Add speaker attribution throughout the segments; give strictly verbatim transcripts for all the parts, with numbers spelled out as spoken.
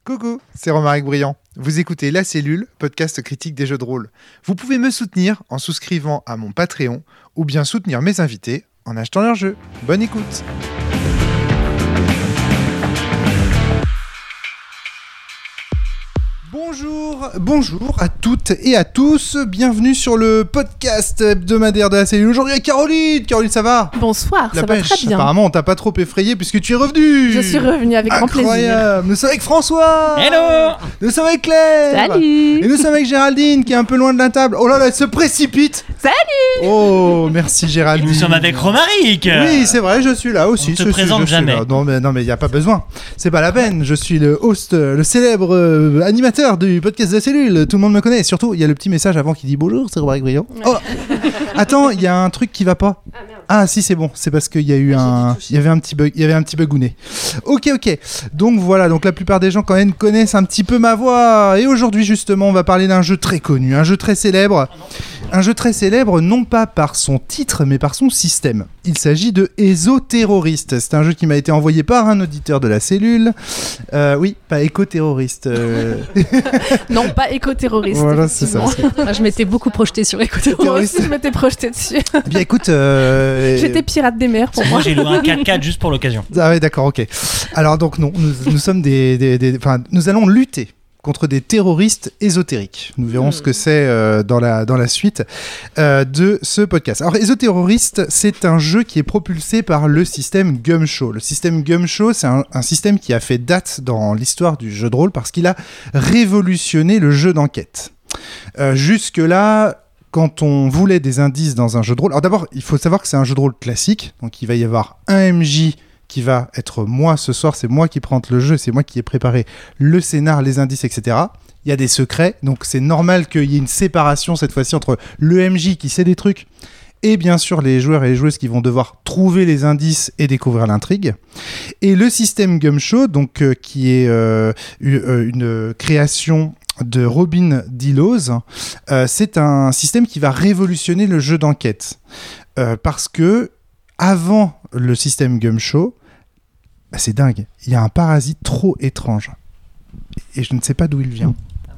Speaker 1: Coucou, c'est Romaric Briand. Vous écoutez La Cellule, podcast critique des jeux de rôle. Vous pouvez me soutenir en souscrivant à mon Patreon ou bien soutenir mes invités en achetant leurs jeux. Bonne écoute. Bonjour, bonjour à toutes et à tous. Bienvenue sur le podcast hebdomadaire de La Cellule. Aujourd'hui avec Caroline. Caroline, ça va ?
Speaker 2: Bonsoir,
Speaker 1: La
Speaker 2: ça
Speaker 1: pêche.
Speaker 2: va très bien.
Speaker 1: Apparemment, on t'a pas trop effrayé puisque tu es revenu.
Speaker 2: Je suis revenue avec grand plaisir.
Speaker 1: Incroyable. Nous sommes avec François.
Speaker 3: Hello.
Speaker 1: Nous sommes avec Claire.
Speaker 2: Salut.
Speaker 1: Et nous sommes avec Géraldine qui est un peu loin de la table. Oh là là, elle se précipite.
Speaker 2: Salut.
Speaker 1: Oh, merci Géraldine.
Speaker 3: Nous sommes avec Romaric.
Speaker 1: Oui, c'est vrai, je suis là aussi.
Speaker 3: On te
Speaker 1: je
Speaker 3: présente
Speaker 1: suis, je
Speaker 3: jamais.
Speaker 1: Suis là. Non mais non mais il y a pas besoin. C'est pas la peine. Je suis le host, le célèbre euh, animateur du podcast de La Cellule. Tout le monde me connaît. Et surtout, il y a le petit message avant qui dit bonjour, c'est Romaric Briand.
Speaker 2: Ouais.
Speaker 1: Oh. Attends, il y a un truc qui va pas.
Speaker 2: Ah, merde.
Speaker 1: Ah si, c'est bon. C'est parce qu'il y a eu un, il y avait un petit bug, il y avait un petit bug au nez. Ok, ok. Donc voilà. Donc la plupart des gens quand même connaissent un petit peu ma voix. Et aujourd'hui justement, on va parler d'un jeu très connu, un jeu très célèbre. Un jeu très célèbre, non pas par son titre, mais par son système. Il s'agit de Esoterrorist. C'est un jeu qui m'a été envoyé par un auditeur de La Cellule. Euh, oui, pas éco-terroriste. Euh...
Speaker 2: Non, pas éco-terroriste.
Speaker 1: Voilà, c'est ça.
Speaker 2: Ah, je m'étais beaucoup projetée sur éco-terroriste. Moi aussi, je m'étais projetée dessus.
Speaker 1: Bien écoute... Euh...
Speaker 2: J'étais pirate des mers pour moi.
Speaker 3: Moi, j'ai loué un quatre quatre juste pour l'occasion.
Speaker 1: Ah ouais, d'accord, ok. Alors donc non, nous, nous sommes des... des, des enfin, nous allons lutter contre des terroristes ésotériques. Nous verrons mmh. ce que c'est euh, dans, la, dans la suite euh, de ce podcast. Alors, Esoterrorist, c'est un jeu qui est propulsé par le système Gumshoe. Le système Gumshoe, c'est un, un système qui a fait date dans l'histoire du jeu de rôle parce qu'il a révolutionné le jeu d'enquête. Euh, jusque-là, quand on voulait des indices dans un jeu de rôle... Alors d'abord, il faut savoir que c'est un jeu de rôle classique, donc il va y avoir un M J qui va être moi ce soir, c'est moi qui présente le jeu, c'est moi qui ai préparé le scénar, les indices, et cetera. Il y a des secrets, donc c'est normal qu'il y ait une séparation cette fois-ci entre le M J qui sait des trucs et bien sûr les joueurs et les joueuses qui vont devoir trouver les indices et découvrir l'intrigue. Et le système Gumshoe, donc euh, qui est euh, une création de Robin DeLoz, euh, c'est un système qui va révolutionner le jeu d'enquête euh, parce que avant le système Gumshoe, bah c'est dingue. Il y a un parasite trop étrange. Et je ne sais pas d'où il vient.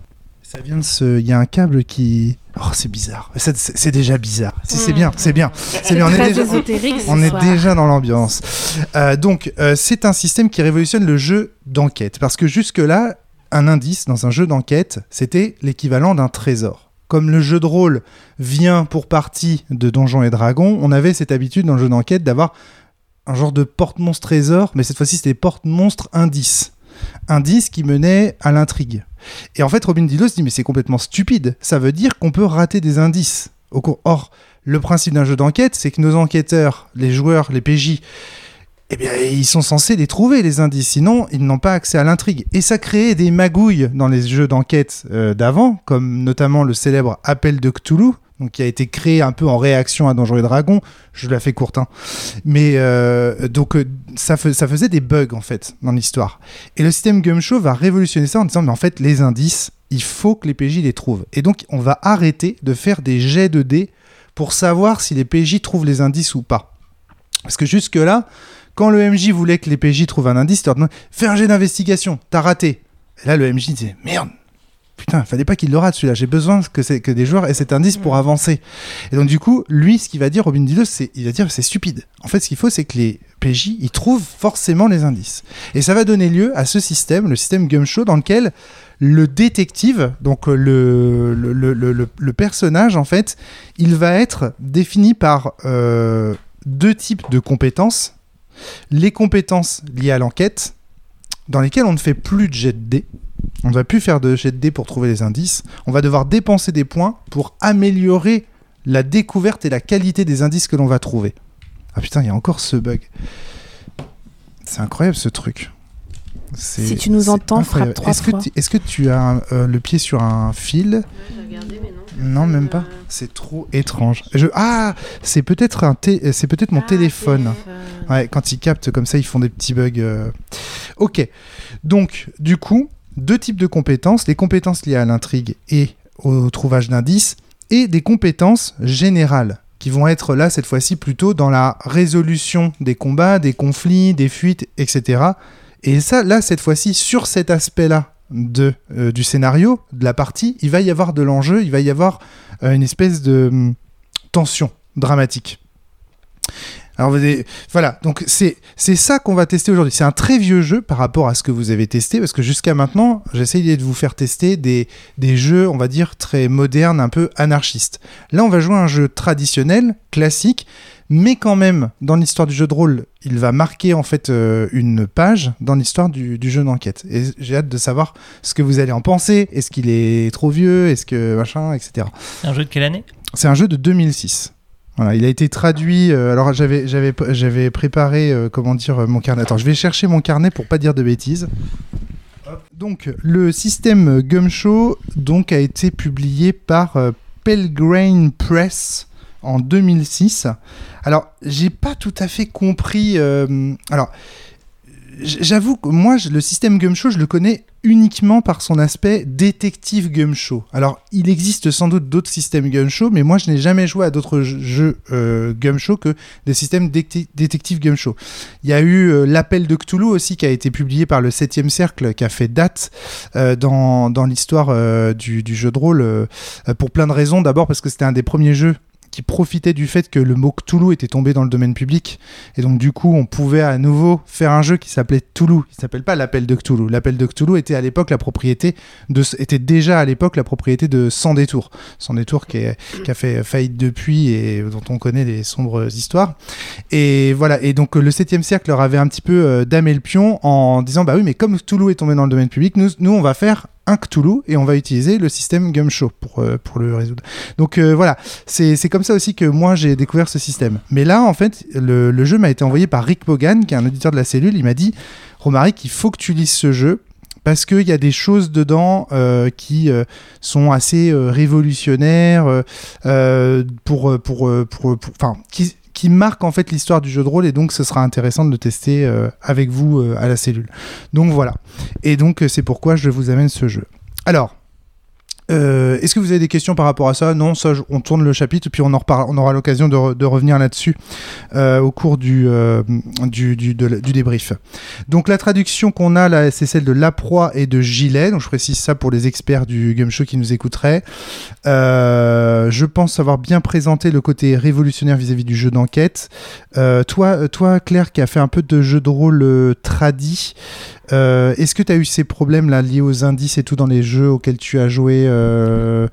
Speaker 1: Ça vient de ce... Il y a un câble qui... Oh, c'est bizarre. C'est, c'est, c'est déjà bizarre. C'est, c'est bien, c'est bien. C'est bien. On est déjà,
Speaker 2: ésotérique,
Speaker 1: on est déjà dans l'ambiance. Euh, donc, euh, c'est un système qui révolutionne le jeu d'enquête. Parce que jusque-là, un indice dans un jeu d'enquête, c'était l'équivalent d'un trésor. Comme le jeu de rôle vient pour partie de Donjons et Dragons, on avait cette habitude dans le jeu d'enquête d'avoir un genre de porte-monstre trésor, mais cette fois-ci c'était porte-monstre indice. Indice qui menait à l'intrigue. Et en fait, Robin DeLoz se dit, mais c'est complètement stupide. Ça veut dire qu'on peut rater des indices. Au cours... Or, le principe d'un jeu d'enquête, c'est que nos enquêteurs, les joueurs, les P J, eh bien, ils sont censés les trouver, les indices. Sinon, ils n'ont pas accès à l'intrigue. Et ça créait des magouilles dans les jeux d'enquête euh, d'avant, comme notamment le célèbre Appel de Cthulhu, donc qui a été créé un peu en réaction à Donjons et Dragons. Je la fais courte, hein. Mais euh, donc euh, ça, fe- ça faisait des bugs en fait dans l'histoire. Et le système Gumshoe va révolutionner ça en disant mais en fait les indices, il faut que les P J les trouvent. Et donc on va arrêter de faire des jets de dés pour savoir si les P J trouvent les indices ou pas. Parce que jusque là, quand le M J voulait que les P J trouvent un indice, il leur demandait fais un jet d'investigation, t'as raté. Et là le M J disait merde. Putain, il fallait pas qu'il le rate celui-là. J'ai besoin que, c'est, que des joueurs aient cet indice pour avancer. Et donc du coup, lui, ce qu'il va dire, Robin DeLoz, c'est, il va dire c'est stupide. En fait, ce qu'il faut, c'est que les P J, ils trouvent forcément les indices. Et ça va donner lieu à ce système, le système Gumshoe, dans lequel le détective, donc le, le, le, le, le personnage, en fait, il va être défini par euh, deux types de compétences. Les compétences liées à l'enquête, dans lesquelles on ne fait plus de jet de dés. On ne va plus faire de jet de dés pour trouver les indices. On va devoir dépenser des points pour améliorer la découverte et la qualité des indices que l'on va trouver. Ah putain, il y a encore ce bug. C'est incroyable ce truc. C'est,
Speaker 2: si tu nous entends, frappe trois
Speaker 1: est-ce
Speaker 2: fois.
Speaker 1: Que tu, est-ce que tu as euh, le pied sur un fil ?
Speaker 4: Ouais, j'ai regardé, mais non.
Speaker 1: Non, même pas. C'est trop étrange. Je... Ah, c'est peut-être, un té... c'est peut-être mon
Speaker 4: ah,
Speaker 1: téléphone.
Speaker 4: téléphone.
Speaker 1: Ouais, quand ils captent comme ça, ils font des petits bugs. Euh... Ok. Donc, du coup, deux types de compétences. Les compétences liées à l'intrigue et au trouvage d'indices. Et des compétences générales qui vont être là, cette fois-ci, plutôt dans la résolution des combats, des conflits, des fuites, et cetera. Et ça, là, cette fois-ci, sur cet aspect-là de, euh, du scénario, de la partie, il va y avoir de l'enjeu, il va y avoir euh, une espèce de hum, tension dramatique. Alors voilà, donc c'est, c'est ça qu'on va tester aujourd'hui. C'est un très vieux jeu par rapport à ce que vous avez testé, parce que jusqu'à maintenant, j'essayais de vous faire tester des, des jeux, on va dire, très modernes, un peu anarchistes. Là, on va jouer à un jeu traditionnel, classique, mais quand même, dans l'histoire du jeu de rôle, il va marquer en fait euh, une page dans l'histoire du, du jeu d'enquête. Et j'ai hâte de savoir ce que vous allez en penser. Est-ce qu'il est trop vieux ? Est-ce que machin, et cetera.
Speaker 3: C'est un jeu de quelle année ?
Speaker 1: C'est un jeu de deux mille six. Voilà, il a été traduit. Euh, alors j'avais j'avais j'avais préparé euh, comment dire euh, mon carnet. Attends, je vais chercher mon carnet pour pas dire de bêtises. Donc le système Gumshoe donc a été publié par euh, Pelgrane Press en deux mille six. Alors j'ai pas tout à fait compris. Euh, alors j'avoue que moi le système Gumshoe je le connais uniquement par son aspect détective Gumshoe. Alors, il existe sans doute d'autres systèmes Gumshoe, mais moi, je n'ai jamais joué à d'autres jeux euh, Gumshoe que des systèmes dé- détective Gumshoe. Il y a eu euh, l'Appel de Cthulhu aussi, qui a été publié par le septième Cercle, qui a fait date euh, dans, dans l'histoire euh, du, du jeu de rôle, euh, pour plein de raisons. D'abord, parce que c'était un des premiers jeux qui profitait du fait que le mot Cthulhu était tombé dans le domaine public. Et donc, du coup, on pouvait à nouveau faire un jeu qui s'appelait Cthulhu. Il ne s'appelle pas l'Appel de Cthulhu. L'Appel de Cthulhu était à l'époque la propriété de, était déjà à l'époque la propriété de Sans Détour. Sans Détour qui, est, qui a fait faillite depuis et dont on connaît les sombres histoires. Et voilà. Et donc, le septième Cercle leur avait un petit peu euh, damé le pion en disant, bah oui, mais comme Cthulhu est tombé dans le domaine public, nous, nous on va faire un Cthulhu et on va utiliser le système Gumshoe pour, euh, pour le résoudre. Donc euh, voilà, c'est, c'est comme ça aussi que moi j'ai découvert ce système. Mais là, en fait, le, le jeu m'a été envoyé par Rick Bogan, qui est un auditeur de la cellule. Il m'a dit, Romaric, il faut que tu lises ce jeu parce qu'il y a des choses dedans euh, qui euh, sont assez euh, révolutionnaires euh, pour, pour, pour, pour, pour, enfin, qui qui marque en fait l'histoire du jeu de rôle, et donc ce sera intéressant de le tester euh, avec vous euh, à la cellule. Donc voilà. Et donc euh, c'est pourquoi je vous amène ce jeu. Alors, euh, est-ce que vous avez des questions par rapport à ça ? Non, ça, on tourne le chapitre, puis on, en reparle, on aura l'occasion de, re, de revenir là-dessus euh, au cours du, euh, du, du, de, du débrief. Donc la traduction qu'on a là, c'est celle de Laproie et de Gillet. Donc je précise ça pour les experts du Gumshoe qui nous écouteraient. Euh, je pense avoir bien présenté le côté révolutionnaire vis-à-vis du jeu d'enquête. Euh, toi, toi, Claire, qui a fait un peu de jeu de rôle euh, tradi, euh, est-ce que tu as eu ces problèmes-là liés aux indices et tout dans les jeux auxquels tu as joué euh,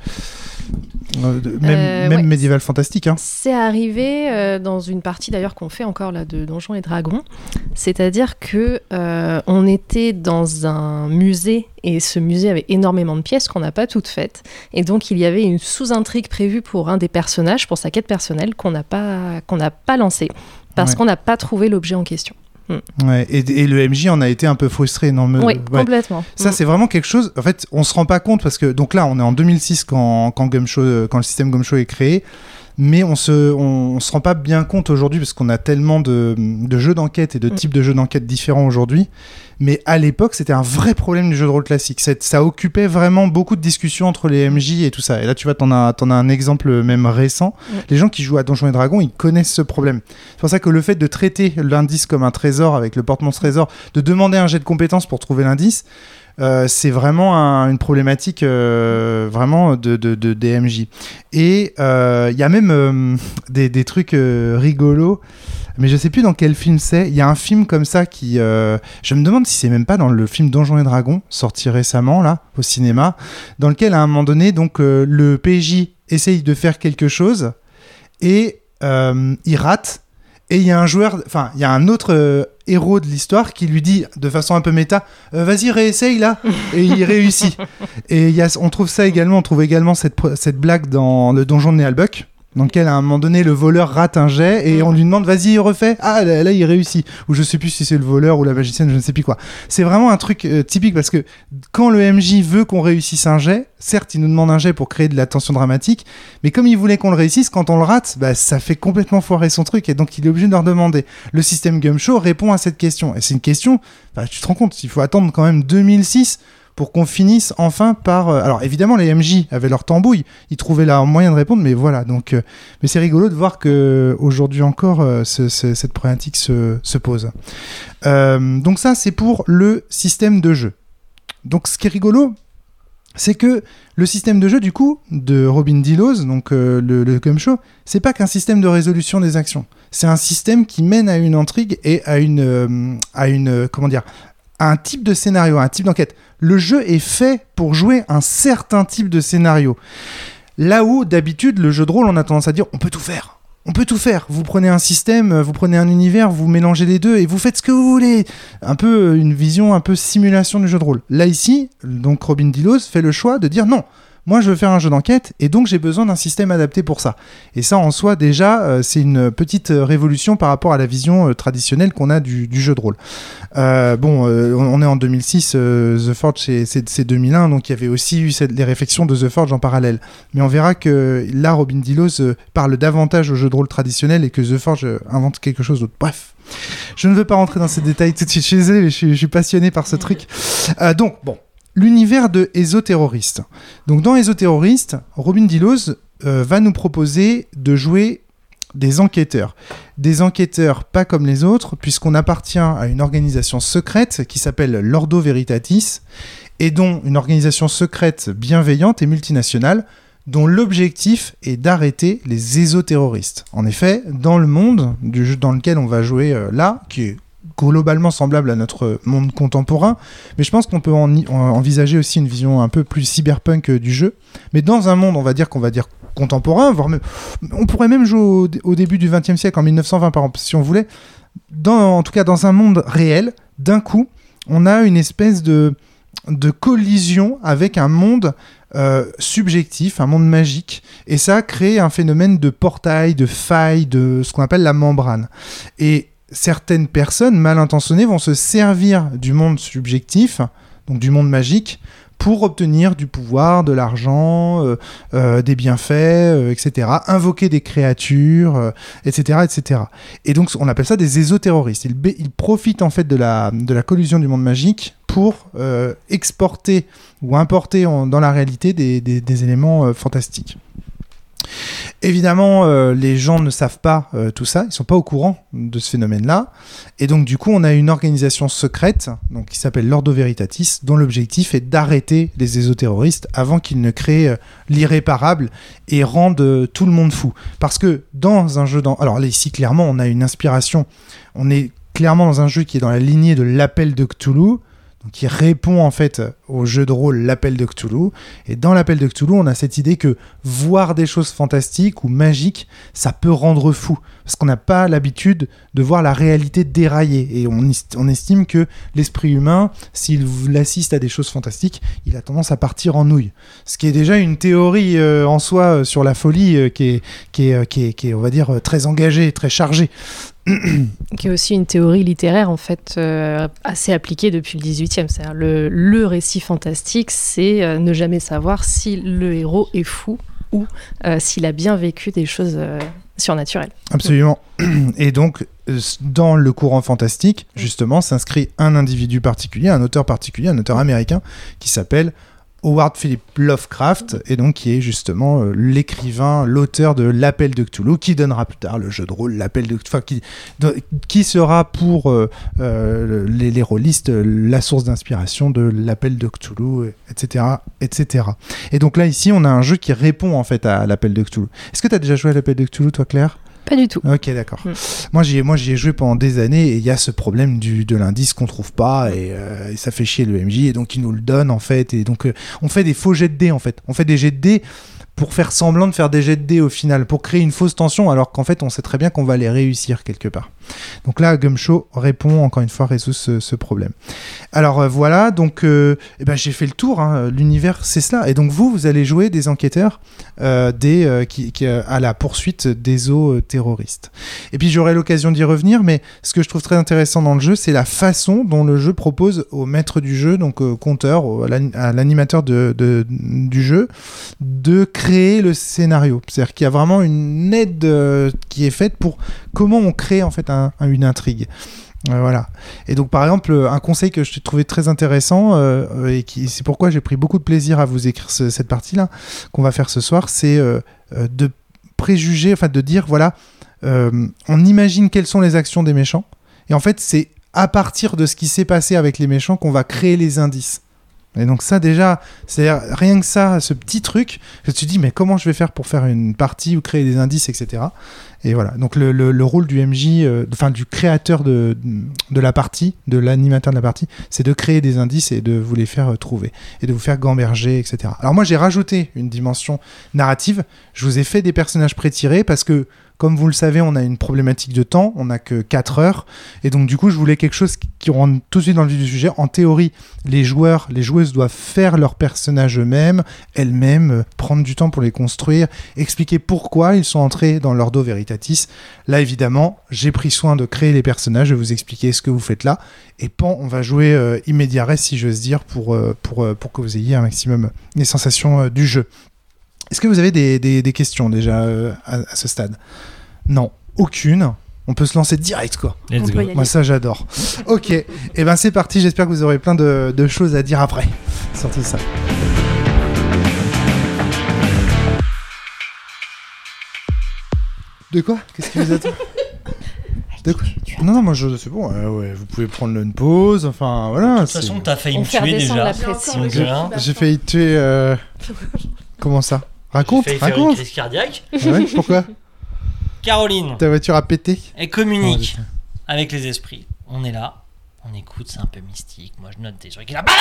Speaker 1: euh, même,
Speaker 2: euh,
Speaker 1: même
Speaker 2: ouais.
Speaker 1: médiéval fantastique hein.
Speaker 2: C'est arrivé euh, dans une partie d'ailleurs qu'on fait encore là de Donjons et Dragons, c'est-à-dire que euh, on était dans un musée et ce musée avait énormément de pièces qu'on n'a pas toutes faites, et donc il y avait une sous-intrigue prévue pour un des personnages, pour sa quête personnelle, qu'on n'a pas qu'on n'a pas lancée parce ouais. qu'on n'a pas trouvé l'objet en question.
Speaker 1: Ouais, et, et le M J en a été un peu frustré. Non, me,
Speaker 2: oui,
Speaker 1: ouais.
Speaker 2: complètement.
Speaker 1: Ça, mmh. c'est vraiment quelque chose. En fait, on se rend pas compte parce que donc là, on est en deux mille six quand quand Gumshoe, quand le système Gumshoe est créé, mais on se on, on se rend pas bien compte aujourd'hui parce qu'on a tellement de, de jeux d'enquête et de mmh. types de jeux d'enquête différents aujourd'hui. Mais à l'époque, c'était un vrai problème du jeu de rôle classique. C'est, ça occupait vraiment beaucoup de discussions entre les M J et tout ça. Et là, tu vois, t'en as, t'en as un exemple même récent. Ouais. Les gens qui jouent à Donjons et Dragons, ils connaissent ce problème. C'est pour ça que le fait de traiter l'indice comme un trésor avec le porte-monstre trésor, de demander un jet de compétences pour trouver l'indice, euh, c'est vraiment un, une problématique euh, vraiment de, de, de, des M J. Et il euh, y a même euh, des, des trucs euh, rigolos. Mais je sais plus dans quel film c'est. Il y a un film comme ça qui... Euh... Je me demande si c'est même pas dans le film Donjons et Dragons, sorti récemment, là, au cinéma, dans lequel, à un moment donné, donc, euh, le P J essaye de faire quelque chose et euh, il rate. Et il y a un joueur... Enfin, il y a un autre euh, héros de l'histoire qui lui dit, de façon un peu méta, euh, « Vas-y, réessaye, là !» Et il réussit. Et il y a, on trouve ça également, on trouve également cette, cette blague dans le Donjon de Néalbuck, dans lequel à un moment donné le voleur rate un jet et on lui demande vas-y refais, ah là, là il réussit, ou je sais plus si c'est le voleur ou la magicienne, je ne sais plus quoi. C'est vraiment un truc euh, typique parce que quand le M J veut qu'on réussisse un jet, certes il nous demande un jet pour créer de la tension dramatique, mais comme il voulait qu'on le réussisse, quand on le rate, bah, ça fait complètement foirer son truc et donc il est obligé de leur demander. Le système Gumshoe répond à cette question et c'est une question, bah, tu te rends compte, il faut attendre quand même deux mille six pour qu'on finisse enfin par... Euh, alors évidemment, les M J avaient leur tambouille, ils trouvaient là un moyen de répondre, mais voilà. Donc, euh, mais c'est rigolo de voir qu'aujourd'hui encore, euh, ce, ce, cette problématique se, se pose. Euh, donc ça, c'est pour le système de jeu. donc ce qui est rigolo, c'est que le système de jeu, du coup, de Robin Delos, donc euh, le, le Gumshoe, c'est pas qu'un système de résolution des actions. C'est un système qui mène à une intrigue et à une, euh, à une, euh, comment dire, à un type de scénario, à un type d'enquête. Le jeu est fait pour jouer un certain type de scénario. Là où, d'habitude, le jeu de rôle, on a tendance à dire, on peut tout faire. On peut tout faire. Vous prenez un système, vous prenez un univers, vous mélangez les deux et vous faites ce que vous voulez. Un peu une vision, un peu simulation du jeu de rôle. Là, ici, donc Robin Delos fait le choix de dire non. Moi, je veux faire un jeu d'enquête et donc j'ai besoin d'un système adapté pour ça. Et ça, en soi, déjà, euh, c'est une petite révolution par rapport à la vision euh, traditionnelle qu'on a du, du jeu de rôle. Euh, bon, euh, on est en deux mille six, euh, The Forge, c'est, c'est, c'est deux mille un, donc il y avait aussi eu cette, les réflexions de The Forge en parallèle. Mais on verra que là, Robin Delos euh, parle davantage au jeu de rôle traditionnel et que The Forge euh, invente quelque chose d'autre. Bref. Je ne veux pas rentrer dans ces détails tout de suite. Je suis désolé, mais je suis, je suis passionné par ce truc. Euh, donc, bon. L'univers de Exoterrorist. Donc dans Exoterrorist, Robin Delos euh, va nous proposer de jouer des enquêteurs. Des enquêteurs pas comme les autres, puisqu'on appartient à une organisation secrète qui s'appelle l'Ordo Veritatis, et dont une organisation secrète bienveillante et multinationale, dont l'objectif est d'arrêter les exoterroristes. En effet, dans le monde du jeu dans lequel on va jouer euh, là, qui est globalement semblable à notre monde contemporain, mais je pense qu'on peut en, en envisager aussi une vision un peu plus cyberpunk du jeu, mais dans un monde, on va dire qu'on va dire contemporain, voire même, on pourrait même jouer au, au début du vingtième siècle, en mille neuf cent vingt par exemple, si on voulait, dans, en tout cas dans un monde réel, d'un coup, on a une espèce de, de collision avec un monde euh, subjectif, un monde magique, et ça crée un phénomène de portail, de faille, de ce qu'on appelle la membrane. Et certaines personnes mal intentionnées vont se servir du monde subjectif, donc du monde magique, pour obtenir du pouvoir, de l'argent, euh, euh, des bienfaits, euh, et cetera. Invoquer des créatures, euh, et cetera, et cetera. Et donc, on appelle ça des exoterroristes. Ils, ils profitent en fait de la, de la collusion du monde magique pour euh, exporter ou importer en, dans la réalité des, des, des éléments euh, fantastiques. Évidemment, euh, les gens ne savent pas euh, tout ça, ils sont pas au courant de ce phénomène-là, et donc du coup, on a une organisation secrète, donc qui s'appelle l'Ordo Veritatis, dont l'objectif est d'arrêter les exoterroristes avant qu'ils ne créent euh, l'irréparable et rendent euh, tout le monde fou. Parce que dans un jeu, dans... alors là ici clairement, on a une inspiration, on est clairement dans un jeu qui est dans la lignée de l'Appel de Cthulhu. Donc, qui répond en fait au jeu de rôle l'Appel de Cthulhu. Et dans l'Appel de Cthulhu, on a cette idée que voir des choses fantastiques ou magiques, ça peut rendre fou. Parce qu'on n'a pas l'habitude de voir la réalité dérailler. Et on, est- on estime que l'esprit humain, s'il assiste à des choses fantastiques, il a tendance à partir en nouille. Ce qui est déjà une théorie euh, en soi euh, sur la folie euh, qui, est, qui, est, euh, qui, est, qui est, on va dire, euh, très engagée, très chargée.
Speaker 2: Qui est aussi une théorie littéraire en fait euh, assez appliquée depuis le dix-huitième. C'est-à-dire le, le récit fantastique, c'est euh, ne jamais savoir si le héros est fou ou euh, s'il a bien vécu des choses euh, surnaturelles.
Speaker 1: Absolument. Et donc, euh, dans le courant fantastique, justement, s'inscrit un individu particulier, un auteur particulier, un auteur américain qui s'appelle Howard Philip Lovecraft, et donc qui est justement euh, l'écrivain, l'auteur de l'Appel de Cthulhu, qui donnera plus tard le jeu de rôle, l'Appel de Cthulhu, enfin, qui, de, qui sera pour euh, euh, les, les rôlistes la source d'inspiration de l'Appel de Cthulhu, et cetera, et cetera. Et donc là, ici, on a un jeu qui répond en fait à l'Appel de Cthulhu. Est-ce que tu as déjà joué à l'Appel de Cthulhu, toi, Claire ?
Speaker 2: Pas du tout.
Speaker 1: Ok, d'accord.
Speaker 2: Mm.
Speaker 1: Moi, j'y ai, moi, j'y ai joué pendant des années et il y a ce problème du, de l'indice qu'on trouve pas et, euh, et ça fait chier le M J et donc il nous le donne en fait. Et donc, euh, on fait des faux jets de dés en fait. On fait des jets de dés pour faire semblant de faire des jets de dés au final, pour créer une fausse tension alors qu'en fait, on sait très bien qu'on va les réussir quelque part. Donc là, Gumshoe répond encore une fois, résout ce, ce problème. Alors euh, voilà, donc euh, eh ben, j'ai fait le tour, hein, l'univers c'est cela. Et donc vous, vous allez jouer des enquêteurs euh, des, euh, qui, qui, euh, à la poursuite des eaux terroristes. Et puis j'aurai l'occasion d'y revenir, mais ce que je trouve très intéressant dans le jeu, c'est la façon dont le jeu propose au maître du jeu, donc au compteur, au, à, l'an, à l'animateur de, de, du jeu, de créer le scénario. C'est-à-dire qu'il y a vraiment une aide euh, qui est faite pour comment on crée en fait un, un, une intrigue. Euh, voilà. Et donc par exemple, un conseil que je trouvais très intéressant euh, et qui, c'est pourquoi j'ai pris beaucoup de plaisir à vous écrire ce, cette partie-là qu'on va faire ce soir, c'est euh, de préjuger, enfin de dire voilà, euh, on imagine quelles sont les actions des méchants et en fait c'est à partir de ce qui s'est passé avec les méchants qu'on va créer les indices. Et donc ça déjà, c'est rien que ça, ce petit truc, je te dis mais comment je vais faire pour faire une partie ou créer des indices, et cetera. Et voilà, donc le, le, le rôle du M J, euh, enfin du créateur de, de la partie, de l'animateur de la partie, c'est de créer des indices et de vous les faire euh, trouver, et de vous faire gamberger, et cetera. Alors moi j'ai rajouté une dimension narrative, je vous ai fait des personnages pré-tirés parce que comme vous le savez, on a une problématique de temps, on n'a que quatre heures, et donc du coup, je voulais quelque chose qui, qui rentre tout de suite dans le vif du sujet. En théorie, les joueurs, les joueuses doivent faire leurs personnages eux-mêmes, elles-mêmes, euh, prendre du temps pour les construire, expliquer pourquoi ils sont entrés dans l'Ordo Veritatis. Là, évidemment, j'ai pris soin de créer les personnages, de vous expliquer ce que vous faites là, et pan, on va jouer euh, immédiat res, si j'ose dire, pour, euh, pour, euh, pour que vous ayez un maximum les sensations euh, du jeu. Est-ce que vous avez des, des, des questions déjà euh, à, à ce stade ? Non, aucune. On peut se lancer direct, quoi.
Speaker 3: Let's
Speaker 5: On
Speaker 3: go.
Speaker 5: peut y aller.
Speaker 1: Moi, ça, j'adore. Ok, et eh ben c'est parti. J'espère que vous aurez plein de, de choses à dire après sur tout ça. De quoi ? Qu'est-ce qui vous attend ? De quoi ? Non, non, moi, je, c'est bon. euh, ouais, vous pouvez prendre une pause. Enfin, voilà.
Speaker 3: De toute façon, t'as failli
Speaker 2: On
Speaker 3: me
Speaker 2: fait
Speaker 3: tuer
Speaker 2: redescendre
Speaker 3: déjà.
Speaker 2: la pression.
Speaker 3: Donc, hein,
Speaker 1: J'ai failli tuer. Euh... Comment ça ? Raconte,
Speaker 3: j'ai failli faire une
Speaker 1: raconte.
Speaker 3: crise cardiaque.
Speaker 1: Ah ouais, pourquoi ?
Speaker 3: Caroline,
Speaker 1: Ta voiture a pété ?
Speaker 3: elle
Speaker 1: Oh,
Speaker 3: communique
Speaker 1: putain.
Speaker 3: avec les esprits. On est là, on écoute, c'est un peu mystique. Moi, je note des trucs. Il a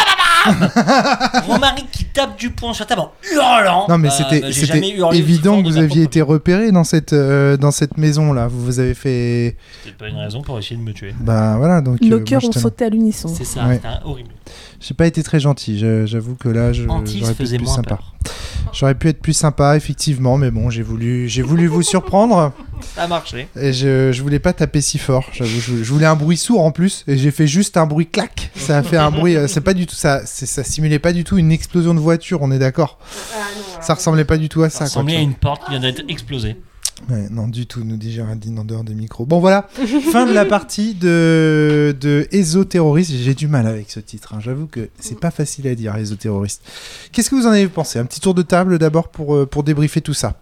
Speaker 3: bam Romaric qui tape du poing sur la table en hurlant.
Speaker 1: Non, mais
Speaker 3: Euh,
Speaker 1: c'était,
Speaker 3: bah, j'ai
Speaker 1: c'était
Speaker 3: jamais hurlé aussi
Speaker 1: évident
Speaker 3: fort
Speaker 1: que
Speaker 3: de
Speaker 1: vous
Speaker 3: ma
Speaker 1: aviez
Speaker 3: propre
Speaker 1: été repéré dans cette, euh, dans cette maison-là. Vous vous avez fait.
Speaker 3: C'était pas une raison pour essayer de me tuer.
Speaker 1: Bah voilà, donc.
Speaker 5: Nos
Speaker 1: euh,
Speaker 5: cœurs
Speaker 1: moi,
Speaker 5: ont
Speaker 1: je te-
Speaker 5: sauté à l'unisson.
Speaker 3: C'est ça,
Speaker 1: Ouais.
Speaker 3: c'était un- horrible.
Speaker 1: J'ai pas été très gentil, je- j'avoue que là, je,
Speaker 3: Antis
Speaker 1: j'aurais pu
Speaker 3: faisait
Speaker 1: être plus
Speaker 3: moins
Speaker 1: sympa.
Speaker 3: peur.
Speaker 1: J'aurais pu être plus sympa, effectivement, mais bon, j'ai voulu, j'ai voulu vous surprendre
Speaker 3: Ça a marché.
Speaker 1: et je, je voulais pas taper si fort. J'avoue, je, je voulais un bruit sourd en plus et j'ai fait juste un bruit clac. Ça a fait un bruit, euh, c'est pas du tout ça, c'est, ça simulait pas du tout une explosion de voiture, on est d'accord. Ça ressemblait pas du tout à
Speaker 3: Ça
Speaker 1: ça. quoi,
Speaker 3: ressemblait
Speaker 1: tu
Speaker 3: à
Speaker 1: vois.
Speaker 3: une porte qui vient d'être explosée.
Speaker 1: Ouais, non, du tout, nous dit Géraldine en dehors des micros. Bon, voilà, fin de la partie de, de Ésoterroriste. J'ai du mal avec ce titre, hein. J'avoue que c'est pas facile à dire, Ésoterroriste. Qu'est-ce que vous en avez pensé ? Un petit tour de table d'abord pour, euh, pour débriefer tout ça.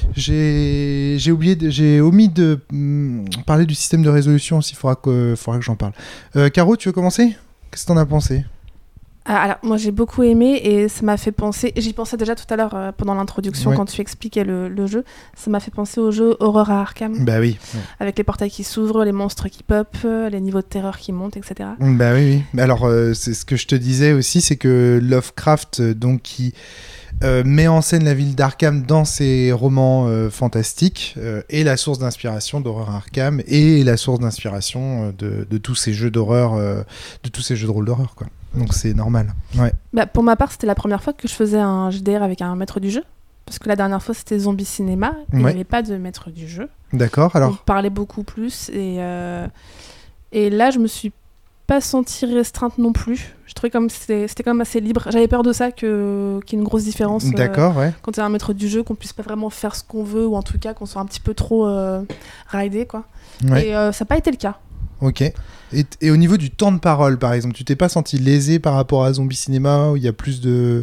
Speaker 1: J'ai, j'ai oublié, de, j'ai omis de hum, parler du système de résolution aussi, il faudra que, faudra que j'en parle. Euh, Caro, tu veux commencer ? Qu'est-ce que t'en as pensé ?
Speaker 5: Ah, alors, moi j'ai beaucoup aimé et ça m'a fait penser, j'y pensais déjà tout à l'heure euh, pendant l'introduction
Speaker 1: Ouais.
Speaker 5: quand tu expliquais le, le jeu, ça m'a fait penser au jeu Horror à Arkham,
Speaker 1: Bah oui.
Speaker 5: avec les portails qui s'ouvrent, les monstres qui pop, euh, les niveaux de terreur qui montent, et cetera.
Speaker 1: Bah oui, oui. Mais alors, euh, c'est ce que je te disais aussi, c'est que Lovecraft, euh, donc, qui euh, met en scène la ville d'Arkham dans ses romans euh, fantastiques, euh, est la source d'inspiration d'Horreur Arkham et la source d'inspiration euh, de, de tous ces jeux d'horreur, euh, de tous ces jeux de rôle d'horreur, quoi. Donc c'est normal. Ouais.
Speaker 5: Bah, pour ma part, c'était la première fois que je faisais un G D R avec un maître du jeu, parce que la dernière fois c'était Zombie Cinéma, et il n'y
Speaker 1: Ouais.
Speaker 5: avait pas de maître du jeu.
Speaker 1: D'accord.
Speaker 5: On
Speaker 1: Alors.
Speaker 5: parlait beaucoup plus, et, euh, et là je me suis pas sentie restreinte non plus. Je trouvais comme c'était, c'était quand même assez libre. J'avais peur de ça, que, qu'il y ait une grosse différence. euh,
Speaker 1: D'accord, ouais.
Speaker 5: quand tu es un maître du jeu, qu'on puisse pas vraiment faire ce qu'on veut, ou en tout cas qu'on soit un petit peu trop euh, ridé, quoi.
Speaker 1: Ouais.
Speaker 5: Et euh, ça n'a pas été le cas.
Speaker 1: Ok. Et, et au niveau du temps de parole, par exemple, tu t'es pas senti lésé par rapport à Zombie Cinéma où il y a plus de.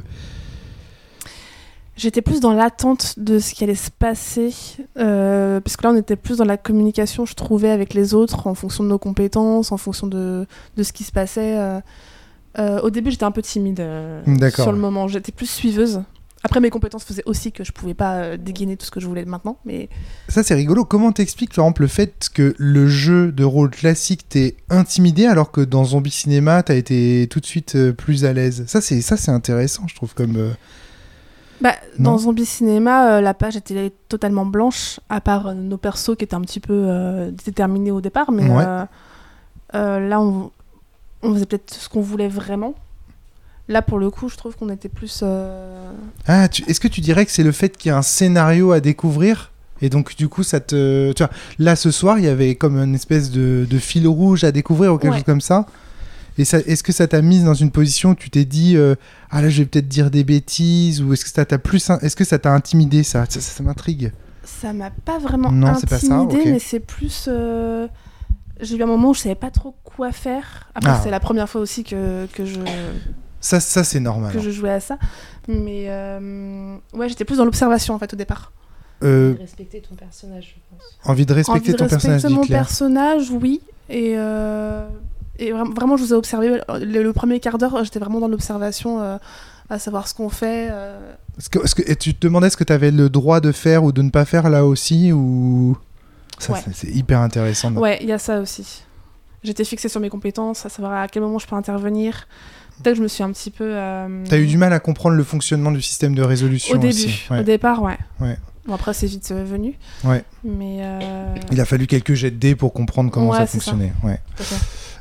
Speaker 5: J'étais plus dans l'attente de ce qui allait se passer, euh, parce que là on était plus dans la communication, je trouvais, avec les autres, en fonction de nos compétences, en fonction de, de ce qui se passait. Euh, euh, au début j'étais un peu timide euh,
Speaker 1: D'accord.
Speaker 5: sur le moment, j'étais plus suiveuse. Après mes compétences faisaient aussi que je pouvais pas euh, dégainer tout ce que je voulais maintenant, mais
Speaker 1: Ça, c'est rigolo. Comment t'expliques, par exemple, le fait que le jeu de rôle classique t'ait intimidé alors que dans Zombie Cinéma, t'as été tout de suite euh, plus à l'aise ? Ça, c'est, ça, c'est intéressant, je trouve, comme... euh,
Speaker 5: bah,
Speaker 1: Non.
Speaker 5: dans Zombie Cinéma, euh, la page était totalement blanche, à part euh, nos persos qui étaient un petit peu euh, déterminés au départ, mais
Speaker 1: Ouais.
Speaker 5: euh, euh, là on, on faisait peut-être ce qu'on voulait vraiment. Là, pour le coup, je trouve qu'on était plus... euh,
Speaker 1: Ah, tu- est-ce que tu dirais que c'est le fait qu'il y a un scénario à découvrir ? Et donc, du coup, ça te... Tu vois, là, ce soir, il y avait comme une espèce de, de fil rouge à découvrir ou quelque
Speaker 5: Ouais.
Speaker 1: chose comme ça. Et ça, est-ce que ça t'a mise dans une position où tu t'es dit euh, ah là, je vais peut-être dire des bêtises, ou est-ce que ça t'a plus... Est-ce que ça t'a intimidé, ça Ça, ça, ça m'intrigue.
Speaker 5: Ça m'a pas vraiment
Speaker 1: Non,
Speaker 5: intimidée,
Speaker 1: c'est pas ça, ok.
Speaker 5: mais c'est plus... euh, J'ai eu un moment où je savais pas trop quoi faire. Après,
Speaker 1: Ah.
Speaker 5: c'est la première fois aussi que, que, je,
Speaker 1: Ça, ça c'est normal.
Speaker 5: que je jouais à ça. Mais euh, ouais, j'étais plus dans l'observation, en fait, au départ.
Speaker 1: Euh,
Speaker 2: Respecter ton personnage, je pense.
Speaker 1: envie de respecter
Speaker 5: Envie de
Speaker 1: ton personnage,
Speaker 5: respecter
Speaker 1: dit
Speaker 5: mon
Speaker 1: Claire.
Speaker 5: personnage, oui. Et, euh, Et vra- vraiment, je vous ai observé. Le, le premier quart d'heure, j'étais vraiment dans l'observation, euh, à savoir ce qu'on fait. Euh...
Speaker 1: Est-ce que, est-ce que, et tu te demandais ce que tu avais le droit de faire ou de ne pas faire là aussi ou... Ça,
Speaker 5: Ouais.
Speaker 1: c'est, c'est hyper intéressant. donc.
Speaker 5: Ouais, il y a ça aussi. J'étais fixée sur mes compétences, à savoir à quel moment je peux intervenir. Peut-être que je me suis un petit peu... Euh...
Speaker 1: T'as eu du mal à comprendre le fonctionnement du système de résolution
Speaker 5: Au début,
Speaker 1: aussi. Ouais.
Speaker 5: au départ, ouais.
Speaker 1: Ouais.
Speaker 5: Bon, après, c'est vite euh, venu.
Speaker 1: Ouais.
Speaker 5: Mais... Euh...
Speaker 1: Il a fallu quelques jets de dés pour comprendre comment
Speaker 5: Ouais,
Speaker 1: ça
Speaker 5: c'est ça.
Speaker 1: fonctionnait. Ouais.
Speaker 5: tout à fait.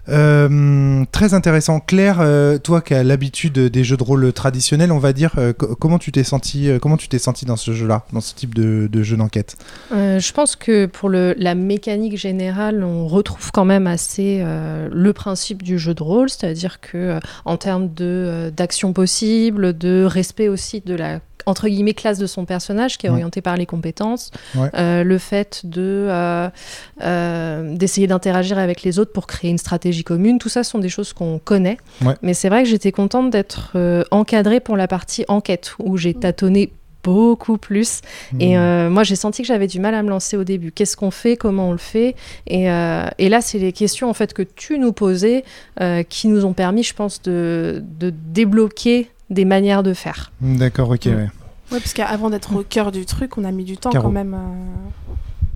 Speaker 1: Euh, très intéressant. Claire, euh, toi qui as l'habitude des jeux de rôle traditionnels, on va dire, euh, co- comment tu t'es senti, euh, comment tu t'es senti dans ce jeu-là, dans ce type de, de jeu d'enquête?
Speaker 2: Euh, je pense que pour le, la mécanique générale, on retrouve quand même assez euh, le principe du jeu de rôle, c'est-à-dire que euh, en termes de, euh, d'action possible, de respect aussi de la entre guillemets classe de son personnage qui est
Speaker 1: Ouais.
Speaker 2: orienté par les compétences,
Speaker 1: Ouais.
Speaker 2: euh, le fait de euh, euh, d'essayer d'interagir avec les autres pour créer une stratégie commune, tout ça sont des choses qu'on connaît.
Speaker 1: Ouais.
Speaker 2: Mais c'est vrai que j'étais contente d'être euh, encadrée pour la partie enquête où j'ai tâtonné beaucoup plus. Et
Speaker 1: Mmh.
Speaker 2: euh, moi, j'ai senti que j'avais du mal à me lancer au début. Qu'est-ce qu'on fait? Comment on le fait? Et, euh, et là, c'est les questions en fait que tu nous posais euh, qui nous ont permis, je pense, de, de débloquer des manières de faire.
Speaker 1: D'accord, ok,
Speaker 2: Mm.
Speaker 1: ouais.
Speaker 5: Ouais, parce qu'avant d'être au cœur du truc, on a mis du temps
Speaker 1: Caro.
Speaker 5: quand même. euh,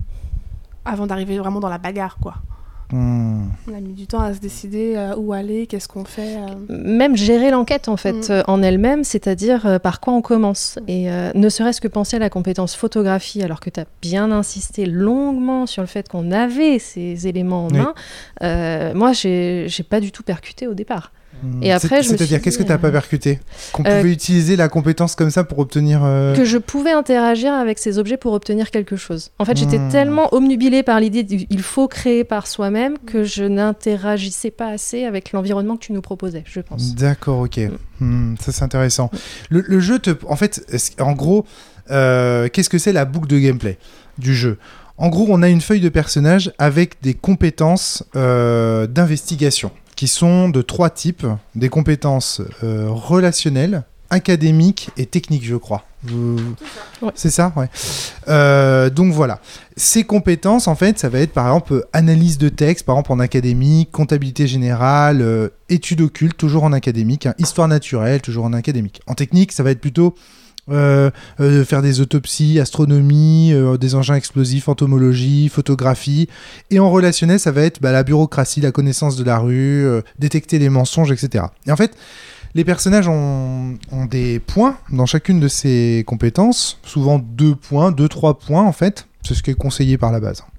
Speaker 5: Avant d'arriver vraiment dans la bagarre, quoi.
Speaker 1: Hmm.
Speaker 5: On a mis du temps à se décider euh, où aller, qu'est-ce qu'on fait. euh.
Speaker 2: Même gérer l'enquête en fait
Speaker 5: Mm.
Speaker 2: euh, en elle-même, c'est-à-dire euh, par quoi on commence. Et euh, ne serait-ce que penser à la compétence photographie, alors que tu as bien insisté longuement sur le fait qu'on avait ces éléments en
Speaker 1: Oui.
Speaker 2: main, euh, moi, j'ai j'ai pas du tout percuté au départ.
Speaker 1: Hmm.
Speaker 2: Et après,
Speaker 1: C'est-
Speaker 2: je me
Speaker 1: C'est-à-dire,
Speaker 2: suis
Speaker 1: qu'est-ce que
Speaker 2: dit,
Speaker 1: tu n'as pas
Speaker 2: euh,
Speaker 1: percuté? Qu'on
Speaker 2: euh,
Speaker 1: pouvait utiliser la compétence comme ça pour obtenir... euh,
Speaker 2: Que je pouvais interagir avec ces objets pour obtenir quelque chose. En fait, j'étais
Speaker 1: Hmm.
Speaker 2: tellement omnubilée par l'idée qu'il faut créer par soi-même que je n'interagissais pas assez avec l'environnement que tu nous proposais, je pense.
Speaker 1: D'accord, ok. Hmm, ça, c'est intéressant. Le, le jeu, te, en fait, est-ce- en gros, euh, qu'est-ce que c'est la boucle de gameplay du jeu? En gros, on a une feuille de personnage avec des compétences euh, d'investigation qui sont de trois types. Des compétences euh, relationnelles, académiques et techniques, je crois. Vous-
Speaker 2: Ouais.
Speaker 1: C'est ça, ouais. Euh, donc voilà. Ces compétences, en fait, ça va être par exemple analyse de texte, par exemple en académique, comptabilité générale, euh, études occultes, toujours en académique, hein, histoire naturelle, toujours en académique. En technique, ça va être plutôt euh, euh, faire des autopsies, astronomie, euh, des engins explosifs, entomologie, photographie. Et en relationnel, ça va être bah, la bureaucratie, la connaissance de la rue, euh, détecter les mensonges, et cetera. Et en fait, les personnages ont, ont des points dans chacune de ces compétences, souvent deux points, deux, trois points en fait, c'est ce qui est conseillé par la base.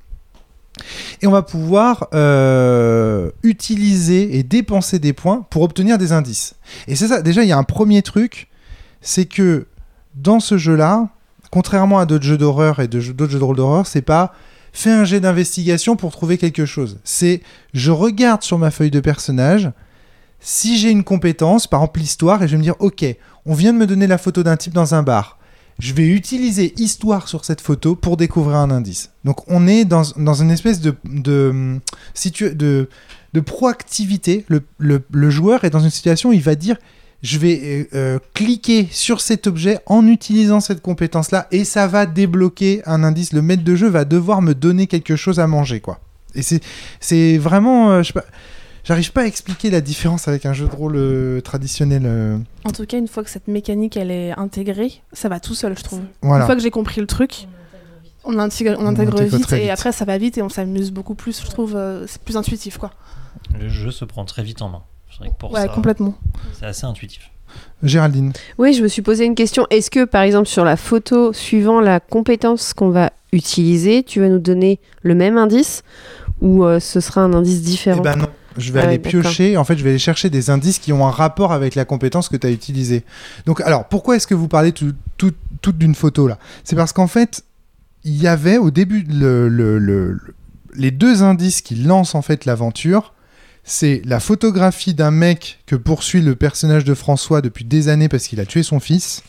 Speaker 1: Et on va pouvoir euh, utiliser et dépenser des points pour obtenir des indices. Et c'est ça, déjà il y a un premier truc, c'est que dans ce jeu-là, contrairement à d'autres jeux d'horreur et de jeux- d'autres jeux de rôle d'horreur, c'est pas fais un jet d'investigation pour trouver quelque chose. C'est je regarde sur ma feuille de personnage si j'ai une compétence, par exemple l'histoire, et je vais me dire ok, on vient de me donner la photo d'un type dans un bar. Je vais utiliser histoire sur cette photo pour découvrir un indice. Donc on est dans, dans une espèce de, de, situ- de, de proactivité. Le, le, le joueur est dans une situation où il va dire je vais euh, euh, cliquer sur cet objet en utilisant cette compétence-là et ça va débloquer un indice. Le maître de jeu va devoir me donner quelque chose à manger, quoi. Et c'est, c'est vraiment... euh, je sais pas, j'arrive pas à expliquer la différence avec un jeu de rôle euh, traditionnel. euh.
Speaker 5: En tout cas, une fois que cette mécanique elle est intégrée, ça va tout seul, je trouve.
Speaker 1: Voilà.
Speaker 5: Une fois que j'ai compris le truc, on intègre, on intègre
Speaker 1: intègre
Speaker 5: vite
Speaker 1: très
Speaker 5: et
Speaker 1: vite.
Speaker 5: après ça va vite et on s'amuse beaucoup plus, je trouve. euh, c'est plus intuitif, quoi.
Speaker 3: Le jeu se prend très vite en main. C'est vrai que pour
Speaker 5: Ouais,
Speaker 3: ça,
Speaker 5: complètement.
Speaker 3: c'est assez intuitif.
Speaker 1: Géraldine.
Speaker 4: Oui, je me suis posé une question. Est-ce que, par exemple, sur la photo, suivant la compétence qu'on va utiliser, tu vas nous donner le même indice ou euh, ce sera un indice différent?
Speaker 1: Eh ben non. Je vais
Speaker 4: Ah
Speaker 1: aller
Speaker 4: ouais, d'accord.
Speaker 1: piocher, en fait, je vais aller chercher des indices qui ont un rapport avec la compétence que tu as utilisée. Donc, alors, pourquoi est-ce que vous parlez tout, tout, toute d'une photo là? C'est parce qu'en fait, il y avait au début le, le, le- le- les deux indices qui lancent en fait l'aventure. C'est la photographie d'un mec que poursuit le personnage de François depuis des années parce qu'il a tué son fils.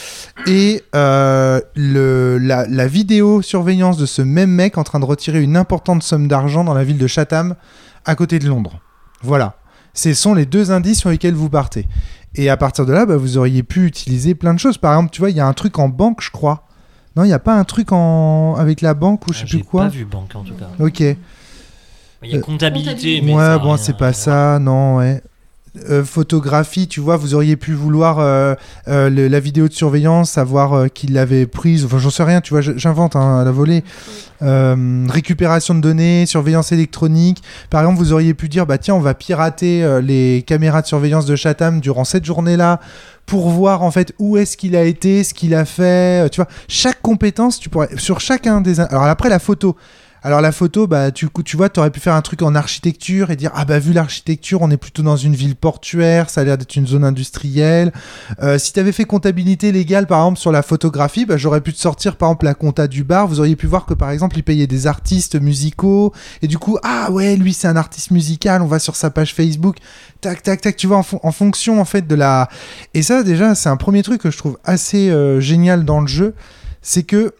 Speaker 1: Et euh, le, la, la vidéo surveillance de ce même mec en train de retirer une importante somme d'argent dans la ville de Chatham, à côté de Londres. Voilà. Ce sont les deux indices sur lesquels vous partez. Et à partir de là, bah, vous auriez pu utiliser plein de choses. Par exemple, tu vois, il y a un truc en banque, je crois. Non, il n'y a pas un truc en... avec la banque ou je sais
Speaker 3: Ah, J'ai
Speaker 1: plus quoi.
Speaker 3: pas vu banque en tout cas.
Speaker 1: Ok.
Speaker 3: Il y a comptabilité, mais
Speaker 1: Ouais,
Speaker 3: ça a
Speaker 1: bon,
Speaker 3: rien-
Speaker 1: c'est pas
Speaker 3: rien à
Speaker 1: ça, non, ouais. Euh, photographie, tu vois, vous auriez pu vouloir euh, euh, le- la vidéo de surveillance, savoir euh, qui l'avait prise, enfin j'en sais rien, tu vois, j- j'invente hein, à la volée. Euh, récupération de données, surveillance électronique. Par exemple, vous auriez pu dire, bah tiens, on va pirater euh, les caméras de surveillance de Chatham durant cette journée-là pour voir en fait où est-ce qu'il a été, ce qu'il a fait. euh, Tu vois, chaque compétence, tu pourrais sur chacun des. Alors après la photo. Alors la photo, bah tu, tu vois, tu aurais pu faire un truc en architecture et dire ah bah vu l'architecture, on est plutôt dans une ville portuaire, ça a l'air d'être une zone industrielle. Euh, si tu avais fait comptabilité légale par exemple sur la photographie, bah j'aurais pu te sortir par exemple la compta du bar. Vous auriez pu voir que par exemple il payait des artistes musicaux et du coup ah ouais lui c'est un artiste musical, on va sur sa page Facebook, tac tac tac, tu vois en, fon- en fonction en fait de la. Et ça déjà c'est un premier truc que je trouve assez euh, génial dans le jeu, c'est que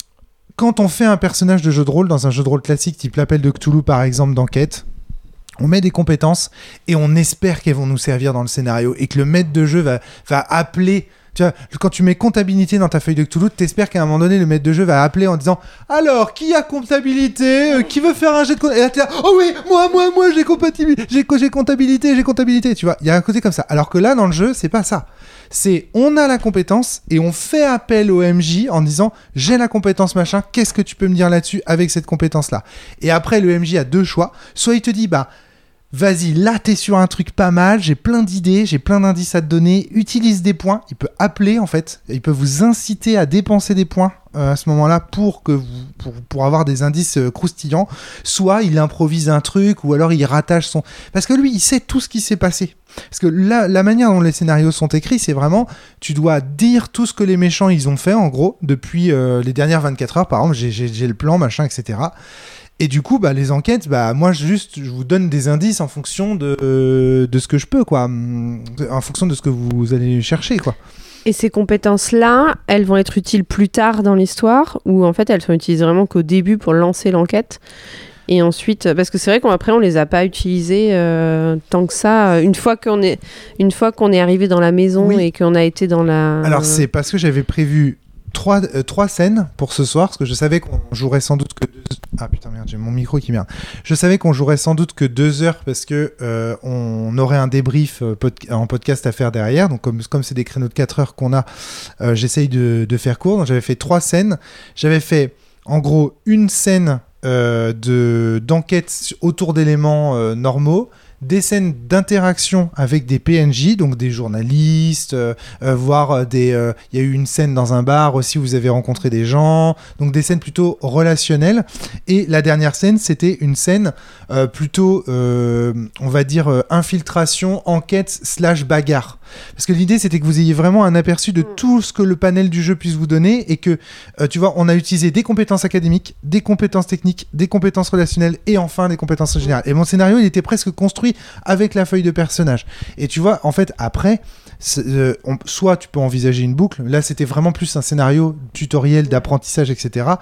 Speaker 1: quand on fait un personnage de jeu de rôle, dans un jeu de rôle classique type l'appel de Cthulhu par exemple d'enquête, on met des compétences et on espère qu'elles vont nous servir dans le scénario et que le maître de jeu va, va appeler. Tu vois, quand tu mets comptabilité dans ta feuille de Cthulhu, t'espères qu'à un moment donné, le maître de jeu va appeler en disant « Alors, qui a comptabilité euh, Qui veut faire un jet de comptabilité ?» Et là, t'es là « Oh oui, moi, moi, moi, j'ai comptabilité, j'ai, j'ai comptabilité, j'ai comptabilité. » Tu vois, il y a un côté comme ça. Alors que là, dans le jeu, c'est pas ça. C'est on a la compétence et on fait appel au M J en disant « J'ai la compétence machin, qu'est-ce que tu peux me dire là-dessus avec cette compétence-là » Et après, le M J a deux choix. Soit il te dit « Bah, vas-y, là t'es sur un truc pas mal, j'ai plein d'idées, j'ai plein d'indices à te donner, utilise des points. » Il peut appeler en fait, il peut vous inciter à dépenser des points euh, à ce moment-là pour, que vous, pour, pour avoir des indices euh, croustillants. Soit il improvise un truc ou alors il rattache son... Parce que lui, il sait tout ce qui s'est passé. Parce que la, la manière dont les scénarios sont écrits, c'est vraiment, tu dois dire tout ce que les méchants ils ont fait en gros depuis euh, les dernières vingt-quatre heures. Par exemple, j'ai, j'ai, j'ai le plan, machin, et cetera. Et du coup, bah, les enquêtes, bah, moi, juste, je vous donne des indices en fonction de, euh, de ce que je peux, quoi. En fonction de ce que vous allez chercher, quoi.
Speaker 4: Et ces compétences-là, elles vont être utiles plus tard dans l'histoire ou en fait, elles sont utilisées vraiment qu'au début pour lancer l'enquête et ensuite, parce que c'est vrai qu'après, on les a pas utilisées euh, tant que ça. Une fois qu'on est, une fois qu'on est arrivé dans la maison
Speaker 1: Oui.
Speaker 4: et qu'on a été dans la...
Speaker 1: Alors, c'est parce que j'avais prévu trois, euh, trois scènes pour ce soir, parce que je savais qu'on jouerait sans doute que deux... Ah putain, merde, j'ai mon micro qui merde. Je savais qu'on jouerait sans doute que deux heures, parce que euh, on aurait un débrief euh, pod- en podcast à faire derrière. Donc, comme, comme c'est des créneaux de quatre heures qu'on a, euh, j'essaye de, de faire court. Donc, j'avais fait trois scènes. J'avais fait, en gros, une scène euh, de, d'enquête autour d'éléments euh, normaux, des scènes d'interaction avec des P N J, donc des journalistes, euh, euh, voire euh, des... Il euh, y a eu une scène dans un bar aussi où vous avez rencontré des gens, donc des scènes plutôt relationnelles. Et la dernière scène, c'était une scène euh, plutôt, euh, on va dire, euh, infiltration, enquête, slash bagarre. Parce que l'idée, c'était que vous ayez vraiment un aperçu de tout ce que le panel du jeu puisse vous donner et que, euh, tu vois, on a utilisé des compétences académiques, des compétences techniques, des compétences relationnelles et enfin des compétences générales. Et mon scénario, il était presque construit avec la feuille de personnage. Et tu vois, en fait, après, euh, on, soit tu peux envisager une boucle. Là, c'était vraiment plus un scénario tutoriel d'apprentissage, et cetera.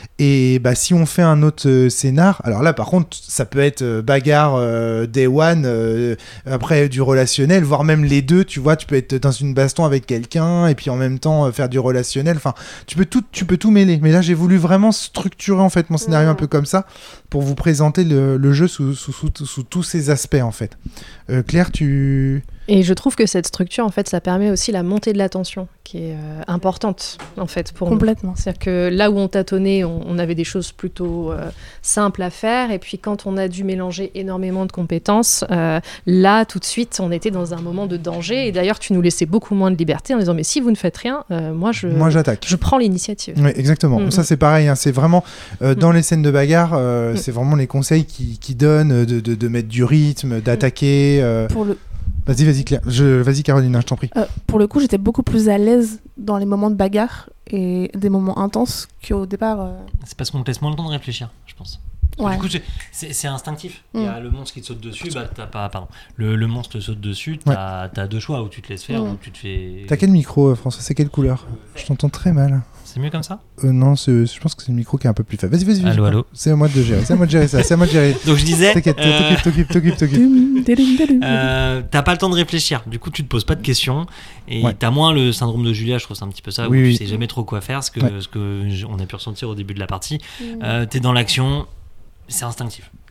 Speaker 1: Et bah, si on fait un autre euh, scénar, alors là, par contre, ça peut être euh, bagarre euh, day one, euh, après du relationnel, voire même les deux. Tu vois, tu peux être dans une baston avec quelqu'un et puis en même temps euh, faire du relationnel. Enfin, tu peux tout, tu peux tout mêler. Mais là, j'ai voulu vraiment structurer en fait mon scénario
Speaker 4: Mmh.
Speaker 1: un peu comme ça pour vous présenter le, le jeu sous, sous, sous, sous tous ses aspects en fait. Euh, Claire, tu...
Speaker 2: Et je trouve que cette structure, en fait, ça permet aussi la montée de la tension, qui est euh, importante, en fait, pour nous.
Speaker 5: Complètement.
Speaker 2: C'est-à-dire que là où on tâtonnait, on, on avait des choses plutôt euh, simples à faire, et puis quand on a dû mélanger énormément de compétences, euh, là, tout de suite, on était dans un moment de danger, et d'ailleurs, tu nous laissais beaucoup moins de liberté en disant, mais si vous ne faites rien, euh, moi, je,
Speaker 1: Moi, j'attaque.
Speaker 2: je prends l'initiative.
Speaker 1: Oui, exactement.
Speaker 2: Mm-hmm.
Speaker 1: Ça, c'est pareil. Hein. C'est vraiment, euh, dans
Speaker 2: Mm.
Speaker 1: les scènes de bagarre, euh,
Speaker 2: Mm.
Speaker 1: c'est vraiment les conseils qui, qui donnent de, de, de mettre du rythme, d'attaquer. Euh...
Speaker 5: Pour le,
Speaker 1: Vas-y, vas-y, Claire. Je... Vas-y, Caroline, hein, je t'en prie.
Speaker 5: euh, pour le coup, j'étais beaucoup plus à l'aise dans les moments de bagarre et des moments intenses qu'au départ. euh,
Speaker 3: C'est parce qu'on te laisse moins le temps de réfléchir, je pense.
Speaker 5: Ouais.
Speaker 3: Du coup, c'est, c'est, c'est instinctif.
Speaker 5: Mm.
Speaker 3: Il y a le monstre qui te saute dessus, bah t'as pas, pardon. Le, le monstre te saute dessus, t'as, t'as deux choix, où tu te laisses faire,
Speaker 5: Mm.
Speaker 3: ou tu te fais.
Speaker 1: T'as quel micro, euh, François? C'est quelle couleur? Je t'entends très mal.
Speaker 3: C'est mieux comme ça?
Speaker 1: Euh, non, c'est... je pense que c'est le micro qui est un peu plus faible. Vas-y, vas-y, vas-y.
Speaker 3: Allô, allô.
Speaker 1: C'est à moi de gérer. C'est à moi de gérer ça. C'est à moi de gérer.
Speaker 3: Donc je disais.
Speaker 1: T'inquiète,
Speaker 3: euh,
Speaker 1: t'occupe, t'occupe, t'occupe, t'occupe.
Speaker 5: Dum, dum, dum, dum.
Speaker 3: Euh, t'as pas le temps de réfléchir, du coup tu te poses pas de questions et
Speaker 1: Ouais.
Speaker 3: t'as moins le syndrome de Julia, je trouve c'est un petit peu ça, où
Speaker 1: Oui,
Speaker 3: tu
Speaker 1: oui.
Speaker 3: sais jamais trop quoi faire, ce que,
Speaker 1: Ouais.
Speaker 3: ce que j- on a pu ressentir au début de la partie.
Speaker 5: Mm.
Speaker 3: Euh, t'es dans l'action, c'est instinctif.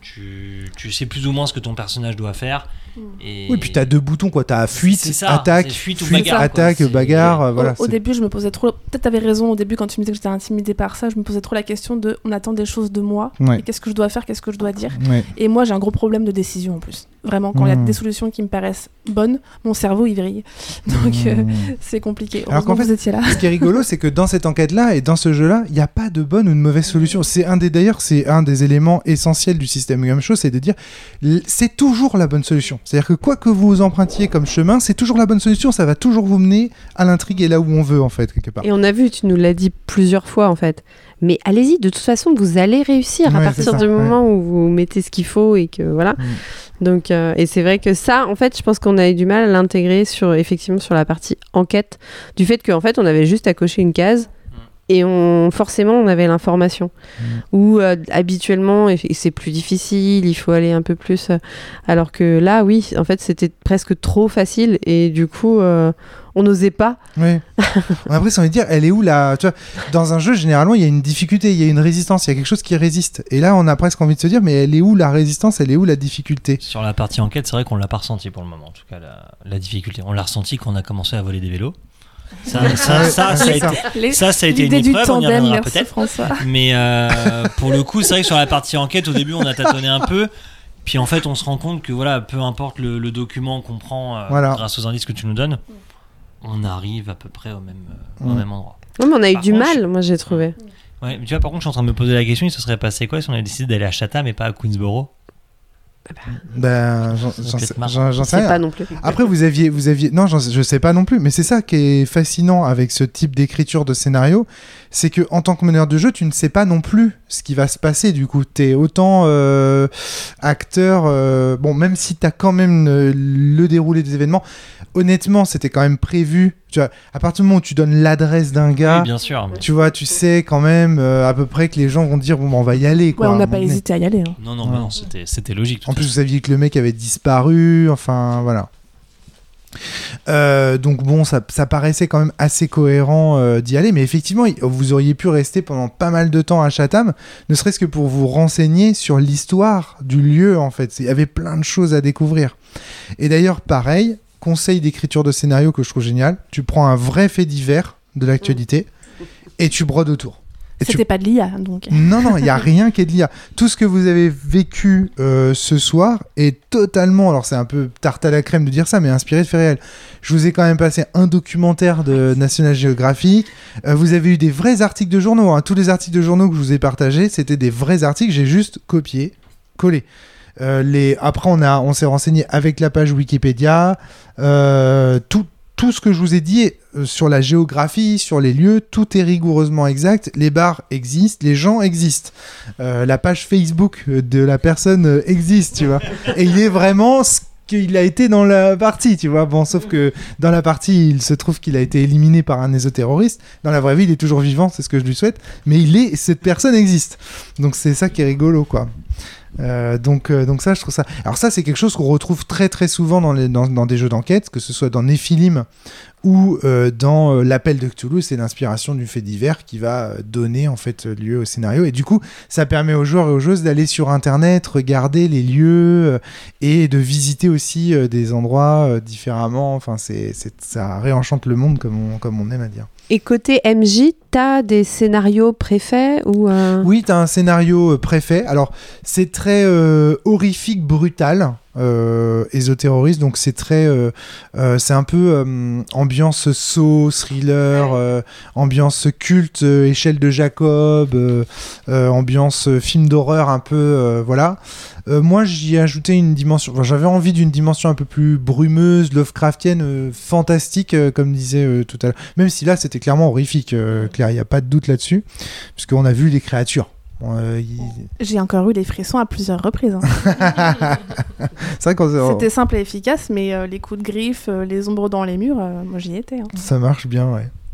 Speaker 3: Tu, tu sais plus ou moins ce que ton personnage doit faire. Et...
Speaker 1: Oui, puis t'as deux boutons, quoi. T'as fuite,
Speaker 3: C'est ça,
Speaker 1: attaque,
Speaker 3: c'est fuite ou
Speaker 1: fuite,
Speaker 3: bagarre, quoi.
Speaker 1: attaque,
Speaker 3: C'est-
Speaker 1: bagarre. euh, voilà,
Speaker 5: au, au
Speaker 1: c'est-
Speaker 5: début, je me posais trop. Peut-être t'avais raison au début quand tu me disais que j'étais intimidée par ça. Je me posais trop la question de on attend des choses de moi.
Speaker 1: Ouais.
Speaker 5: Et qu'est-ce que je dois faire, qu'est-ce que je dois dire.
Speaker 1: Ouais.
Speaker 5: Et moi, j'ai un gros problème de décision en plus. Vraiment, quand il y a
Speaker 1: Mmh.
Speaker 5: des solutions qui me paraissent bonnes, mon cerveau il vrille. Donc euh,
Speaker 1: Mmh.
Speaker 5: c'est compliqué.
Speaker 1: Alors qu'en
Speaker 5: Heureusement que
Speaker 1: fait,
Speaker 5: vous étiez là.
Speaker 1: Ce qui est rigolo, c'est que dans cette enquête-là et dans ce jeu-là, il n'y a pas de bonne ou de mauvaise solution. C'est un des d'ailleurs, c'est un des éléments essentiels du système Gumshoe, c'est de dire l- c'est toujours la bonne solution. C'est-à-dire que quoi que vous empruntiez comme chemin, c'est toujours la bonne solution. Ça va toujours vous mener à l'intrigue et là où on veut en fait quelque part.
Speaker 4: Et on a vu, tu nous l'as dit plusieurs fois en fait. Mais allez-y, de toute façon, vous allez réussir à
Speaker 1: Ouais,
Speaker 4: partir
Speaker 1: c'est ça,
Speaker 4: du
Speaker 1: ouais.
Speaker 4: moment où vous mettez ce qu'il faut et que voilà.
Speaker 1: Mm.
Speaker 4: Donc, euh, et c'est vrai que ça, en fait, je pense qu'on a eu du mal à l'intégrer sur, effectivement, sur la partie enquête, du fait qu'en fait, on avait juste à cocher une case. Et on, forcément, on avait l'information.
Speaker 1: Mm.
Speaker 4: Ou euh, habituellement, et et c'est plus difficile, il faut aller un peu plus. euh, alors que là, oui, en fait, c'était presque trop facile. Et du coup, euh, on n'osait pas.
Speaker 1: Oui. On a l'impression de dire, elle est où la. Tu vois, dans un jeu, généralement, il y a une difficulté, il y a une résistance, il y a quelque chose qui résiste. Et là, on a presque envie de se dire, mais elle est où la résistance, elle est où la difficulté?
Speaker 3: Sur la partie enquête, c'est vrai qu'on l'a pas ressenti pour le moment, en tout cas la, la difficulté. On l'a ressenti quand on a commencé à voler des vélos. Ça, ça, ça, ça a été,
Speaker 5: Les-
Speaker 3: ça, ça a été une
Speaker 5: L'idée du
Speaker 3: épreuve, on y
Speaker 5: tandem,
Speaker 3: reviendra
Speaker 5: merci
Speaker 3: peut-être.
Speaker 5: François.
Speaker 3: Mais euh, pour le coup, c'est vrai que sur la partie enquête, au début, on a tâtonné un peu. Puis en fait, on se rend compte que voilà, peu importe le, le document qu'on prend euh,
Speaker 1: Voilà.
Speaker 3: grâce aux indices que tu nous donnes, on arrive à peu près au même, euh, au
Speaker 1: Mm.
Speaker 3: même endroit.
Speaker 4: Non, mais on a eu
Speaker 3: Par
Speaker 4: du
Speaker 3: contre,
Speaker 4: mal,
Speaker 3: je-
Speaker 4: moi, j'ai trouvé.
Speaker 3: Ouais, mais tu vois, par contre, je suis en train de me poser la question, il se serait passé quoi si on avait décidé d'aller à Chatham et pas à Queensborough?
Speaker 1: Ben, j'en-
Speaker 3: Ça
Speaker 1: j'en
Speaker 3: peut
Speaker 1: sais-
Speaker 3: être marrant.
Speaker 1: j'en j'en
Speaker 4: Je
Speaker 1: sais
Speaker 4: sais
Speaker 1: rien.
Speaker 4: pas non plus.
Speaker 1: Après, vous aviez, vous aviez, non, j'en- je sais pas non plus, mais c'est ça qui est fascinant avec ce type d'écriture de scénario, c'est que en tant que meneur de jeu, tu ne sais pas non plus ce qui va se passer. Du coup, t'es autant euh, acteur, euh, bon, même si t'as quand même euh, le déroulé des événements. Honnêtement, c'était quand même prévu. Tu vois, à partir du moment où tu donnes l'adresse d'un gars,
Speaker 3: Oui, bien sûr. mais-
Speaker 1: tu vois, tu sais quand même euh, à peu près que les gens vont dire bon, ben, on va y aller.
Speaker 5: Ouais,
Speaker 1: Quoi,
Speaker 5: on
Speaker 1: à un
Speaker 5: n'a
Speaker 1: moment
Speaker 5: pas
Speaker 1: donné.
Speaker 5: hésité à y aller. hein.
Speaker 3: Non, non,
Speaker 1: Ouais.
Speaker 3: bah non, c'était, c'était logique. de
Speaker 1: En
Speaker 3: toute
Speaker 1: plus,
Speaker 3: façon.
Speaker 1: vous saviez que le mec avait disparu, enfin voilà. Euh, donc bon, ça, ça paraissait quand même assez cohérent euh, d'y aller, mais effectivement, il- vous auriez pu rester pendant pas mal de temps à Chatham, ne serait-ce que pour vous renseigner sur l'histoire du lieu, en fait. Il y avait plein de choses à découvrir. Et d'ailleurs, pareil, conseil d'écriture de scénario que je trouve génial, tu prends un vrai fait divers de l'actualité et tu brodes autour. Et tu
Speaker 5: C'était pas de l'I A, donc.
Speaker 1: non, non, il n'y a rien qui est de l'I A. Tout ce que vous avez vécu euh, ce soir est totalement, alors c'est un peu tarte à la crème de dire ça, mais inspiré de faits réels. Je vous ai quand même passé un documentaire de National Geographic. Euh, vous avez eu des vrais articles de journaux. Hein. Tous les articles de journaux que je vous ai partagés, c'était des vrais articles. J'ai juste copié, collé. Euh, les... Après, on, a, on s'est renseigné avec la page Wikipédia. Euh, tout, tout ce que je vous ai dit euh, sur la géographie, sur les lieux, tout est rigoureusement exact. Les bars existent, les gens existent. Euh, la page Facebook de la personne euh, existe, tu vois. Et il est vraiment ce qu'il a été dans la partie, tu vois. Bon, sauf que dans la partie, il se trouve qu'il a été éliminé par un ésoterroriste. Dans la vraie vie, il est toujours vivant, c'est ce que je lui souhaite. Mais il est, cette personne existe. Donc c'est ça qui est rigolo, quoi. Euh, donc, euh, donc ça, je trouve ça. Alors ça, c'est quelque chose qu'on retrouve très très souvent dans, les, dans, dans des jeux d'enquête, que ce soit dans Nephilim ou euh, dans euh, l'appel de Cthulhu. C'est l'inspiration du fait divers qui va euh, donner en fait lieu au scénario. Et du coup, ça permet aux joueurs et aux joueuses d'aller sur Internet, regarder les lieux euh, et de visiter aussi euh, des endroits euh, différemment. Enfin, c'est, c'est, ça réenchante le monde comme on, comme on aime à dire.
Speaker 4: Et côté M J, t'as des scénarios préfaits ou euh...
Speaker 1: Oui, t'as un scénario euh, préfet. Alors, c'est très euh, horrifique, brutal, euh, ésoterroriste. Donc, c'est très, euh, euh, c'est un peu euh, ambiance saut, thriller, euh, ambiance culte, euh, échelle de Jacob, euh, euh, ambiance euh, film d'horreur un peu, euh, voilà. Euh, moi, j'y ai ajouté une dimension. Enfin, j'avais envie d'une dimension un peu plus brumeuse, Lovecraftienne, euh, fantastique, euh, comme disait euh, tout à l'heure. Même si là, c'était clairement horrifique, euh, Claire. Il n'y a pas de doute là-dessus, puisqu'on a vu les créatures. Bon, euh, il-
Speaker 5: J'ai encore eu des frissons à plusieurs reprises. hein.
Speaker 1: C'est vrai qu'on
Speaker 5: C'était simple et efficace, mais euh, les coups de griffe, euh, les ombres dans les murs, euh, moi j'y étais. hein.
Speaker 1: ça marche bien, ouais.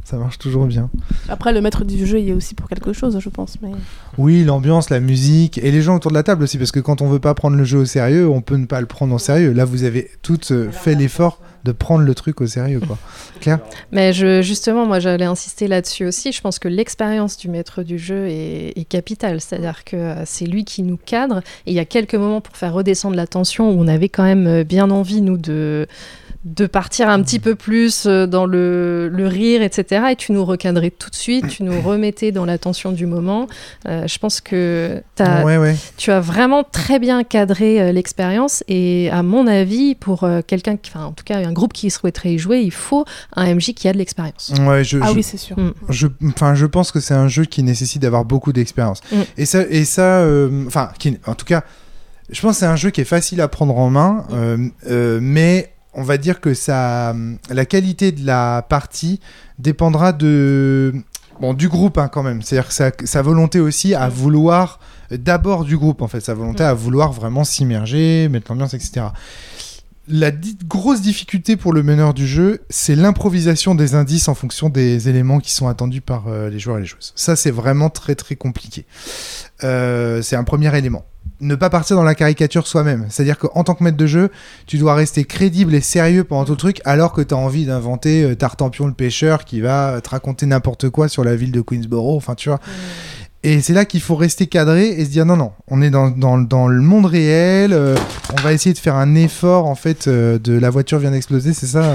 Speaker 1: Ça marche toujours bien.
Speaker 5: Après, le maître du jeu, il est aussi pour quelque chose, je pense. Mais...
Speaker 1: Oui, l'ambiance, la musique et les gens autour de la table aussi, parce que quand on veut pas prendre le jeu au sérieux, on peut ne pas le prendre au sérieux. Là, vous avez toutes euh, fait l'effort de prendre le truc au sérieux, quoi. Claire ?
Speaker 2: Mais je, justement, moi, j'allais insister là-dessus aussi. Je pense que l'expérience du maître du jeu est, est capitale. C'est-à-dire que euh, c'est lui qui nous cadre. Et il y a quelques moments pour faire redescendre la tension où on avait quand même bien envie, nous, de... de partir un petit peu plus dans le, le rire, et cetera. Et tu nous recadrais tout de suite, tu nous remettais dans la tension du moment. Euh, je pense que t'as,
Speaker 1: ouais, ouais.
Speaker 2: tu as vraiment très bien cadré euh, l'expérience. Et à mon avis, pour euh, quelqu'un, qui, enfin, en tout cas un groupe qui souhaiterait y jouer, il faut un M J qui a de l'expérience.
Speaker 1: Ouais, je,
Speaker 5: ah
Speaker 1: je,
Speaker 5: oui, c'est sûr.
Speaker 2: Mm.
Speaker 1: Je, enfin, je pense que c'est un jeu qui nécessite d'avoir beaucoup d'expérience.
Speaker 2: Mm.
Speaker 1: Et ça, et ça, enfin, euh, en tout cas, je pense que c'est un jeu qui est facile à prendre en main, euh, euh, mais on va dire que ça, la qualité de la partie dépendra de, bon, du groupe hein, quand même. C'est-à-dire que sa, sa volonté aussi à vouloir, d'abord du groupe en fait, sa volonté à vouloir vraiment s'immerger, mettre l'ambiance, et cetera. La di- grosse difficulté pour le meneur du jeu, c'est l'improvisation des indices en fonction des éléments qui sont attendus par euh, les joueurs et les joueuses. Ça, c'est vraiment très très compliqué. Euh, c'est un premier élément. Ne pas partir dans la caricature soi-même. C'est-à-dire qu'en tant que maître de jeu, tu dois rester crédible et sérieux pendant tout le truc, alors que tu as envie d'inventer euh, Tartampion le pêcheur qui va te raconter n'importe quoi sur la ville de Queensborough. Enfin, tu vois. Mmh. Et c'est là qu'il faut rester cadré et se dire non, non, on est dans, dans, dans le monde réel, euh, on va essayer de faire un effort, en fait, euh, de la voiture vient d'exploser, c'est ça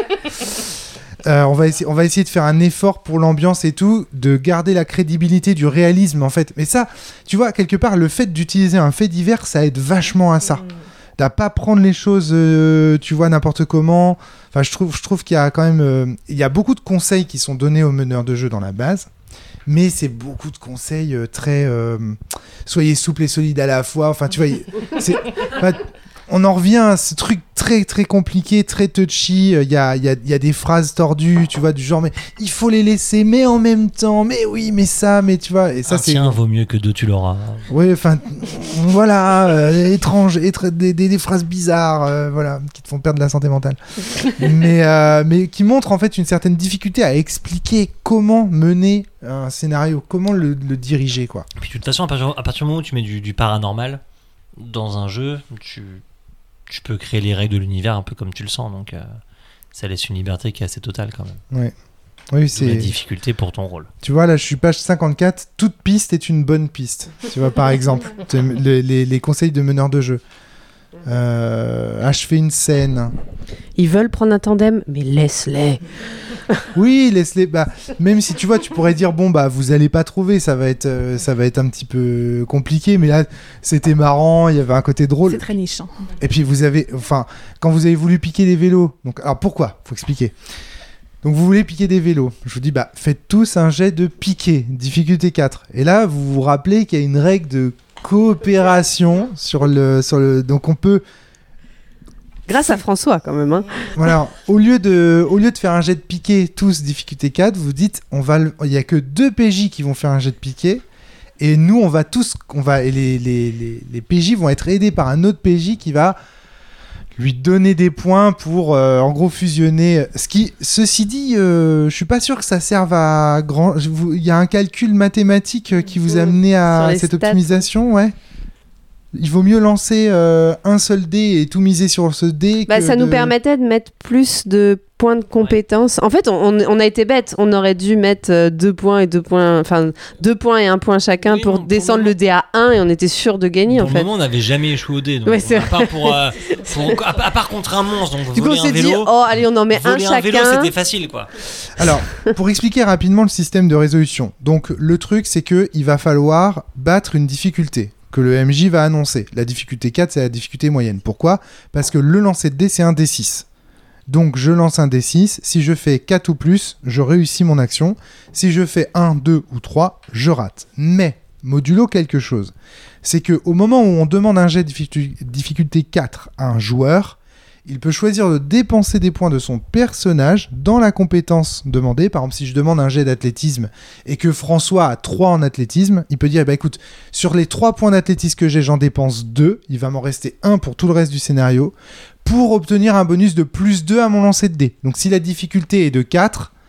Speaker 1: euh, on, va essayer, on va essayer de faire un effort pour l'ambiance et tout, de garder la crédibilité du réalisme, en fait. Mais ça, tu vois, quelque part, le fait d'utiliser un fait divers, ça aide vachement à ça. Mmh. D'à pas prendre les choses, euh, tu vois, n'importe comment. Enfin, je trouve, je trouve qu'il y a quand même... Euh, il y a beaucoup de conseils qui sont donnés aux meneurs de jeu dans la base. Mais c'est beaucoup de conseils euh, très... Euh, soyez souple et solide à la fois. Enfin, tu vois, c'est, enfin, on en revient à ce truc très, très compliqué, très touchy. Il y a, y a, y a des phrases tordues, tu vois, du genre, mais il faut les laisser, mais en même temps, mais oui, mais ça, mais tu vois... Et ça,
Speaker 3: Un
Speaker 1: c'est...
Speaker 3: tien vaut mieux que deux, tu l'auras.
Speaker 1: Oui, enfin, voilà, euh, étrange, étr- des, des, des phrases bizarres, euh, voilà, qui te font perdre la santé mentale. mais, euh, mais qui montrent, en fait, une certaine difficulté à expliquer comment mener un scénario, comment le, le diriger, quoi.
Speaker 3: Et puis de toute façon, à partir, à partir du moment où tu mets du, du paranormal dans un jeu, tu, tu peux créer les règles de l'univers un peu comme tu le sens, donc euh, ça laisse une liberté qui est assez totale quand même.
Speaker 1: Ouais. Oui, c'est
Speaker 3: la difficulté pour ton rôle.
Speaker 1: Tu vois, là, je suis page cinquante-quatre, toute piste est une bonne piste. Tu vois, par exemple, les, les, les conseils de meneur de jeu. Euh, achever une scène.
Speaker 4: Ils veulent prendre un tandem, mais laisse-les.
Speaker 1: Oui, laisse-les. Bah, même si tu vois, tu pourrais dire bon bah vous allez pas trouver, ça va être, euh, ça va être un petit peu compliqué. Mais là, c'était marrant, il y avait un côté drôle.
Speaker 5: C'est très niche. Hein.
Speaker 1: Et puis vous avez, enfin, quand vous avez voulu piquer des vélos, donc alors pourquoi ? Faut expliquer. Donc vous voulez piquer des vélos. Je vous dis bah faites tous un jet de piquer, difficulté quatre. Et là, vous vous rappelez qu'il y a une règle de coopération sur le, sur le, donc on peut.
Speaker 4: Grâce à François, quand même. Hein.
Speaker 1: Voilà, au lieu, de, au lieu de faire un jet de piqué, tous difficulté quatre, vous dites, on va le... il n'y a que deux P J qui vont faire un jet de piqué, et nous, on va tous, on va... et les, les, les, les P J vont être aidés par un autre P J qui va lui donner des points pour, euh, en gros, fusionner. Ce qui, ceci dit, euh, je ne suis pas sûr que ça serve à grand... Il y a un calcul mathématique qui vous a amené à cette
Speaker 4: stats.
Speaker 1: optimisation, ouais. Il vaut mieux lancer euh, un seul dé et tout miser sur ce dé.
Speaker 4: Bah,
Speaker 1: que
Speaker 4: ça
Speaker 1: de...
Speaker 4: nous permettait de mettre plus de points de compétence. Ouais. En fait, on, on a été bêtes. On aurait dû mettre euh, deux points et deux points, enfin deux points et un point chacun oui, pour non, descendre pour le, le dé à un et on était sûr de gagner.
Speaker 3: Pour
Speaker 4: en
Speaker 3: le
Speaker 4: fait.
Speaker 3: moment, on n'avait jamais échoué au dé. Donc
Speaker 4: ouais, c'est
Speaker 3: à, part pour, euh, pour, à, à part contre un monstre. Donc
Speaker 4: du coup, on s'est dit, oh, allez, on en met un chacun.
Speaker 3: Un vélo, c'était facile, quoi.
Speaker 1: Alors, pour expliquer rapidement le système de résolution. Donc, le truc, c'est que il va falloir battre une difficulté que le M J va annoncer. La difficulté quatre, c'est la difficulté moyenne. Pourquoi ? Parce que le lancer de dé, c'est un dé six. Donc, je lance un dé six. Si je fais quatre ou plus, je réussis mon action. Si je fais un, deux ou trois, je rate. Mais, modulo quelque chose. C'est qu'au moment où on demande un jet de difficulté quatre à un joueur, il peut choisir de dépenser des points de son personnage dans la compétence demandée. Par exemple, si je demande un jet d'athlétisme et que François a trois en athlétisme, il peut dire, bah, écoute, sur les trois points d'athlétisme que j'ai, j'en dépense deux. Il va m'en rester un pour tout le reste du scénario pour obtenir un bonus de plus deux à mon lancer de dés. Donc si la difficulté est de quatre,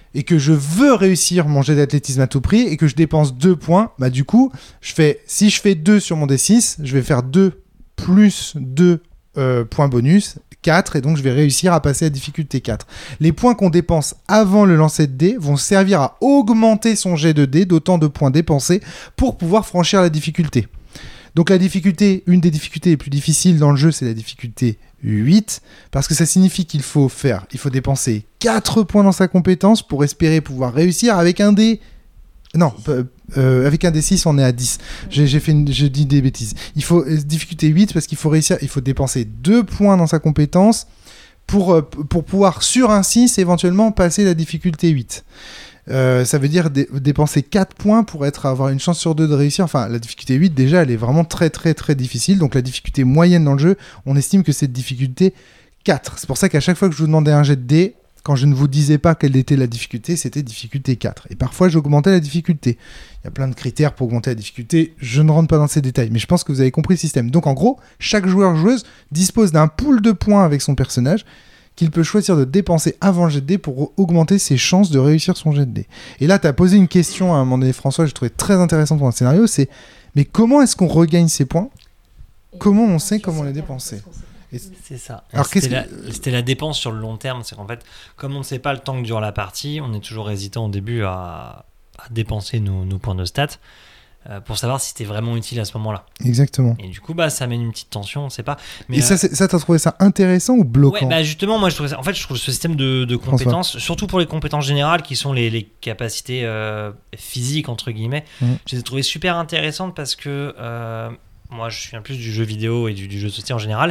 Speaker 1: et que je veux réussir mon jet d'athlétisme à tout prix et que je dépense deux points, bah du coup, je fais, si je fais deux sur mon D six, je vais faire deux plus deux euh, points bonus, quatre, et donc je vais réussir à passer à difficulté quatre. Les points qu'on dépense avant le lancer de dés vont servir à augmenter son jet de dés d'autant de points dépensés pour pouvoir franchir la difficulté. Donc la difficulté, une des difficultés les plus difficiles dans le jeu, c'est la difficulté huit, parce que ça signifie qu'il faut faire, il faut dépenser quatre points dans sa compétence pour espérer pouvoir réussir avec un dé. Non, euh, avec un D six, on est à dix. J'ai, j'ai fait une, j'ai dit des bêtises. Il faut euh, difficulté huit parce qu'il faut réussir, il faut dépenser deux points dans sa compétence pour, euh, pour pouvoir sur un six éventuellement passer la difficulté huit. Euh, ça veut dire dé- dépenser quatre points pour être, avoir une chance sur deux de réussir. Enfin, la difficulté huit, déjà, elle est vraiment très très très difficile. Donc la difficulté moyenne dans le jeu, on estime que c'est de difficulté quatre. C'est pour ça qu'à chaque fois que je vous demandais un jet de dés, quand je ne vous disais pas quelle était la difficulté, c'était difficulté quatre. Et parfois, j'augmentais la difficulté. Il y a plein de critères pour augmenter la difficulté. Je ne rentre pas dans ces détails, mais je pense que vous avez compris le système. Donc, en gros, chaque joueur-joueuse dispose d'un pool de points avec son personnage qu'il peut choisir de dépenser avant le jet de dés pour augmenter ses chances de réussir son jet de dés. Et là, tu as posé une question à un moment donné, François, que je trouvais très intéressante dans le scénario, c'est « Mais comment est-ce qu'on regagne ces points ? Comment on sait comment les dépenser ?»
Speaker 3: Et c'est ça.
Speaker 1: Alors,
Speaker 3: c'était,
Speaker 1: qu'est-ce
Speaker 3: la, c'était la dépense sur le long terme. C'est qu'en fait, comme on ne sait pas le temps que dure la partie, on est toujours hésitant au début à, à dépenser nos, nos points de stats euh, pour savoir si c'était vraiment utile à ce moment-là.
Speaker 1: Exactement.
Speaker 3: Et du coup, bah, ça mène une petite tension, on ne sait pas. Mais,
Speaker 1: Et ça,
Speaker 3: euh,
Speaker 1: c'est, ça, t'as trouvé ça intéressant ou bloquant ?
Speaker 3: Ouais, bah justement, moi, je trouve ça, en fait, je trouve ce système de, de compétences, surtout pour les compétences générales, qui sont les, les capacités euh, physiques, entre guillemets,
Speaker 1: mmh.
Speaker 3: je les ai trouvées super intéressantes parce que euh, moi, je suis un plus du jeu vidéo et du, du jeu de société en général.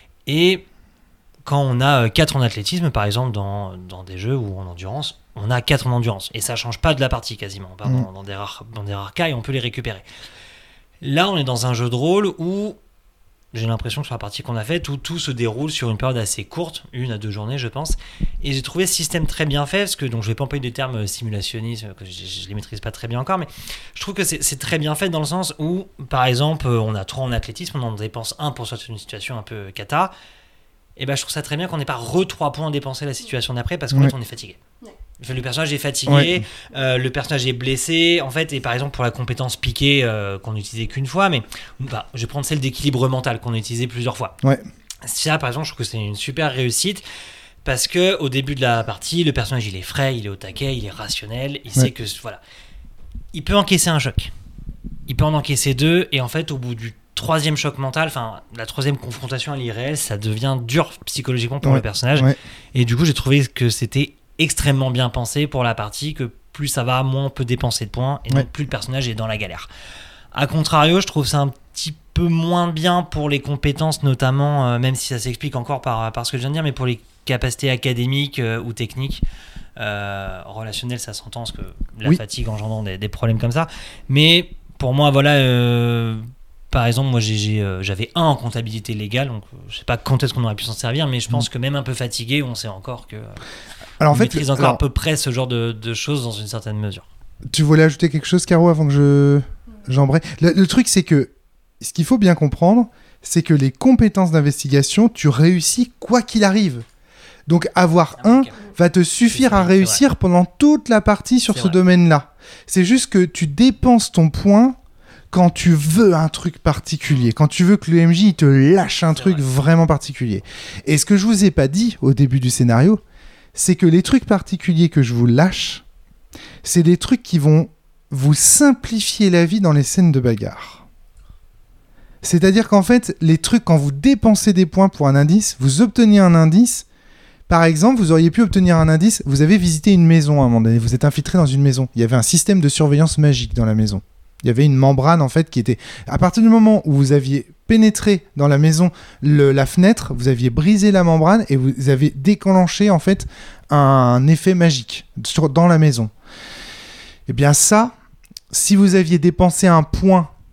Speaker 3: Et quand on a quatre en athlétisme, par exemple, dans, dans des jeux ou en endurance, on a quatre en endurance. Et ça change pas de la partie quasiment. Mmh. Dans, dans, des rares, dans des rares cas, et on peut les récupérer. Là, on est dans un jeu de rôle où j'ai l'impression que sur la partie qu'on a faite, où tout se déroule sur une période assez courte, une à deux journées, je pense. Et j'ai trouvé ce système très bien fait, parce que donc, je ne vais pas employer des termes simulationnistes, que je ne les maîtrise pas très bien encore, mais je trouve que c'est, c'est très bien fait dans le sens où, par exemple, on a trois en athlétisme, on en dépense un pour sortir d'une situation un peu cata. Et ben, je trouve ça très bien qu'on n'ait pas re trois points à dépenser la situation d'après, parce qu'en
Speaker 1: ouais.
Speaker 3: fait, on est fatigué. Ouais. Le personnage est fatigué,
Speaker 1: ouais.
Speaker 3: euh, le personnage est blessé, en fait, et par exemple pour la compétence piquée euh, qu'on n'utilisait qu'une fois, mais bah, je vais prendre celle d'équilibre mental qu'on a utilisée plusieurs fois.
Speaker 1: Ouais.
Speaker 3: Ça, par exemple, je trouve que c'est une super réussite parce que au début de la partie, le personnage il est frais, il est au taquet, il est rationnel, il ouais. sait que voilà, il peut encaisser un choc, il peut en encaisser deux, et en fait, au bout du troisième choc mental, enfin la troisième confrontation à l'irréel, ça devient dur psychologiquement pour
Speaker 1: ouais.
Speaker 3: le personnage,
Speaker 1: ouais.
Speaker 3: et du coup, j'ai trouvé que c'était extrêmement bien pensé pour la partie, que plus ça va, moins on peut dépenser de points, et donc ouais. plus le personnage est dans la galère. A contrario, je trouve ça un petit peu moins bien pour les compétences, notamment, euh, même si ça s'explique encore par, par ce que je viens de dire, mais pour les capacités académiques euh, ou techniques, euh, relationnelles, ça s'entend, parce que la oui. fatigue engendrant des, des problèmes comme ça. Mais pour moi, voilà, euh, par exemple, moi j'ai, j'ai, euh, j'avais un en comptabilité légale, donc euh, je sais pas quand est-ce qu'on aurait pu s'en servir, mais je pense mmh. que même un peu fatigué, on sait encore que... Euh, Alors, on en fait, maîtrise encore alors, à peu près ce genre de, de choses dans une certaine mesure.
Speaker 1: Tu voulais ajouter quelque chose, Caro, avant que je j'embraye ? Le, le truc, c'est que ce qu'il faut bien comprendre, c'est que les compétences d'investigation, tu réussis quoi qu'il arrive. Donc avoir ah, un okay. va te suffire vrai, à réussir pendant toute la partie sur c'est ce vrai. domaine-là. C'est juste que tu dépenses ton point quand tu veux un truc particulier, quand tu veux que le M J te lâche un c'est truc vrai. vraiment particulier. Et ce que je vous ai pas dit au début du scénario, c'est que les trucs particuliers que je vous lâche, c'est des trucs qui vont vous simplifier la vie dans les scènes de bagarre. C'est-à-dire qu'en fait, les trucs, quand vous dépensez des points pour un indice, vous obtenez un indice. Par exemple, vous auriez pu obtenir un indice, vous avez visité une maison à un moment donné, vous êtes infiltré dans une maison. Il y avait un système de surveillance magique dans la maison. Il y avait une membrane, en fait, qui était... À partir du moment où vous aviez pénétré dans la maison, le, la fenêtre, vous aviez brisé la membrane et vous avez déclenché, en fait, un effet magique sur, dans la maison. Eh bien ça, si vous aviez dépensé un point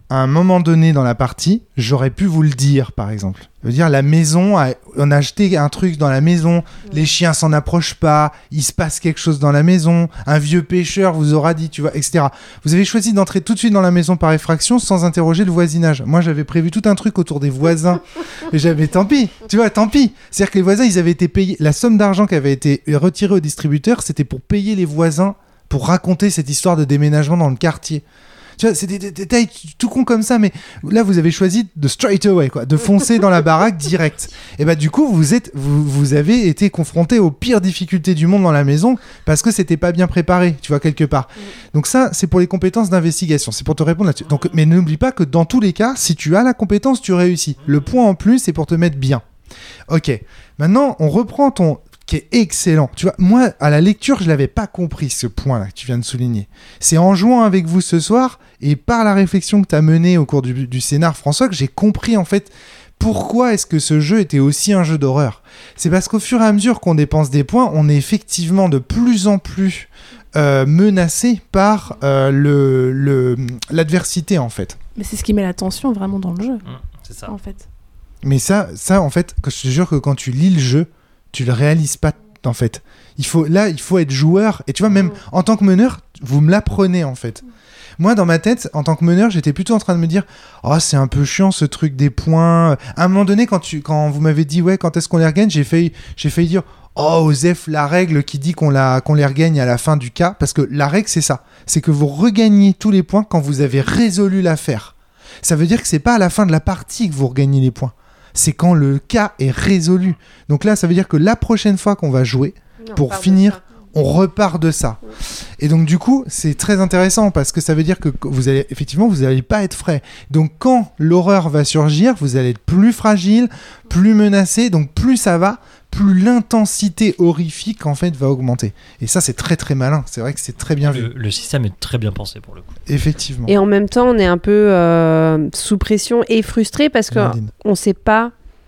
Speaker 1: à un moment donné dans la partie, j'aurais pu vous le dire, par exemple. Je veux dire, la maison, a... on a acheté un truc dans la maison, mmh. les chiens s'en approchent pas, il se passe quelque chose dans la maison, un vieux pêcheur vous aura dit, tu vois, et cetera. Vous avez choisi d'entrer tout de suite dans la maison par effraction sans interroger le voisinage. Moi, j'avais prévu tout un truc autour des voisins, et j'avais, tant pis, tu vois, tant pis. C'est-à-dire que les voisins, ils avaient été payés, la somme d'argent qui avait été retirée au distributeur, c'était pour payer les voisins, pour raconter cette histoire de déménagement dans le quartier. Tu vois, c'est des, des, des détails tout con comme ça, mais là, vous avez choisi de straight away, quoi, de foncer dans la baraque direct. Et bah, du coup, vous, êtes, vous, vous avez été confronté aux pires difficultés du monde dans la maison parce que c'était pas bien préparé, tu vois, quelque part. Mmh. Donc, ça, c'est pour les compétences d'investigation. C'est pour te répondre là-dessus. Donc, mais n'oublie pas que dans tous les cas, si tu as la compétence, tu réussis. Le point en plus, c'est pour te mettre bien. Ok. Maintenant, on reprend ton. Qui est excellent. Tu vois, moi, à la lecture, je l'avais pas compris, ce point-là que tu viens de souligner. C'est en jouant avec vous ce soir et par la réflexion que tu as menée au cours du, du scénar, François, que j'ai compris, en fait, pourquoi est-ce que ce jeu était aussi un jeu d'horreur. C'est parce qu'au fur et à mesure qu'on dépense des points, on est effectivement de plus en plus euh, menacé par euh, le, le, l'adversité, en fait.
Speaker 5: Mais c'est ce qui met la tension vraiment dans le jeu.
Speaker 3: Mmh, c'est ça.
Speaker 5: En fait.
Speaker 1: Mais ça, ça, en fait, je te jure que quand tu lis le jeu, tu le réalises pas, en fait. Il faut, là, il faut être joueur. Et tu vois, même mmh. en tant que meneur, vous me l'apprenez, en fait. Mmh. Moi, dans ma tête, en tant que meneur, j'étais plutôt en train de me dire « Oh, c'est un peu chiant, ce truc des points. » À un moment donné, quand, tu, quand vous m'avez dit « Ouais, quand est-ce qu'on les regagne ?» j'ai failli, j'ai failli dire « Oh, Osef, la règle qui dit qu'on, la, qu'on les regagne à la fin du cas. » Parce que la règle, c'est ça. C'est que vous regagnez tous les points quand vous avez résolu l'affaire. Ça veut dire que c'est pas à la fin de la partie que vous regagnez les points. C'est quand le cas est résolu. Donc là, ça veut dire que la prochaine fois qu'on va jouer, non, pour finir, on repart de ça. Ouais. Et donc du coup, c'est très intéressant parce que ça veut dire que vous allez, effectivement, vous n'allez pas être frais. Donc quand l'horreur va surgir, vous allez être plus fragile, plus menacé. Donc plus ça va, plus l'intensité horrifique en fait va augmenter. Et ça, c'est très très malin. C'est vrai que c'est très bien
Speaker 3: le,
Speaker 1: vu.
Speaker 3: Le système est très bien pensé pour le coup.
Speaker 1: Effectivement.
Speaker 4: Et en même temps, on est un peu euh, sous pression et frustré parce qu'on ne sait pas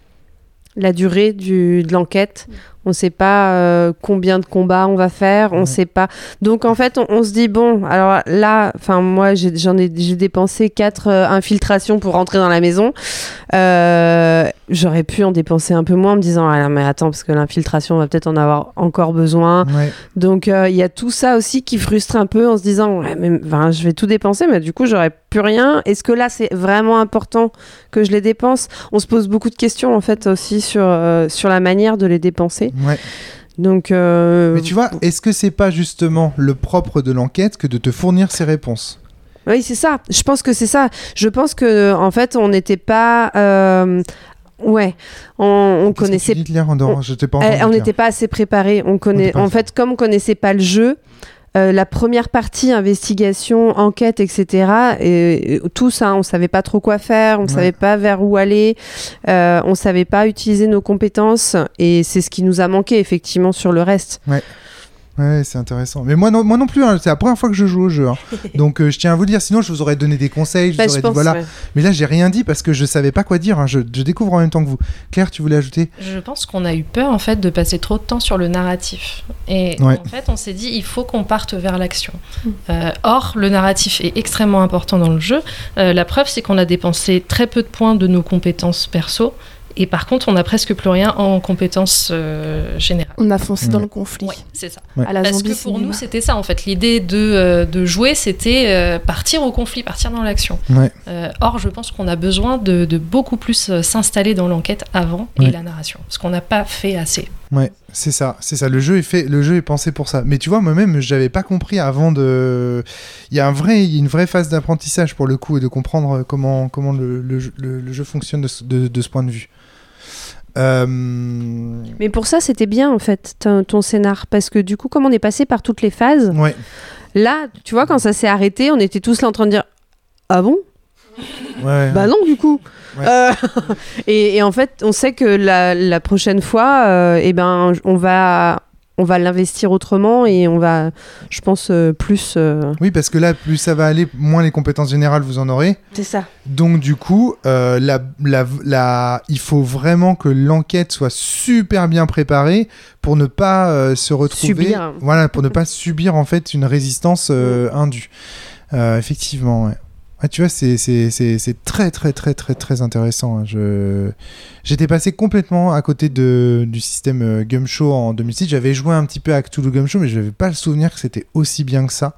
Speaker 4: la durée du, de l'enquête. On ne sait pas euh, combien de combats on va faire. On ouais. sait pas. Donc en fait, on, on se dit bon. Alors là, enfin moi, j'ai, j'en ai, j'ai dépensé quatre euh, infiltrations pour rentrer dans la maison. Euh, j'aurais pu en dépenser un peu moins en me disant ah, mais attends parce que l'infiltration on va peut-être en avoir encore besoin. Ouais. Donc il euh, y a tout ça aussi qui frustre un peu en se disant ouais, mais enfin, je vais tout dépenser, mais du coup j'aurais plus rien. Est-ce que là c'est vraiment important que je les dépense? On se pose beaucoup de questions en fait aussi sur euh, sur la manière de les dépenser.
Speaker 1: Ouais.
Speaker 4: Donc, euh...
Speaker 1: mais tu vois, est-ce que c'est pas justement le propre de l'enquête que de te fournir ces réponses?
Speaker 4: Oui, c'est ça. Je pense que c'est ça. Je pense que en fait, on n'était pas. Euh... Ouais, on, on connaissait.
Speaker 1: Que tu dis, Claire, on, je t'ai pas
Speaker 4: entendu, on n'était pas assez préparé. On connaît. On en fait, comme on connaissait pas le jeu. Euh, la première partie, investigation, enquête, et cetera. Et, et, tout ça, on savait pas trop quoi faire, on ouais. savait pas vers où aller, euh, on savait pas utiliser nos compétences, et c'est ce qui nous a manqué effectivement sur le reste.
Speaker 1: Ouais. Ouais, c'est intéressant. Mais moi non, moi non plus, hein, c'est la première fois que je joue au jeu. Hein. Donc euh, je tiens à vous le dire, sinon je vous aurais donné des conseils, je
Speaker 4: bah,
Speaker 1: vous aurais
Speaker 4: je
Speaker 1: dit voilà.
Speaker 4: Ouais.
Speaker 1: Mais là, j'ai rien dit parce que je savais pas quoi dire. Hein. Je, je découvre en même temps que vous. Claire, tu voulais ajouter?
Speaker 2: Je pense qu'on a eu peur en fait de passer trop de temps sur le narratif. Et ouais. en fait, on s'est dit il faut qu'on parte vers l'action. Euh, or, le narratif est extrêmement important dans le jeu. Euh, la preuve, c'est qu'on a dépensé très peu de points de nos compétences perso. Et par contre, on n'a presque plus rien en compétences euh, générales.
Speaker 5: On a foncé mmh. dans le conflit.
Speaker 2: Oui, c'est ça.
Speaker 1: Ouais.
Speaker 5: À la
Speaker 2: Parce
Speaker 5: zombie
Speaker 2: que pour
Speaker 5: cinéma.
Speaker 2: nous, c'était ça en fait. L'idée de, euh, de jouer, c'était euh, partir au conflit, partir dans l'action.
Speaker 1: Ouais.
Speaker 2: Euh, or, je pense qu'on a besoin de, de beaucoup plus euh, s'installer dans l'enquête avant
Speaker 1: ouais.
Speaker 2: et la narration. Parce qu'on n'a pas fait assez.
Speaker 1: Ouais, c'est ça, c'est ça. Le jeu est fait, le jeu est pensé pour ça. Mais tu vois, moi-même, j'avais pas compris avant de. Il y a un vrai, il y a une vraie phase d'apprentissage pour le coup et de comprendre comment comment le, le, le, le jeu fonctionne de, de, de ce point de vue. Euh...
Speaker 4: Mais pour ça, c'était bien en fait ton, ton scénar, parce que du coup, comme on est passé par toutes les phases,
Speaker 1: ouais.
Speaker 4: là, tu vois, quand ça s'est arrêté, on était tous là en train de dire ah bon?
Speaker 1: Ouais,
Speaker 4: bah
Speaker 1: ouais.
Speaker 4: non, du coup.
Speaker 1: Ouais.
Speaker 4: Euh, et, et en fait, on sait que la, la prochaine fois, euh, eh ben, on va. On va l'investir autrement et on va, je pense, euh, plus... Euh...
Speaker 1: Oui, parce que là, plus ça va aller, moins les compétences générales vous en aurez.
Speaker 4: C'est ça.
Speaker 1: Donc, du coup, euh, la, la, la, il faut vraiment que l'enquête soit super bien préparée pour ne pas euh, se retrouver...
Speaker 4: Subir.
Speaker 1: Voilà, pour ne pas subir, en fait, une résistance euh, indue. Euh, effectivement, ouais. Ah, tu vois, c'est, c'est, c'est, c'est très, très, très, très, très intéressant. Je... J'étais passé complètement à côté de, du système euh, Gumshoe en deux mille six. J'avais joué un petit peu à Cthulhu Gumshoe, mais je n'avais pas le souvenir que c'était aussi bien que ça.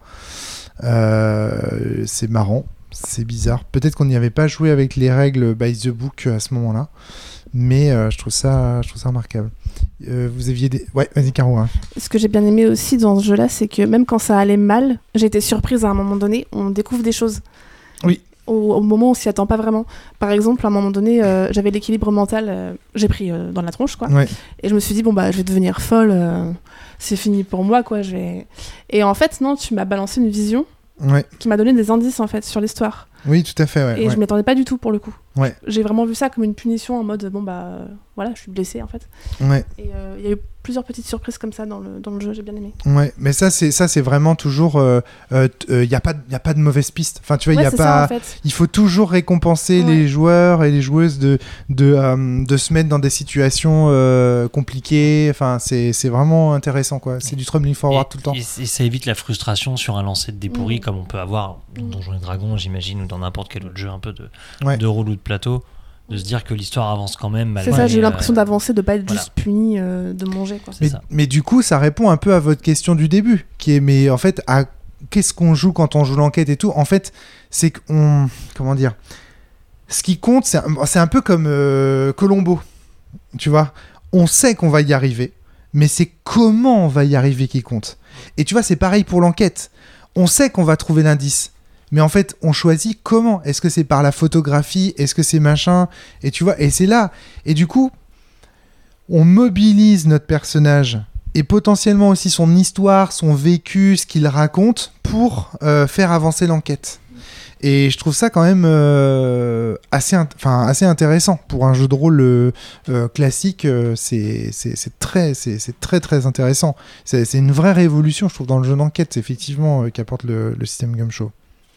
Speaker 1: Euh, c'est marrant, c'est bizarre. Peut-être qu'on n'y avait pas joué avec les règles by the book à ce moment-là, mais euh, je trouve ça, je trouve ça remarquable. Euh, vous aviez des... Ouais, vas-y Caro. Hein.
Speaker 5: Ce que j'ai bien aimé aussi dans ce jeu-là, c'est que même quand ça allait mal, j'ai été surprise à un moment donné, on découvre des choses.
Speaker 1: Oui.
Speaker 5: Au, au moment où on s'y attend pas vraiment. Par exemple, à un moment donné, euh, j'avais l'équilibre mental, euh, j'ai pris euh, dans la tronche, quoi.
Speaker 1: Ouais.
Speaker 5: Et je me suis dit, bon, bah, je vais devenir folle, euh, c'est fini pour moi, quoi. Je vais... Et en fait, non, tu m'as balancé une vision
Speaker 1: Ouais.
Speaker 5: qui m'a donné des indices, en fait, sur l'histoire.
Speaker 1: Oui, tout à fait. Ouais,
Speaker 5: Et
Speaker 1: ouais.
Speaker 5: je m'y attendais pas du tout, pour le coup.
Speaker 1: Ouais.
Speaker 5: J'ai vraiment vu ça comme une punition en mode, bon, bah, euh, voilà, je suis blessée, en fait.
Speaker 1: Ouais.
Speaker 5: Et euh, il y a eu plusieurs petites surprises comme ça dans le, dans le jeu, j'ai bien aimé.
Speaker 1: Ouais, mais ça c'est ça c'est vraiment toujours il euh, euh, euh, y a pas y a pas de mauvaise piste. Enfin tu vois, il
Speaker 5: Ouais,
Speaker 1: y a
Speaker 5: c'est
Speaker 1: pas
Speaker 5: ça, en fait.
Speaker 1: il faut toujours récompenser
Speaker 5: Ouais.
Speaker 1: les joueurs et les joueuses de de euh, de se mettre dans des situations euh, compliquées. Enfin, c'est c'est vraiment intéressant quoi. C'est du tumbling forward
Speaker 3: et,
Speaker 1: tout le temps.
Speaker 3: Et, et ça évite la frustration sur un lancer de dés pourris
Speaker 5: Mmh.
Speaker 3: comme on peut avoir dans
Speaker 5: Mmh.
Speaker 3: Donjons et Dragons, j'imagine, ou dans n'importe quel autre jeu un peu de,
Speaker 1: Ouais.
Speaker 3: de rôle ou de plateau, de se dire que l'histoire avance quand même.
Speaker 5: C'est
Speaker 3: malgré,
Speaker 5: ça, j'ai eu
Speaker 3: euh,
Speaker 5: l'impression d'avancer, de pas être
Speaker 3: voilà.
Speaker 5: juste puni, euh, de manger, quoi.
Speaker 3: C'est
Speaker 1: Mais,
Speaker 3: ça.
Speaker 1: mais du coup, ça répond un peu à votre question du début, qui est mais en fait à qu'est-ce qu'on joue quand on joue l'enquête et tout. En fait, c'est qu'on comment dire. Ce qui compte, c'est un, c'est un peu comme euh, Colombo. Tu vois, on sait qu'on va y arriver, mais c'est comment on va y arriver qui compte. Et tu vois, c'est pareil pour l'enquête. On sait qu'on va trouver l'indice, mais en fait, on choisit comment. Est-ce que c'est par la photographie? Est-ce que c'est machin? Et tu vois, et c'est là. Et du coup, on mobilise notre personnage et potentiellement aussi son histoire, son vécu, ce qu'il raconte pour euh, faire avancer l'enquête. Et je trouve ça quand même euh, assez, int- enfin, assez intéressant. Pour un jeu de rôle euh, euh, classique, euh, c'est, c'est, c'est, très, c'est, c'est très très intéressant. C'est, c'est une vraie révolution, je trouve, dans le jeu d'enquête, effectivement, euh, qu'apporte le, le système Gumshoe.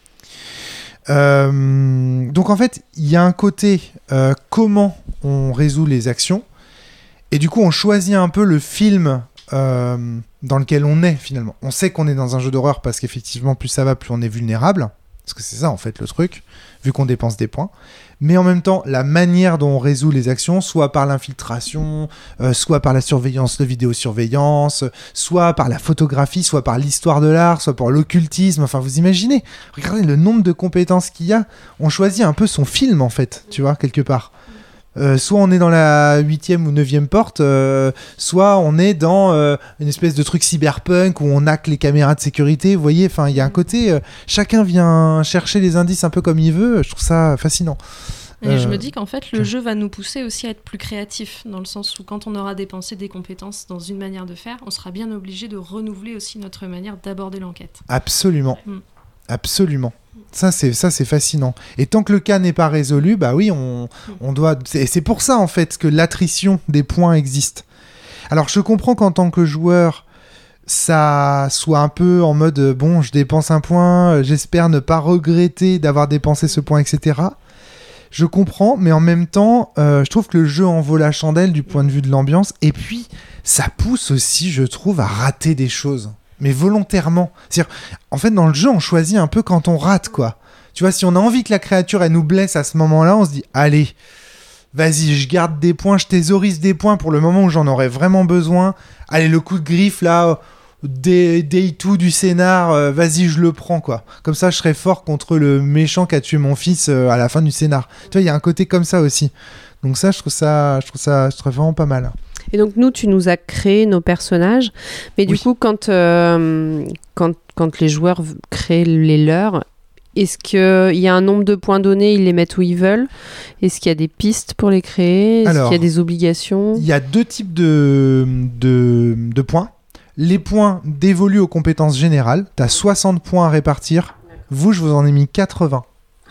Speaker 1: Euh, donc en fait, il y a un côté euh, comment on résout les actions, et du coup on choisit un peu le film euh, dans lequel on est finalement. On sait qu'on est dans un jeu d'horreur parce qu'effectivement plus ça va, plus on est vulnérable, parce que c'est ça en fait le truc, vu qu'on dépense des points. Mais en même temps, la manière dont on résout les actions, soit par l'infiltration, euh, soit par la surveillance de vidéosurveillance, soit par la photographie, soit par l'histoire de l'art, soit par l'occultisme, enfin vous imaginez, regardez le nombre de compétences qu'il y a, on choisit un peu son film en fait, tu vois, quelque part. Euh, soit on est dans la huitième ou neuvième porte, euh, soit on est dans euh, une espèce de truc cyberpunk où on hack les caméras de sécurité, vous voyez, enfin il y a un côté, euh, chacun vient chercher les indices un peu comme il veut, je trouve ça fascinant.
Speaker 6: Et
Speaker 1: Euh,
Speaker 6: je me dis qu'en fait, le
Speaker 1: ok.
Speaker 6: jeu va nous pousser aussi à être plus créatifs, dans le sens où quand on aura dépensé des compétences dans une manière de faire, on sera bien obligé de renouveler aussi notre manière d'aborder l'enquête.
Speaker 1: Absolument,
Speaker 6: Mm.
Speaker 1: absolument. Ça c'est ça c'est fascinant. Et tant que le cas n'est pas résolu, bah oui, on on doit. C'est, c'est pour ça en fait que l'attrition des points existe. Alors je comprends qu'en tant que joueur, ça soit un peu en mode euh, bon, je dépense un point, euh, j'espère ne pas regretter d'avoir dépensé ce point, et cetera. Je comprends, mais en même temps, euh, je trouve que le jeu en vaut la chandelle du point de vue de l'ambiance. Et puis, ça pousse aussi, je trouve, à rater des choses. Mais volontairement. C'est-à-dire, en fait, dans le jeu, on choisit un peu quand on rate, quoi. Tu vois, si on a envie que la créature, elle nous blesse à ce moment-là, on se dit, allez, vas-y, je garde des points, je thésaurise des points pour le moment où j'en aurais vraiment besoin. Allez, le coup de griffe, là, day, day deux du scénar, euh, vas-y, je le prends, quoi. Comme ça, je serai fort contre le méchant qui a tué mon fils euh, à la fin du scénar. Tu vois, il y a un côté comme ça aussi. Donc ça, je trouve ça, je trouve ça, je trouve vraiment pas mal.
Speaker 4: Et donc nous, tu nous as créé nos personnages, mais du
Speaker 1: Oui.
Speaker 4: coup, quand, euh, quand, quand les joueurs v- créent les leurs, est-ce qu'il y a un nombre de points donnés, ils les mettent où ils veulent? Est-ce qu'il y a des pistes pour les créer? Est-ce
Speaker 1: Alors,
Speaker 4: qu'il y a des obligations?
Speaker 1: Il y a deux types de, de, de points. Les points dévolus aux compétences générales. Tu as soixante points à répartir. Vous, je vous en ai mis quatre-vingts.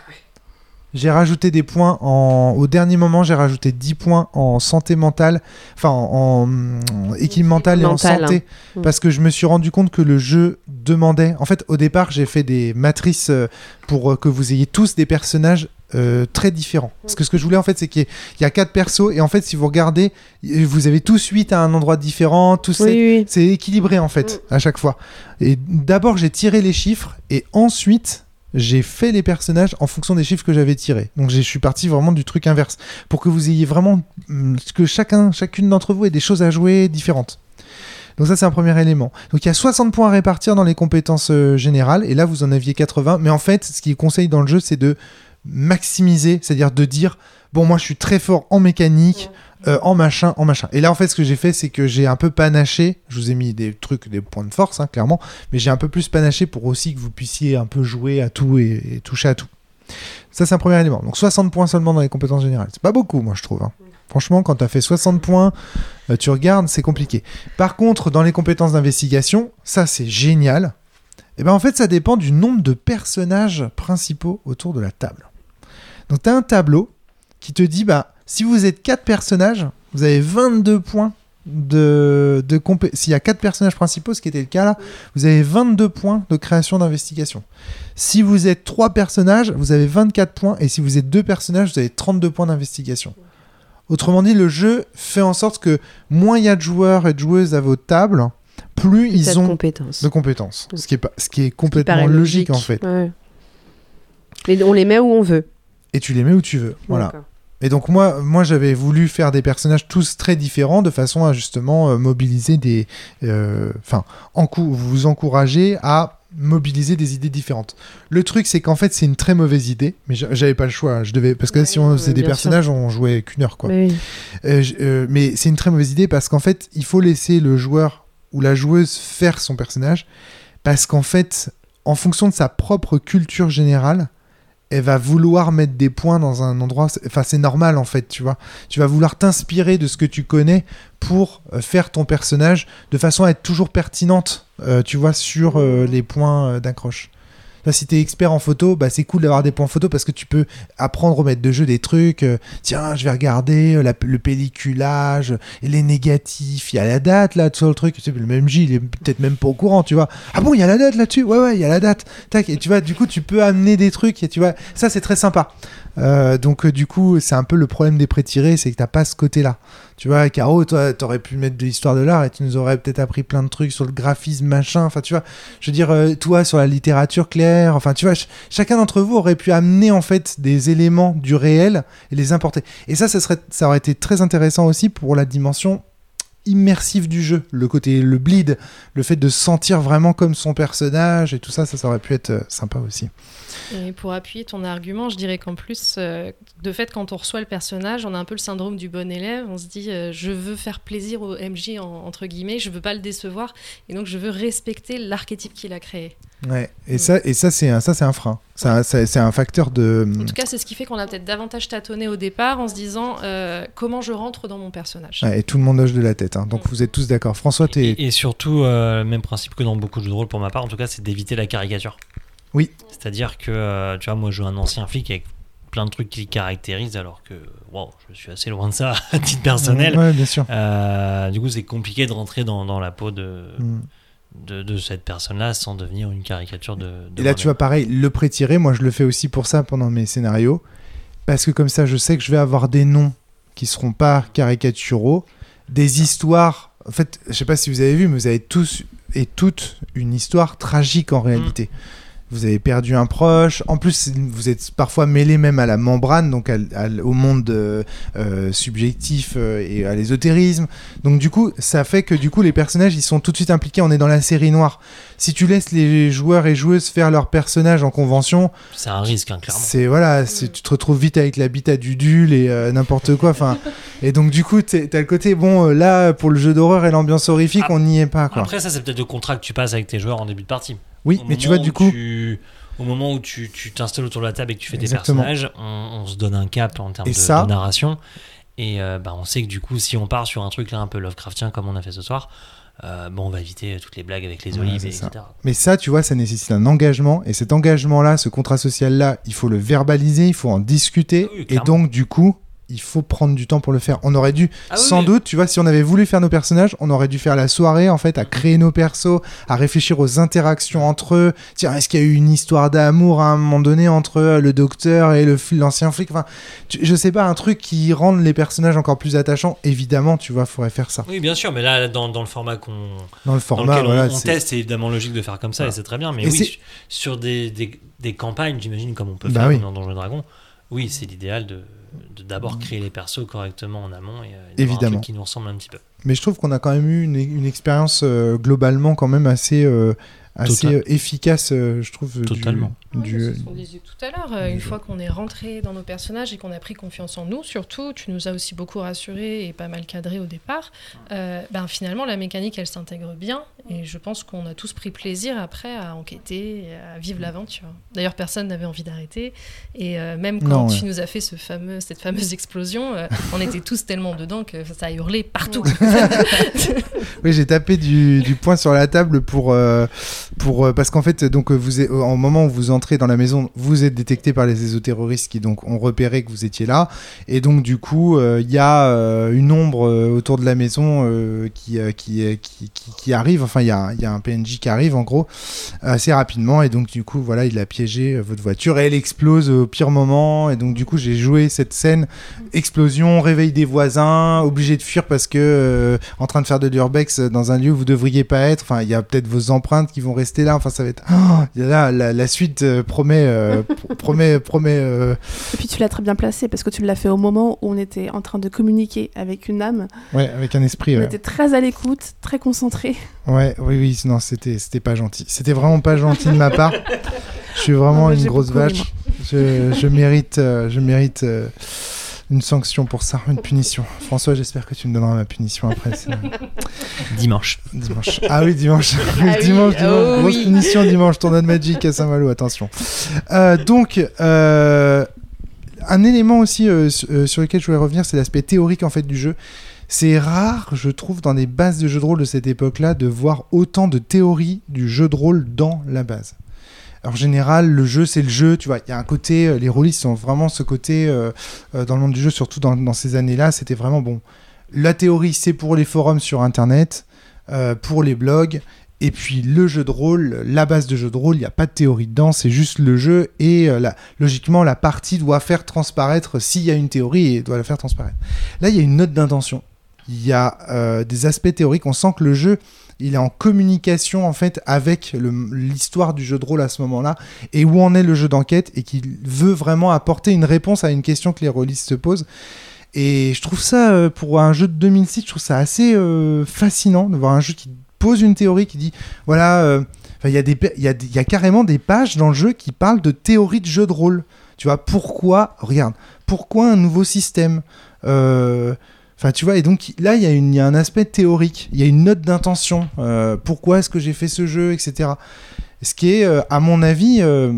Speaker 1: J'ai rajouté des points en... Au dernier moment, j'ai rajouté dix points en santé mentale, enfin en, en équilibre mental et en
Speaker 4: Mental,
Speaker 1: santé,
Speaker 4: hein.
Speaker 1: parce que je me suis rendu compte que le jeu demandait... En fait, au départ, j'ai fait des matrices euh, pour euh, que vous ayez tous des personnages euh, très différents. Parce que ce que je voulais, en fait, c'est qu'il y ait- il y a quatre persos, et en fait, si vous regardez, y- vous avez tous huit à un endroit différent, tous sept...
Speaker 4: Oui, oui.
Speaker 1: C'est équilibré, en fait, à chaque fois. Et d'abord, j'ai tiré les chiffres, et ensuite... j'ai fait les personnages en fonction des chiffres que j'avais tirés. Donc je suis parti vraiment du truc inverse pour que vous ayez vraiment que chacun, chacune d'entre vous ait des choses à jouer différentes. Donc ça c'est un premier élément. Donc il y a soixante points à répartir dans les compétences euh, générales et là vous en aviez quatre-vingts. Mais en fait ce qui est conseillé dans le jeu c'est de maximiser, c'est-à-dire de dire bon moi je suis très fort en mécanique. Euh, en machin, en machin. Et là, en fait, ce que j'ai fait, c'est que j'ai un peu panaché. Je vous ai mis des trucs, des points de force, hein, clairement. Mais j'ai un peu plus panaché pour aussi que vous puissiez un peu jouer à tout et, et toucher à tout. Ça, c'est un premier élément. Donc, soixante points seulement dans les compétences générales. C'est pas beaucoup, moi, je trouve. Hein. Franchement, quand tu as fait soixante points, euh, tu regardes, c'est compliqué. Par contre, dans les compétences d'investigation, ça, c'est génial. Et ben, en fait, ça dépend du nombre de personnages principaux autour de la table. Donc, tu as un tableau qui te dit, bah, si vous êtes quatre personnages, vous avez vingt-deux points de, de compé- S'il y a quatre personnages principaux, ce qui était le cas là, vous avez vingt-deux points de création d'investigation. Si vous êtes trois personnages, vous avez vingt-quatre points. Et si vous êtes deux personnages, vous avez trente-deux points d'investigation. Autrement dit, le jeu fait en sorte que moins il y a de joueurs et de joueuses à votre table, plus ils
Speaker 4: de
Speaker 1: ont
Speaker 4: compétences.
Speaker 1: de compétences. Ce qui est, pas, ce qui est complètement
Speaker 4: paraît
Speaker 1: logique,
Speaker 4: logique
Speaker 1: en fait.
Speaker 4: Ouais. Mais on les met où on veut.
Speaker 1: Et tu les mets où tu veux. Voilà.
Speaker 4: D'accord.
Speaker 1: Et donc moi, moi j'avais voulu faire des personnages tous très différents de façon à justement euh, mobiliser des... Enfin, euh, encou- vous encourager à mobiliser des idées différentes. Le truc c'est qu'en fait c'est une très mauvaise idée, mais j'avais pas le choix, je devais... parce que
Speaker 4: ouais,
Speaker 1: si on faisait
Speaker 4: ouais,
Speaker 1: des
Speaker 4: bien
Speaker 1: personnages
Speaker 4: sûr.
Speaker 1: on jouait qu'une heure quoi.
Speaker 4: Mais oui.
Speaker 1: Euh, j- euh, mais c'est une très mauvaise idée parce qu'en fait il faut laisser le joueur ou la joueuse faire son personnage parce qu'en fait en fonction de sa propre culture générale elle va vouloir mettre des points dans un endroit... Enfin, c'est normal, en fait, tu vois. Tu vas vouloir t'inspirer de ce que tu connais pour euh, faire ton personnage de façon à être toujours pertinente, euh, tu vois, sur euh, les points euh, d'accroche. Là, si t'es expert en photo, bah, c'est cool d'avoir des points photo parce que tu peux apprendre au maître de jeu des trucs. Euh, tiens, je vais regarder euh, la, le pelliculage, et les négatifs. Il y a la date là, sur le truc. Tu sais, le M J, il est peut-être même pas au courant, tu vois. Ah bon, il y a la date là-dessus. Ouais, ouais, il y a la date. Tac. Et tu vois, du coup, tu peux amener des trucs. Et tu vois, ça, c'est très sympa. Euh, donc, euh, du coup, c'est un peu le problème des pré-tirés, c'est que t'as pas ce côté-là. Tu vois, Caro, toi, t'aurais pu mettre de l'histoire de l'art et tu nous aurais peut-être appris plein de trucs sur le graphisme, machin. Enfin, tu vois, je veux dire, euh, toi, sur la littérature claire. Enfin, tu vois, ch- chacun d'entre vous aurait pu amener, en fait, des éléments du réel et les importer. Et ça, ça, serait, ça aurait été très intéressant aussi pour la dimension immersif du jeu, le côté le bleed, le fait de se sentir vraiment comme son personnage et tout ça, ça, ça aurait pu être euh, sympa aussi.
Speaker 6: Et pour appuyer ton argument, je dirais qu'en plus, euh, de fait, quand on reçoit le personnage, on a un peu le syndrome du bon élève. On se dit, euh, je veux faire plaisir au M J, en- entre guillemets, je veux pas le décevoir, et donc je veux respecter l'archétype qu'il a créé.
Speaker 1: Ouais. Et
Speaker 6: Mm.
Speaker 1: ça, et ça c'est un, ça c'est un frein. C'est un, c'est, c'est un facteur de.
Speaker 6: En tout cas, c'est ce qui fait qu'on a peut-être davantage tâtonné au départ en se disant euh, comment je rentre dans mon personnage.
Speaker 1: Ouais, et tout le monde hoche de la tête. Hein. Donc
Speaker 6: Mm.
Speaker 1: vous êtes tous d'accord. François, t'es.
Speaker 3: Et, et surtout, euh, même principe que dans beaucoup de jeux de rôle pour ma part, en tout cas, c'est d'éviter la caricature.
Speaker 1: Oui.
Speaker 3: C'est-à-dire que, euh, tu vois, moi je joue un ancien flic avec plein de trucs qui le caractérisent, alors que, wow, je suis assez loin de ça à titre personnel.
Speaker 1: Ouais, bien sûr.
Speaker 3: Euh, du coup, c'est compliqué de rentrer dans, dans la peau de,
Speaker 1: Mm.
Speaker 3: de, de cette personne-là sans devenir une caricature de. de
Speaker 1: Et là, tu vois, pareil, le pré-tiré, moi je le fais aussi pour ça pendant mes scénarios. Parce que comme ça, je sais que je vais avoir des noms qui seront pas caricaturaux, des histoires. En fait, je sais pas si vous avez vu, mais vous avez tous et toutes une histoire tragique en réalité. Mm. Vous avez perdu un proche. En plus, vous êtes parfois mêlé même à la membrane, donc à, à, au monde euh, euh, subjectif euh, et à l'ésotérisme. Donc du coup, ça fait que du coup, les personnages, ils sont tout de suite impliqués. On est dans la série noire. Si tu laisses les joueurs et joueuses faire leurs personnages en convention,
Speaker 3: c'est un risque, hein, clairement.
Speaker 1: C'est voilà, c'est, tu te retrouves vite avec l'habitat du Dul et euh, n'importe quoi. Enfin, et donc du coup, t'as le côté bon euh, là pour le jeu d'horreur et l'ambiance horrifique,
Speaker 3: ah,
Speaker 1: on n'y est pas quoi.
Speaker 3: Après, ça, c'est peut-être le contrat que tu passes avec tes joueurs en début de partie.
Speaker 1: Oui,
Speaker 3: Au
Speaker 1: mais tu vois, du coup.
Speaker 3: Tu, au moment où tu, tu t'installes autour de la table et que tu fais
Speaker 1: Exactement.
Speaker 3: des personnages, on, on se donne un cap en termes
Speaker 1: et
Speaker 3: de,
Speaker 1: ça,
Speaker 3: de narration. Et euh, bah, on sait que du coup, si on part sur un truc là un peu Lovecraftien comme on a fait ce soir, euh, bon, on va éviter toutes les blagues avec les
Speaker 1: ouais,
Speaker 3: olives,
Speaker 1: et
Speaker 3: et cetera.
Speaker 1: Mais ça, tu vois, ça nécessite un engagement. Et cet engagement-là, ce contrat social-là, il faut le verbaliser, il faut en discuter.
Speaker 3: Oui,
Speaker 1: et donc, du coup, il faut prendre du temps pour le faire. On aurait dû,
Speaker 3: Ah oui,
Speaker 1: sans
Speaker 3: mais-
Speaker 1: doute, tu vois, si on avait voulu faire nos personnages, on aurait dû faire la soirée, en fait, à créer nos persos, à réfléchir aux interactions entre eux. Tiens, est-ce qu'il y a eu une histoire d'amour à un moment donné entre euh, le docteur et le, fl- l'ancien flic? Enfin, tu- je sais pas, un truc qui rende les personnages encore plus attachants. Évidemment, tu vois, faudrait faire ça.
Speaker 3: Oui, bien sûr, mais là, dans, dans le format qu'on,
Speaker 1: Dans le
Speaker 3: dans
Speaker 1: format,
Speaker 3: lequel on,
Speaker 1: voilà,
Speaker 3: on
Speaker 1: c'est-
Speaker 3: teste, c'est évidemment logique de faire comme ça,
Speaker 1: Voilà.
Speaker 3: et c'est très bien. Mais
Speaker 1: Et
Speaker 3: oui,
Speaker 1: c'est-
Speaker 3: su- sur des, des, des campagnes, j'imagine, comme on peut
Speaker 1: Bah
Speaker 3: faire
Speaker 1: oui.
Speaker 3: comme dans Donjons et Dragons, oui, c'est l'idéal de, de d'abord créer les persos correctement en amont et euh, d'avoir un
Speaker 1: Évidemment.
Speaker 3: truc qui nous ressemble un petit peu.
Speaker 1: Mais je trouve qu'on a quand même eu une, une expérience euh, globalement quand même assez, euh, assez
Speaker 3: Total.
Speaker 1: euh, efficace, euh, je trouve. du-
Speaker 3: Totalement.
Speaker 1: Du,
Speaker 6: Ouais, c'est ce qu'on disait tout à l'heure. euh,
Speaker 1: du
Speaker 6: Une
Speaker 1: jeu.
Speaker 6: fois qu'on est rentré dans nos personnages et qu'on a pris confiance en nous, surtout, tu nous as aussi beaucoup rassurés et pas mal cadrés au départ. euh, ben finalement, la mécanique, elle s'intègre bien. Et je pense qu'on a tous pris plaisir après à enquêter, et à vivre l'aventure. D'ailleurs, personne n'avait envie d'arrêter. Et euh, même quand
Speaker 1: Non, ouais.
Speaker 6: tu nous as fait ce fameux, cette fameuse explosion, euh, on était tous tellement dedans que ça a hurlé partout.
Speaker 1: Oui, j'ai tapé du, du poing sur la table pour, euh, pour euh, parce qu'en fait, donc vous êtes- au moment où vous entrez dans la maison, vous êtes détecté par les exoterroristes qui donc ont repéré que vous étiez là, et donc du coup, euh, il y a euh, une ombre euh, autour de la maison euh, qui, euh, qui, euh, qui, qui, qui arrive. Enfin, il y a, il y a un P N J qui arrive en gros assez rapidement, et donc du coup, voilà, il a piégé euh, votre voiture et elle explose au pire moment. Et donc du coup, j'ai joué cette scène explosion, réveil des voisins, obligé de fuir parce que euh, en train de faire de l'urbex dans un lieu où vous devriez pas être. Enfin, il y a peut-être vos empreintes qui vont rester là. Enfin, ça va être. Oh, là, la, la suite euh, promet, euh, pr- promet, promet. euh,
Speaker 5: Et puis tu l'as très bien placé parce que tu l'as fait au moment où on était en train de communiquer avec une âme.
Speaker 1: Ouais, avec un esprit.
Speaker 5: On
Speaker 1: Ouais,
Speaker 5: était très à l'écoute, très concentré.
Speaker 1: ouais, oui, oui. Non, c'était, c'était pas gentil. C'était vraiment pas gentil de ma part. Je suis vraiment
Speaker 5: Non, mais
Speaker 1: une
Speaker 5: j'ai
Speaker 1: grosse
Speaker 5: beaucoup ri,
Speaker 1: vache. Je, je mérite, euh, je mérite. euh, Une sanction pour ça, une punition. François, j'espère que tu me donneras ma punition après. C'est
Speaker 3: Dimanche.
Speaker 1: dimanche. Ah oui, dimanche.
Speaker 4: oui,
Speaker 1: dimanche, dimanche.
Speaker 4: oh
Speaker 1: Grosse
Speaker 4: oui.
Speaker 1: punition dimanche. Tournoi de Magic à Saint-Malo, attention. Euh, donc, euh, un élément aussi euh, sur, euh, sur lequel je voulais revenir, c'est l'aspect théorique en fait du jeu. C'est rare, je trouve, dans des bases de jeux de rôle de cette époque-là, de voir autant de théorie du jeu de rôle dans la base. En général, le jeu, c'est le jeu, tu vois. Il y a un côté, euh, les rôlistes ont vraiment ce côté euh, euh, dans le monde du jeu, surtout dans, dans ces années-là, c'était vraiment bon. La théorie, c'est pour les forums sur Internet, euh, pour les blogs, et puis le jeu de rôle, la base de jeu de rôle, il n'y a pas de théorie dedans, c'est juste le jeu, et euh, la, logiquement, la partie doit faire transparaître, s'il y a une théorie, et doit la faire transparaître. Là, il y a une note d'intention. Il y a euh, des aspects théoriques, on sent que le jeu, il est en communication en fait avec le, l'histoire du jeu de rôle à ce moment-là, et où en est le jeu d'enquête, et qu'il veut vraiment apporter une réponse à une question que les rôlistes se posent. Et je trouve ça, euh, pour un jeu de deux mille six, je trouve ça assez euh, fascinant de voir un jeu qui pose une théorie, qui dit, voilà, euh, il y a des, il y a des, il y a carrément des pages dans le jeu qui parlent de théorie de jeu de rôle. Tu vois, pourquoi, regarde, pourquoi un nouveau système euh, Enfin, tu vois, et donc là, il y, a une- il y a un aspect théorique, il y a une note d'intention. Euh, pourquoi est-ce que j'ai fait ce jeu, et cetera. Ce qui est, euh, à mon avis, euh,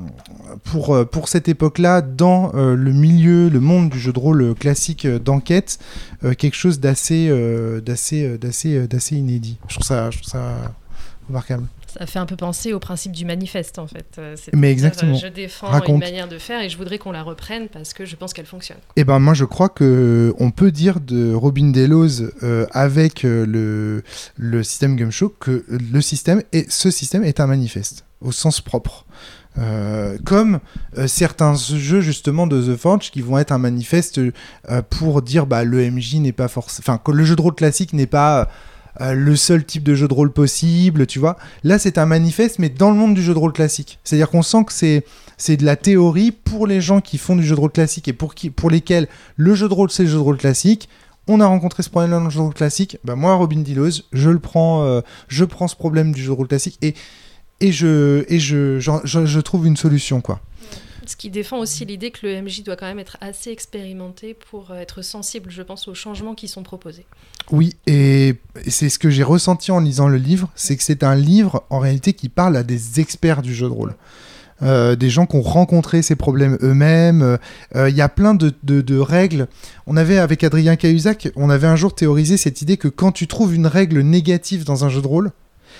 Speaker 1: pour, euh, pour cette époque-là, dans euh, le milieu, le monde du jeu de rôle classique euh, d'enquête, euh, quelque chose d'assez, euh, d'assez, euh, d'assez, euh, d'assez inédit. Je trouve ça, je trouve ça remarquable.
Speaker 6: Ça fait un peu penser au principe du manifeste, en fait. Euh, c'est
Speaker 1: Mais
Speaker 6: de dire,
Speaker 1: exactement.
Speaker 6: euh, Je défends
Speaker 1: Raconte.
Speaker 6: une manière de faire et je voudrais qu'on la reprenne parce que je pense qu'elle fonctionne.
Speaker 1: Eh ben moi je crois que on peut dire de Robin Delos euh, avec euh, le, le système Gumshoe que le système est, ce système est un manifeste au sens propre. Euh, comme euh, certains jeux justement de The Forge qui vont être un manifeste euh, pour dire bah le M J n'est pas forcément, enfin que le jeu de rôle classique n'est pas euh, le seul type de jeu de rôle possible, tu vois. Là c'est un manifeste mais dans le monde du jeu de rôle classique. C'est-à-dire qu'on sent que c'est c'est de la théorie pour les gens qui font du jeu de rôle classique et pour qui pour lesquels le jeu de rôle c'est le jeu de rôle classique. On a rencontré ce problème-là dans le jeu de rôle classique. Bah moi Robin Delos, je le prends, euh, je prends ce problème du jeu de rôle classique et et je et je je, je, je trouve une solution quoi.
Speaker 6: Ce qui défend aussi l'idée que le M J doit quand même être assez expérimenté pour euh, être sensible, je pense, aux changements qui sont proposés.
Speaker 1: Oui, et c'est ce que j'ai ressenti en lisant le livre, c'est que c'est un livre en réalité qui parle à des experts du jeu de rôle. Euh, des gens qui ont rencontré ces problèmes eux-mêmes. Il euh, y a plein de, de, de règles. On avait, avec Adrien Cahuzac, on avait un jour théorisé cette idée que quand tu trouves une règle négative dans un jeu de rôle,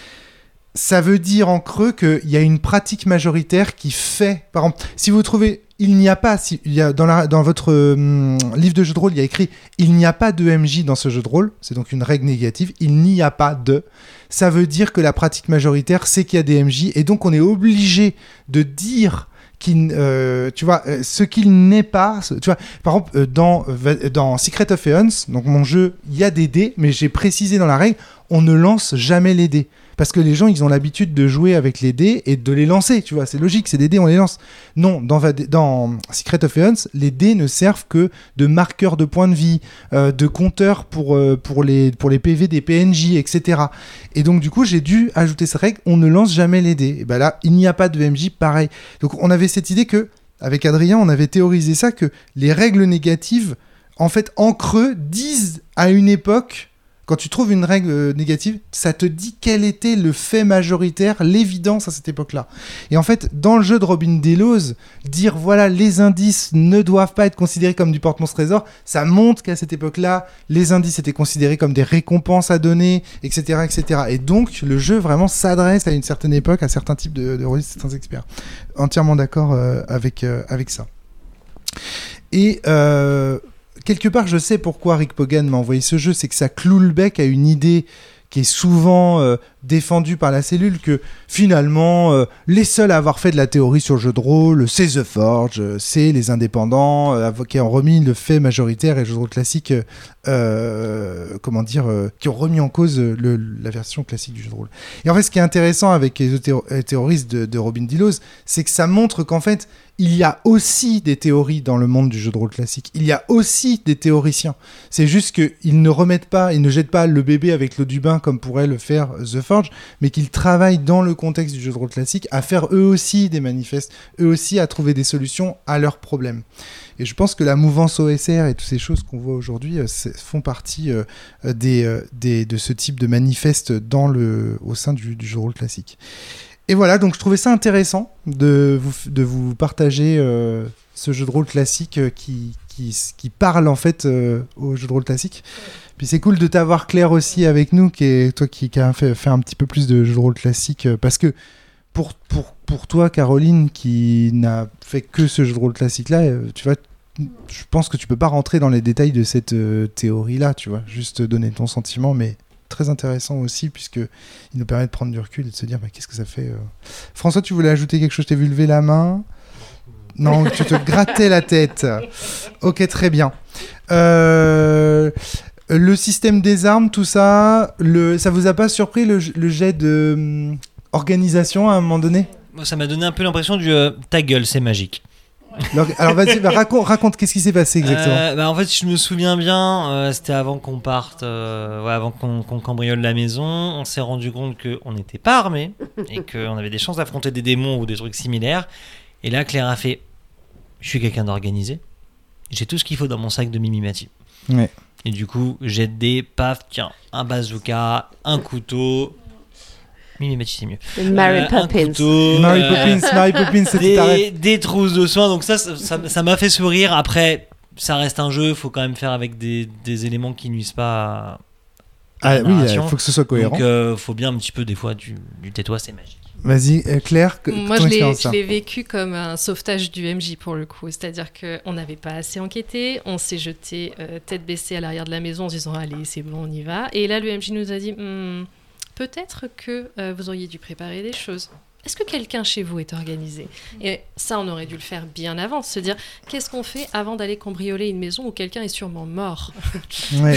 Speaker 1: ça veut dire en creux qu'il y a une pratique majoritaire qui fait... Par exemple, si vous trouvez il n'y a pas, si, il y a dans, la, dans votre euh, livre de jeu de rôle, il y a écrit il n'y a pas de M J dans ce jeu de rôle, c'est donc une règle négative, il n'y a pas de. Ça veut dire que la pratique majoritaire, c'est qu'il y a des M J, et donc on est obligé de dire qu'il, euh, tu vois, euh, ce qu'il n'est pas. Ce, tu vois, par exemple, euh, dans, euh, dans Secret of Eons, donc mon jeu, il y a des dés, mais j'ai précisé dans la règle, on ne lance jamais les dés. Parce que les gens, ils ont l'habitude de jouer avec les dés et de les lancer, tu vois, c'est logique, c'est des dés, on les lance. Non, dans, dans Secret of Eons, les dés ne servent que de marqueurs de points de vie, euh, de compteurs pour, euh, pour, les, pour les P V des P N J, et cetera. Et donc, du coup, j'ai dû ajouter cette règle, on ne lance jamais les dés. Et ben là, il n'y a pas de M J, pareil. Donc, on avait cette idée que, avec Adrien, on avait théorisé ça, que les règles négatives, en fait, en creux, disent à une époque... Quand tu trouves une règle négative, ça te dit quel était le fait majoritaire, l'évidence à cette époque-là. Et en fait, dans le jeu de Robin Delos, dire voilà, les indices ne doivent pas être considérés comme du porte-monstre trésor, ça montre qu'à cette époque-là, les indices étaient considérés comme des récompenses à donner, et cetera, et cetera. Et donc, le jeu vraiment s'adresse à une certaine époque, à certains types de, de rôlistes, certains experts. Entièrement d'accord euh, avec, euh, avec ça. Et... Euh, quelque part, je sais pourquoi Rick Pogan m'a envoyé ce jeu, c'est que ça cloue le bec à une idée qui est souvent euh, défendue par la cellule, que finalement, euh, les seuls à avoir fait de la théorie sur le jeu de rôle, c'est The Forge, euh, c'est les indépendants, euh, qui ont remis le fait majoritaire et le jeu de rôle classique, euh, comment dire, euh, qui ont remis en cause le, la version classique du jeu de rôle. Et en fait, ce qui est intéressant avec les théo- théoristes de, de Robin Delos, c'est que ça montre qu'en fait, il y a aussi des théories dans le monde du jeu de rôle classique. Il y a aussi des théoriciens. C'est juste qu'ils ne remettent pas, ils ne jettent pas le bébé avec l'eau du bain comme pourrait le faire The Forge, mais qu'ils travaillent dans le contexte du jeu de rôle classique à faire eux aussi des manifestes, eux aussi à trouver des solutions à leurs problèmes. Et je pense que la mouvance O S R et toutes ces choses qu'on voit aujourd'hui euh, font partie euh, des, euh, des, de ce type de manifeste dans le, au sein du, du jeu de rôle classique. Et voilà, donc je trouvais ça intéressant de vous, de vous partager euh, ce jeu de rôle classique euh, qui, qui, qui parle en fait euh, au jeu de rôle classique. Puis c'est cool de t'avoir Claire aussi avec nous, qui est, toi qui, qui a fait, fait un petit peu plus de jeu de rôle classique, euh, parce que pour, pour, pour toi, Caroline, qui n'a fait que ce jeu de rôle classique-là, euh, tu vois, je pense que tu peux pas rentrer dans les détails de cette euh, théorie-là, tu vois, juste donner ton sentiment, mais... très intéressant aussi, puisqu'il nous permet de prendre du recul et de se dire bah, qu'est-ce que ça fait. Euh... François, tu voulais ajouter quelque chose? Je t'ai vu lever la main. Non, tu te grattais la tête. Ok, très bien. Euh... Le système des armes, tout ça, le... ça vous a pas surpris le, le jet de euh, organisation à un moment donné?
Speaker 3: Moi, ça m'a donné un peu l'impression du euh, ta gueule, c'est magique.
Speaker 1: Alors vas-y, bah, raconte, raconte qu'est-ce qui s'est passé exactement.
Speaker 3: Euh, bah, en fait, si je me souviens bien, euh, c'était avant qu'on parte, euh, ouais, avant qu'on, qu'on cambriole la maison. On s'est rendu compte qu'on n'était pas armés et qu'on avait des chances d'affronter des démons ou des trucs similaires. Et là, Claire a fait je suis quelqu'un d'organisé, j'ai tout ce qu'il faut dans mon sac de Mimimati.
Speaker 1: Ouais.
Speaker 3: Et du coup, j'ai des paf, tiens, un bazooka, un couteau. Mimimati, c'est mieux.
Speaker 4: Mary
Speaker 3: Euh,
Speaker 4: Poppins.
Speaker 3: un couteau,
Speaker 1: Mary
Speaker 3: euh,
Speaker 1: Poppins, Mary Poppins, c'était ta
Speaker 3: des,
Speaker 1: ref.
Speaker 3: des trousses de soins, donc ça, ça, ça, ça m'a fait sourire. Après, ça reste un jeu, faut quand même faire avec des, des éléments qui nuisent pas à, à
Speaker 1: Ah
Speaker 3: la
Speaker 1: oui, il
Speaker 3: narration.
Speaker 1: faut que ce soit cohérent.
Speaker 3: Donc, euh, faut bien un petit peu, des fois, du, du tais-toi, c'est magique.
Speaker 1: Vas-y, euh, Claire, que,
Speaker 6: Moi,
Speaker 1: ton
Speaker 6: je l'ai,
Speaker 1: expérience.
Speaker 6: je
Speaker 1: hein.
Speaker 6: l'ai vécu comme un sauvetage du M J pour le coup. C'est-à-dire qu'on n'avait pas assez enquêté, on s'est jeté euh, tête baissée à l'arrière de la maison en se disant allez, c'est bon, on y va. Et là, le M J nous a dit hm, peut-être que euh, vous auriez dû préparer des choses. Est-ce que quelqu'un chez vous est organisé? Et ça, on aurait dû le faire bien avant, se dire qu'est-ce qu'on fait avant d'aller cambrioler une maison où quelqu'un est sûrement mort?
Speaker 1: Ouais.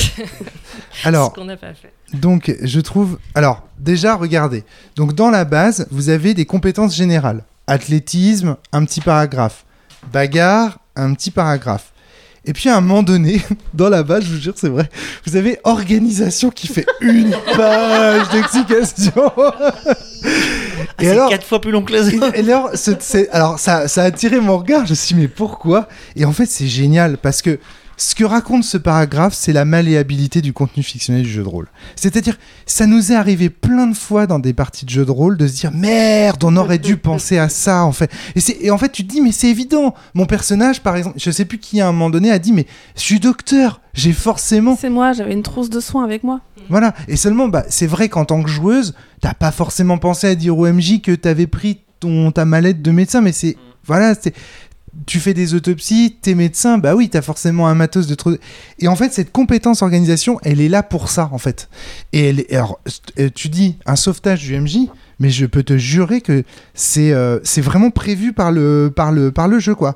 Speaker 1: Alors,
Speaker 6: Ce qu'on n'a pas fait.
Speaker 1: donc, je trouve... Alors, déjà, regardez. Donc, dans la base, vous avez des compétences générales. Athlétisme, un petit paragraphe. Bagarre, un petit paragraphe. Et puis, à un moment donné, dans la base, je vous jure, c'est vrai, vous avez organisation qui fait une page d'explication.
Speaker 3: Ah, c'est alors, quatre fois plus long que les autres.
Speaker 1: Et, et alors, ce, c'est, alors ça, ça a attiré mon regard. Je me suis dit, mais pourquoi? Et en fait, c'est génial parce que ce que raconte ce paragraphe, c'est la malléabilité du contenu fictionnel du jeu de rôle. C'est-à-dire, ça nous est arrivé plein de fois dans des parties de jeux de rôle de se dire merde, on aurait dû penser à ça en fait. Et, c'est, et en fait, tu te dis mais c'est évident. Mon personnage, par exemple, je sais plus qui à un moment donné a dit mais je suis docteur, j'ai forcément.
Speaker 5: C'est moi, j'avais une trousse de soins avec moi.
Speaker 1: Voilà. Et seulement, bah, c'est vrai qu'en tant que joueuse, t'as pas forcément pensé à dire au M J que t'avais pris ton ta mallette de médecin, mais c'est voilà, c'est tu fais des autopsies, t'es médecin, bah oui, t'as forcément un matos de trop. Et en fait, cette compétence organisation, elle est là pour ça, en fait. Et elle est... alors, tu dis un sauvetage du M J, mais je peux te jurer que c'est, euh, c'est vraiment prévu par le, par le, par le jeu, quoi.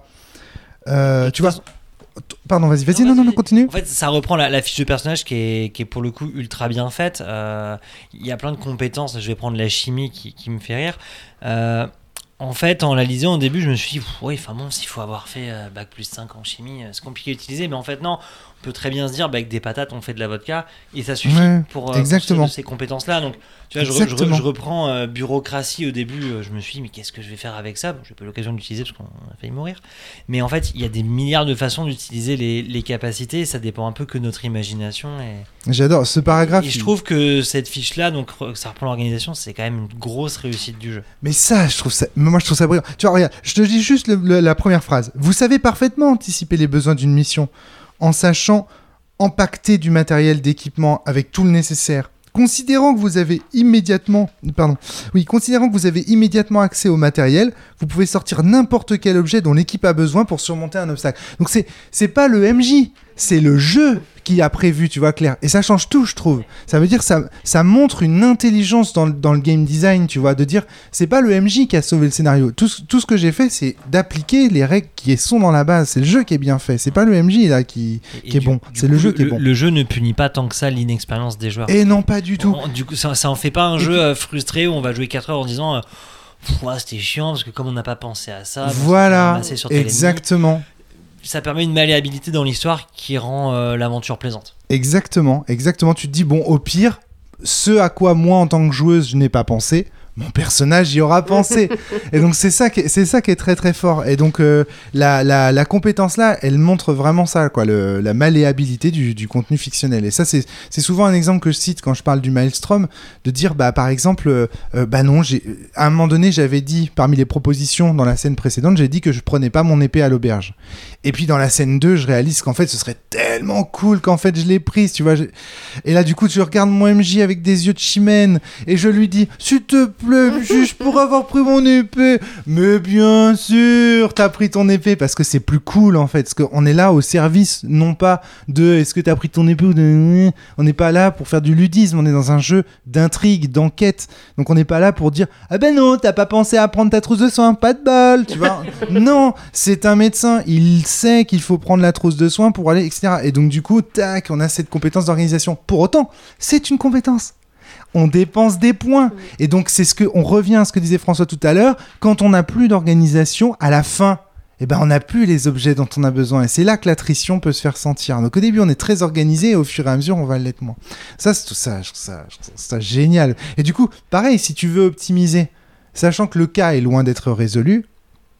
Speaker 1: Euh, tu vois. Pardon, vas-y, vas-y, non, non, non, continue.
Speaker 3: En fait, ça reprend la, la fiche de personnage qui est, qui est pour le coup ultra bien faite. Il euh, y a plein de compétences. Je vais prendre la chimie qui, qui me fait rire. Euh, en fait, en la lisant au début, je me suis dit, oui, enfin bon, s'il faut avoir fait euh, bac plus cinq en chimie, euh, c'est compliqué à utiliser. Mais en fait, non, on peut très bien se dire, bah, avec des patates, on fait de la vodka et ça suffit
Speaker 1: ouais,
Speaker 3: pour, euh,
Speaker 1: exactement.
Speaker 3: pour ces compétences-là. Donc, tu vois, je, re, je, re, je reprends euh, bureaucratie au début. Euh, je me suis dit, mais qu'est-ce que je vais faire avec ça ? Bon, j'ai pas eu l'occasion d'utiliser parce qu'on a failli mourir. Mais en fait, il y a des milliards de façons d'utiliser les, les capacités. Ça dépend un peu que de notre imagination. Et...
Speaker 1: J'adore ce paragraphe.
Speaker 3: Et je trouve que cette fiche-là, donc ça reprend l'organisation, c'est quand même une grosse réussite du jeu.
Speaker 1: Mais ça, je trouve ça, moi, je trouve ça brillant. Tu vois, regarde, je te dis juste le, le, la première phrase. Vous savez parfaitement anticiper les besoins d'une mission en sachant empaqueter du matériel d'équipement avec tout le nécessaire. Considérant que vous avez immédiatement, pardon, oui, considérant que vous avez immédiatement accès au matériel, vous pouvez sortir n'importe quel objet dont l'équipe a besoin pour surmonter un obstacle. Donc c'est, c'est pas le M J, c'est le jeu qui a prévu, tu vois, Claire. Et ça change tout, je trouve. Ça veut dire que ça, ça montre une intelligence dans, dans le game design, tu vois, de dire, c'est pas le M J qui a sauvé le scénario. Tout, tout ce que j'ai fait, c'est d'appliquer les règles qui sont dans la base. C'est le jeu qui est bien fait. C'est pas le M J, là, qui,
Speaker 3: et
Speaker 1: qui est
Speaker 3: du,
Speaker 1: bon.
Speaker 3: Du
Speaker 1: c'est
Speaker 3: coup,
Speaker 1: le jeu
Speaker 3: le,
Speaker 1: qui est bon.
Speaker 3: Le jeu ne punit pas tant que ça l'inexpérience des joueurs.
Speaker 1: Et non, pas du tout.
Speaker 3: On, du coup, ça, ça en fait pas un et jeu puis... frustré où on va jouer quatre heures en disant... Euh, ouais, c'était chiant parce que comme on n'a pas pensé à ça,
Speaker 1: voilà, exactement.
Speaker 3: Ennemis, ça permet une malléabilité dans l'histoire qui rend euh, l'aventure plaisante.
Speaker 1: Exactement, exactement. Tu te dis, bon, au pire, ce à quoi moi, en tant que joueuse, je n'ai pas pensé, mon personnage y aura pensé. Et donc, c'est ça, qui est, c'est ça qui est très, très fort. Et donc, euh, la, la, la compétence-là, elle montre vraiment ça, quoi, le, la malléabilité du, du contenu fictionnel. Et ça, c'est, c'est souvent un exemple que je cite quand je parle du Maelstrom, de dire, bah, par exemple, euh, bah non, j'ai, à un moment donné, j'avais dit, parmi les propositions dans la scène précédente, j'ai dit que je prenais pas mon épée à l'auberge. Et puis, dans la scène deux, je réalise qu'en fait, ce serait tellement cool qu'en fait, je l'ai prise, tu vois. Je... Et là, du coup, je regarde mon M J avec des yeux de chimène et je lui dis, s'il te plaît, juste pour avoir pris mon épée. Mais bien sûr, t'as pris ton épée parce que c'est plus cool en fait. Parce qu'on est là au service, non pas de est-ce que t'as pris ton épée ou de. On n'est pas là pour faire du ludisme. On est dans un jeu d'intrigue, d'enquête. Donc on n'est pas là pour dire ah ben non, t'as pas pensé à prendre ta trousse de soins, pas de bol, tu vois. Non, c'est un médecin. Il sait qu'il faut prendre la trousse de soins pour aller, et cetera. Et donc du coup, tac, on a cette compétence d'organisation. Pour autant, c'est une compétence. On dépense des points. Et donc, c'est ce que, on revient à ce que disait François tout à l'heure. Quand on n'a plus d'organisation, à la fin, eh ben, on n'a plus les objets dont on a besoin. Et c'est là que l'attrition peut se faire sentir. Donc, au début, on est très organisé et au fur et à mesure, on va l'être moins. Ça, c'est tout ça. Je trouve ça, je trouve ça génial. Et du coup, pareil, si tu veux optimiser, sachant que le cas est loin d'être résolu,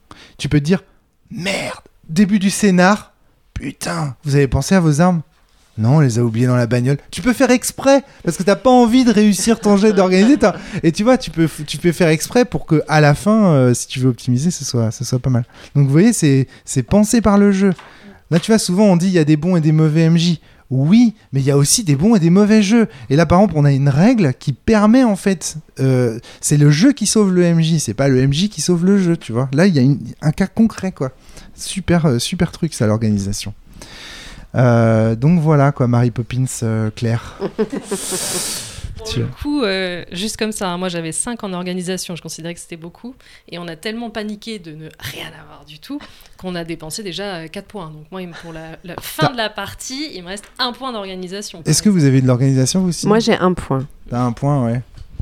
Speaker 1: tu peux te dire merde, début du scénar, putain, vous avez pensé à vos armes ? Non, on les a oubliés dans la bagnole. Tu peux faire exprès parce que t'as pas envie de réussir ton jet d'organiser. T'as... Et tu vois, tu peux, tu peux faire exprès pour que à la fin, euh, si tu veux optimiser, ce soit, ce soit pas mal. Donc vous voyez, c'est, c'est pensé par le jeu. Là, tu vois, souvent on dit il y a des bons et des mauvais M J. Oui, mais il y a aussi des bons et des mauvais jeux. Et là, par exemple, on a une règle qui permet en fait, euh, c'est le jeu qui sauve le M J, c'est pas le M J qui sauve le jeu, tu vois. Là, il y a une, un cas concret, quoi. Super, euh, super truc, ça, l'organisation. Euh, donc voilà quoi, Mary Poppins, euh, Claire.
Speaker 6: Pour le coup, euh, juste comme ça, hein, moi j'avais cinq en organisation, je considérais que c'était beaucoup, et on a tellement paniqué de ne rien avoir du tout qu'on a dépensé déjà quatre points. Donc moi, pour la, la fin T'as... de la partie, il me reste un point d'organisation.
Speaker 1: Est-ce que vous avez de l'organisation vous aussi ?
Speaker 4: Moi j'ai un point.
Speaker 1: T'as un point, ouais.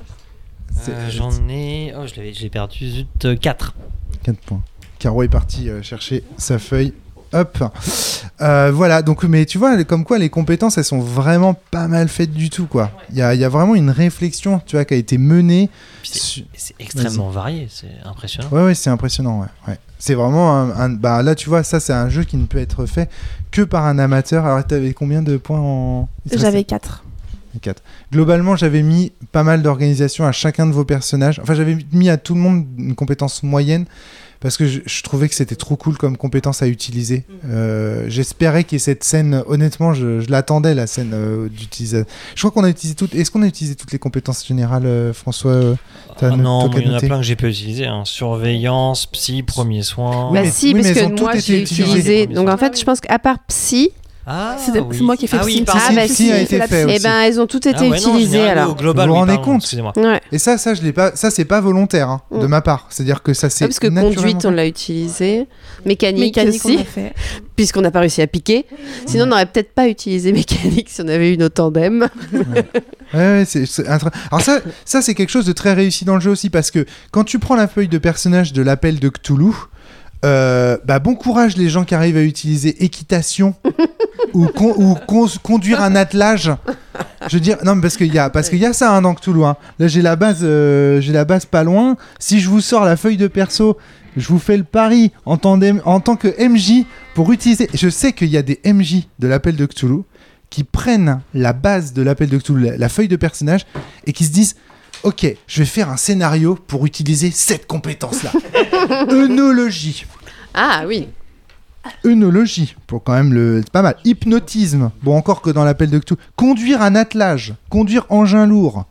Speaker 3: Euh, j'en ai... Oh, je l'avais... j'ai perdu zut, quatre.
Speaker 1: quatre points. Caro est parti euh, chercher sa feuille. Hop. Euh, voilà, donc, mais tu vois, comme quoi les compétences, elles sont vraiment pas mal faites du tout, quoi. Il ouais. y, y a vraiment une réflexion, tu vois, qui a été menée.
Speaker 3: C'est, su... c'est extrêmement Vas-y. varié, c'est impressionnant.
Speaker 1: Ouais, ouais, c'est impressionnant, ouais. ouais. C'est vraiment un, un. Bah là, tu vois, ça, c'est un jeu qui ne peut être fait que par un amateur. Alors, t'avais combien de points en.
Speaker 5: J'avais quatre.
Speaker 1: quatre. Globalement, j'avais mis pas mal d'organisation à chacun de vos personnages. Enfin, j'avais mis à tout le monde une compétence moyenne parce que je, je trouvais que c'était trop cool comme compétence à utiliser. Euh, j'espérais qu'il y ait cette scène. Honnêtement, je, je l'attendais, la scène euh, d'utilisation. Je crois qu'on a utilisé toutes. Est-ce qu'on a utilisé toutes les compétences générales, euh, François euh,
Speaker 3: Ah non, il y en a plein que j'ai pas utilisé. Hein. Surveillance, psy, premier soin.
Speaker 4: Bah
Speaker 1: mais-
Speaker 4: si,
Speaker 1: oui,
Speaker 4: parce
Speaker 1: mais elles
Speaker 4: que
Speaker 1: ont toutes
Speaker 4: moi
Speaker 1: été
Speaker 4: j'ai
Speaker 1: utilisées.
Speaker 4: utilisé.
Speaker 3: Ah
Speaker 4: Donc en fait,
Speaker 5: oui.
Speaker 4: je pense qu'à part psy,
Speaker 3: Ah,
Speaker 5: C'est
Speaker 3: oui.
Speaker 5: c'est moi qui ai fait
Speaker 3: ah, oui,
Speaker 5: psy.
Speaker 3: pardon.
Speaker 4: ah bah
Speaker 1: Psy
Speaker 4: si,
Speaker 1: a été
Speaker 5: la
Speaker 1: fait
Speaker 5: psy.
Speaker 4: eh
Speaker 1: aussi.
Speaker 4: ben elles ont toutes été
Speaker 3: Ah ouais, non,
Speaker 4: utilisées
Speaker 3: général,
Speaker 4: alors.
Speaker 3: Au global,
Speaker 1: Vous vous
Speaker 3: oui,
Speaker 1: rendez
Speaker 3: pardon,
Speaker 1: compte
Speaker 3: excusez-moi.
Speaker 4: Ouais.
Speaker 1: Et ça, ça, je l'ai pas. Ça, c'est pas volontaire hein, de
Speaker 4: Mm.
Speaker 1: ma part. C'est-à-dire que ça, c'est.
Speaker 4: Ah, parce que
Speaker 1: naturellement
Speaker 4: conduite, on
Speaker 1: fait.
Speaker 4: l'a utilisé. Mécanique,
Speaker 5: Mécanique, on
Speaker 4: aussi,
Speaker 5: a fait.
Speaker 4: puisqu'on n'a pas réussi à piquer. Sinon, on n'aurait peut-être pas utilisé mécanique si on avait eu nos tandems.
Speaker 1: Ouais, ouais, c'est, c'est un tra- Alors ça, ça c'est quelque chose de très réussi dans le jeu aussi parce que quand tu prends la feuille de personnage de l'appel de Cthulhu, euh, bah bon courage les gens qui arrivent à utiliser équitation ou, con- ou con- conduire un attelage. Je veux dire, non mais parce qu'il y a, parce qu'il y a ça hein, dans Cthulhu. Hein. Là j'ai la base, euh, j'ai la base pas loin. Si je vous sors la feuille de perso, je vous fais le pari en, tandem- en tant que M J pour utiliser. Je sais qu'il y a des M J de l'appel de Cthulhu qui prennent la base de l'appel de Cthulhu, la, la feuille de personnage, et qui se disent ok, je vais faire un scénario pour utiliser cette compétence-là. Œnologie.
Speaker 4: Ah oui.
Speaker 1: Œnologie, pour quand même le... C'est pas mal. Hypnotisme. Bon, encore que dans l'appel de Cthulhu. Conduire un attelage. Conduire engin lourd.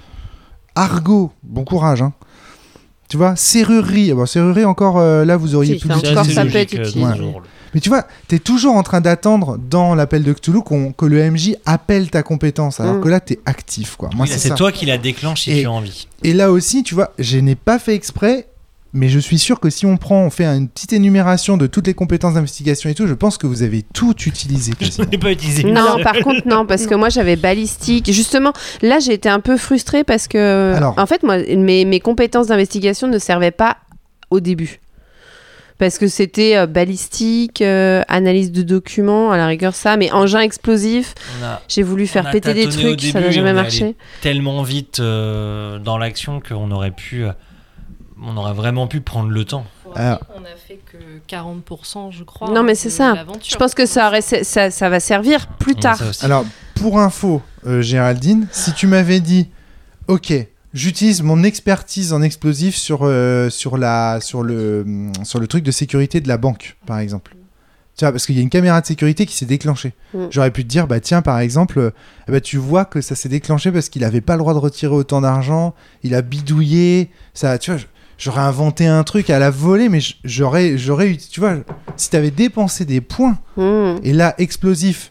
Speaker 1: Argot. Bon courage, hein. Tu vois, serrurerie. Bon, serrurerie, encore, euh, là, vous auriez
Speaker 4: Si,
Speaker 1: pu
Speaker 4: ça
Speaker 1: l'utiliser.
Speaker 4: encore,
Speaker 3: assez
Speaker 4: ça peut
Speaker 3: logique,
Speaker 4: être
Speaker 3: euh,
Speaker 4: utile.
Speaker 3: dans ce rôle.
Speaker 1: Mais tu vois, t'es toujours en train d'attendre dans l'appel de Cthulhu qu'on- que le M J appelle ta compétence, alors
Speaker 4: Mm.
Speaker 1: que là, t'es actif, quoi. Moi,
Speaker 3: Oui, là,
Speaker 1: c'est
Speaker 3: c'est
Speaker 1: ça.
Speaker 3: toi qui la déclenche si
Speaker 1: Et-
Speaker 3: tu as envie.
Speaker 1: Et là aussi, tu vois, je n'ai pas fait exprès, mais je suis sûr que si on prend, on fait une petite énumération de toutes les compétences d'investigation et tout, je pense que vous avez tout utilisé.
Speaker 3: Je
Speaker 1: quasiment.
Speaker 3: n'ai pas utilisé une
Speaker 4: Non,
Speaker 3: seule.
Speaker 4: par contre, non, parce que moi j'avais balistique. Justement, là j'ai été un peu frustrée parce que,
Speaker 1: Alors.
Speaker 4: en fait, moi, mes, mes compétences d'investigation ne servaient pas au début. Parce que c'était euh, balistique, euh, analyse de documents, à la rigueur ça, mais engin explosif,
Speaker 3: On a
Speaker 4: j'ai voulu faire
Speaker 3: a
Speaker 4: péter des
Speaker 3: tâtonné au
Speaker 4: trucs, ça
Speaker 3: début
Speaker 4: n'a
Speaker 3: et
Speaker 4: jamais
Speaker 3: on est
Speaker 4: marché.
Speaker 3: allé tellement vite euh, dans l'action qu'on aurait pu, euh, on aurait vraiment pu prendre le temps.
Speaker 1: Alors.
Speaker 6: On a fait que quarante pour cent, je crois.
Speaker 4: Non, mais
Speaker 6: hein,
Speaker 4: c'est
Speaker 6: de
Speaker 4: ça.
Speaker 6: l'aventure.
Speaker 4: Je pense que ça, aurait, ça, ça va servir plus
Speaker 3: Il y a
Speaker 4: tard.
Speaker 3: ça aussi.
Speaker 1: Alors, pour info, euh, Géraldine, si tu m'avais dit, ok, j'utilise mon expertise en explosif sur, euh, sur, la, sur, le, hum, sur le truc de sécurité de la banque, par exemple. Tu vois, parce qu'il y a une caméra de sécurité qui s'est déclenchée.
Speaker 4: Mm.
Speaker 1: J'aurais pu te dire, bah tiens, par exemple, euh, eh ben, tu vois que ça s'est déclenché parce qu'il n'avait pas le droit de retirer autant d'argent, il a bidouillé, ça, tu vois, je- j'aurais inventé un truc à la volée, mais j- j'aurais, j'aurais eu, tu vois, si tu avais dépensé des points,
Speaker 4: Mmh.
Speaker 1: et là, explosif,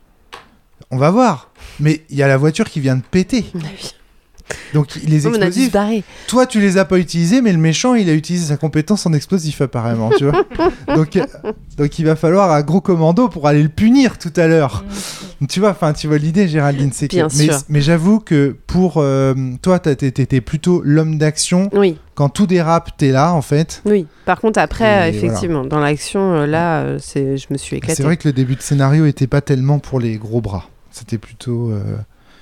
Speaker 1: on va voir. Mais il y a la voiture qui vient de péter. Donc les
Speaker 4: Oh, mais on a dû se
Speaker 1: explosifs,
Speaker 4: barrer.
Speaker 1: toi tu les as pas utilisés, mais le méchant il a utilisé sa compétence en explosif apparemment, tu vois. Donc, euh, donc il va falloir un gros commando pour aller le punir tout à l'heure. Tu vois, enfin tu vois l'idée Géraldine, c'est que...
Speaker 4: Bien
Speaker 1: mais,
Speaker 4: sûr.
Speaker 1: mais j'avoue que pour euh, toi t'as- t'es- t'étais plutôt l'homme d'action.
Speaker 4: Oui,
Speaker 1: Quand tout dérape, t'es là en fait.
Speaker 4: oui. Par contre, après,
Speaker 1: Et
Speaker 4: effectivement, dans l'action, euh, là, euh, c'est, je me suis éclatée.
Speaker 1: C'est vrai que le début de scénario était pas tellement pour les gros bras. C'était plutôt. euh,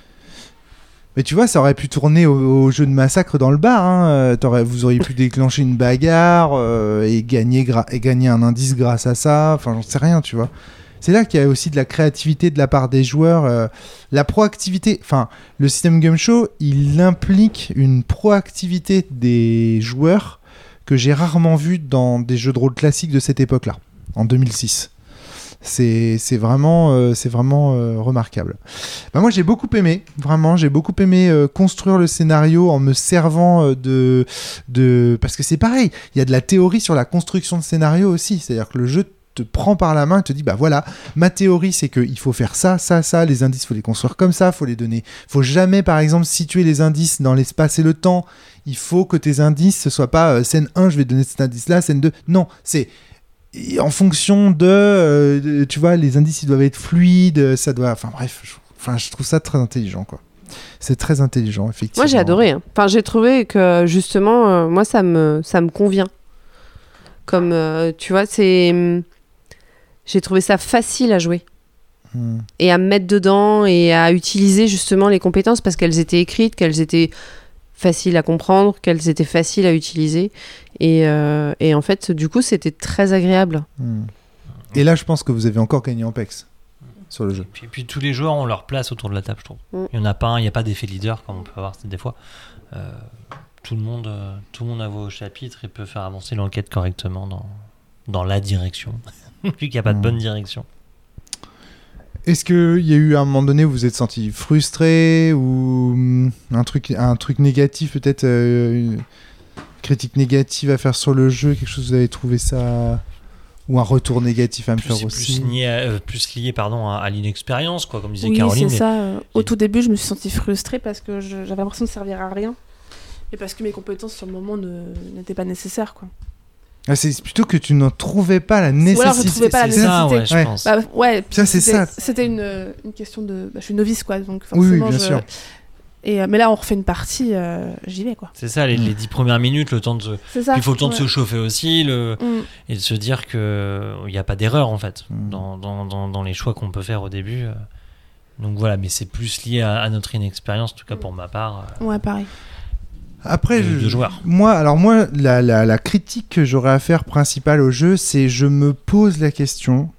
Speaker 1: Mais tu vois, ça aurait pu tourner au, au jeu de massacre dans le bar. Hein. Euh, t'aurais- Vous auriez pu déclencher une bagarre euh, et, gagner gra- et gagner un indice grâce à ça. Enfin, j'en sais rien, tu vois. C'est là qu'il y a aussi de la créativité de la part des joueurs. euh, la proactivité. Enfin, le système Game Show, il implique une proactivité des joueurs que j'ai rarement vu dans des jeux de rôle classiques de cette époque-là, en deux mille six. C'est c'est vraiment, euh, c'est vraiment euh, remarquable. Bah, moi, j'ai beaucoup aimé, vraiment, j'ai beaucoup aimé euh, construire le scénario en me servant euh, de, de... Parce que c'est pareil, il y a de la théorie sur la construction de scénario aussi. C'est-à-dire que le jeu te prend par la main et te dit, bah voilà, ma théorie, c'est qu'il faut faire ça, ça, ça, les indices, il faut les construire comme ça, il faut les donner. Il faut jamais, par exemple, situer les indices dans l'espace et le temps. Il faut que tes indices, ce soit pas euh, scène un, je vais donner cet indice-là, scène deux. Non, c'est... Et en fonction de, euh, de- tu vois, les indices ils doivent être fluides, ça doit, enfin bref, je, enfin je trouve ça très intelligent quoi. C'est très intelligent effectivement.
Speaker 4: Moi, j'ai adoré. hein. Enfin, j'ai trouvé que justement, euh, moi, ça me, ça me convient. Comme, euh, tu vois, c'est. hum, J'ai trouvé ça facile à jouer
Speaker 1: Hmm.
Speaker 4: et à me mettre dedans et à utiliser justement les compétences parce qu'elles étaient écrites, qu'elles étaient faciles à comprendre, qu'elles étaient faciles à utiliser. Et, euh, et en fait, du coup, c'était très agréable.
Speaker 1: Hmm. Et là, je pense que vous avez encore gagné en P E X. sur le jeu.
Speaker 3: Et puis, et puis tous les joueurs ont leur place autour de la table, je trouve.
Speaker 4: Mm.
Speaker 3: Il n'y en a pas un, il n'y a pas d'effet leader comme on peut avoir des fois. Euh, tout, le monde, euh, tout le monde a vos chapitres et peut faire avancer l'enquête correctement dans, dans la direction, vu qu'il n'y a pas de
Speaker 1: Mm.
Speaker 3: bonne direction.
Speaker 1: Est-ce qu'il y a eu un moment donné où vous vous êtes senti frustré ou hum, un truc, un truc négatif, peut-être euh, une critique négative à faire sur le jeu, quelque chose que vous avez trouvé ça... Ou un retour négatif à me
Speaker 3: Plus,
Speaker 1: faire aussi.
Speaker 3: plus lié, à, euh, plus lié pardon, à, à l'inexpérience, quoi, comme disait
Speaker 5: Oui,
Speaker 3: Caroline.
Speaker 5: c'est
Speaker 3: mais-
Speaker 5: ça. euh, Au
Speaker 3: et-
Speaker 5: tout début, je me suis sentie frustrée parce que je- j'avais l'impression de servir à rien. Et parce que mes compétences sur le moment ne- n'étaient pas nécessaires, quoi.
Speaker 1: Ah, c'est plutôt que tu n'en trouvais pas la
Speaker 5: Ou
Speaker 1: nécessité.
Speaker 5: alors je trouvais pas la
Speaker 3: C'est ça,
Speaker 5: nécessité.
Speaker 3: ouais, je
Speaker 1: Ouais.
Speaker 3: pense.
Speaker 5: Bah, ouais,
Speaker 1: Ça, c'est
Speaker 5: c'était-
Speaker 1: ça.
Speaker 5: C'était une, euh, une question de. Bah, je suis novice, quoi. Donc
Speaker 1: Oui, oui,
Speaker 5: forcément,
Speaker 1: bien
Speaker 5: je-
Speaker 1: sûr.
Speaker 5: Et, euh, mais là, on refait une partie, euh, j'y vais, quoi.
Speaker 3: C'est ça, les, les dix premières minutes, le temps de se...
Speaker 5: C'est ça.
Speaker 3: Puis il faut le temps de
Speaker 5: ouais.
Speaker 3: se chauffer aussi le...
Speaker 5: Mm.
Speaker 3: et de se dire qu'il n'y a pas d'erreur, en fait,
Speaker 1: Mm.
Speaker 3: dans, dans, dans, dans les choix qu'on peut faire au début. euh. Donc voilà, mais c'est plus lié à, à notre inexpérience, en tout cas pour ma part, euh,
Speaker 5: Ouais, pareil.
Speaker 1: Après,
Speaker 3: de,
Speaker 1: je-
Speaker 3: de joueur.
Speaker 1: moi, alors moi, la, la, la critique que j'aurais à faire principale au jeu, c'est je me pose la question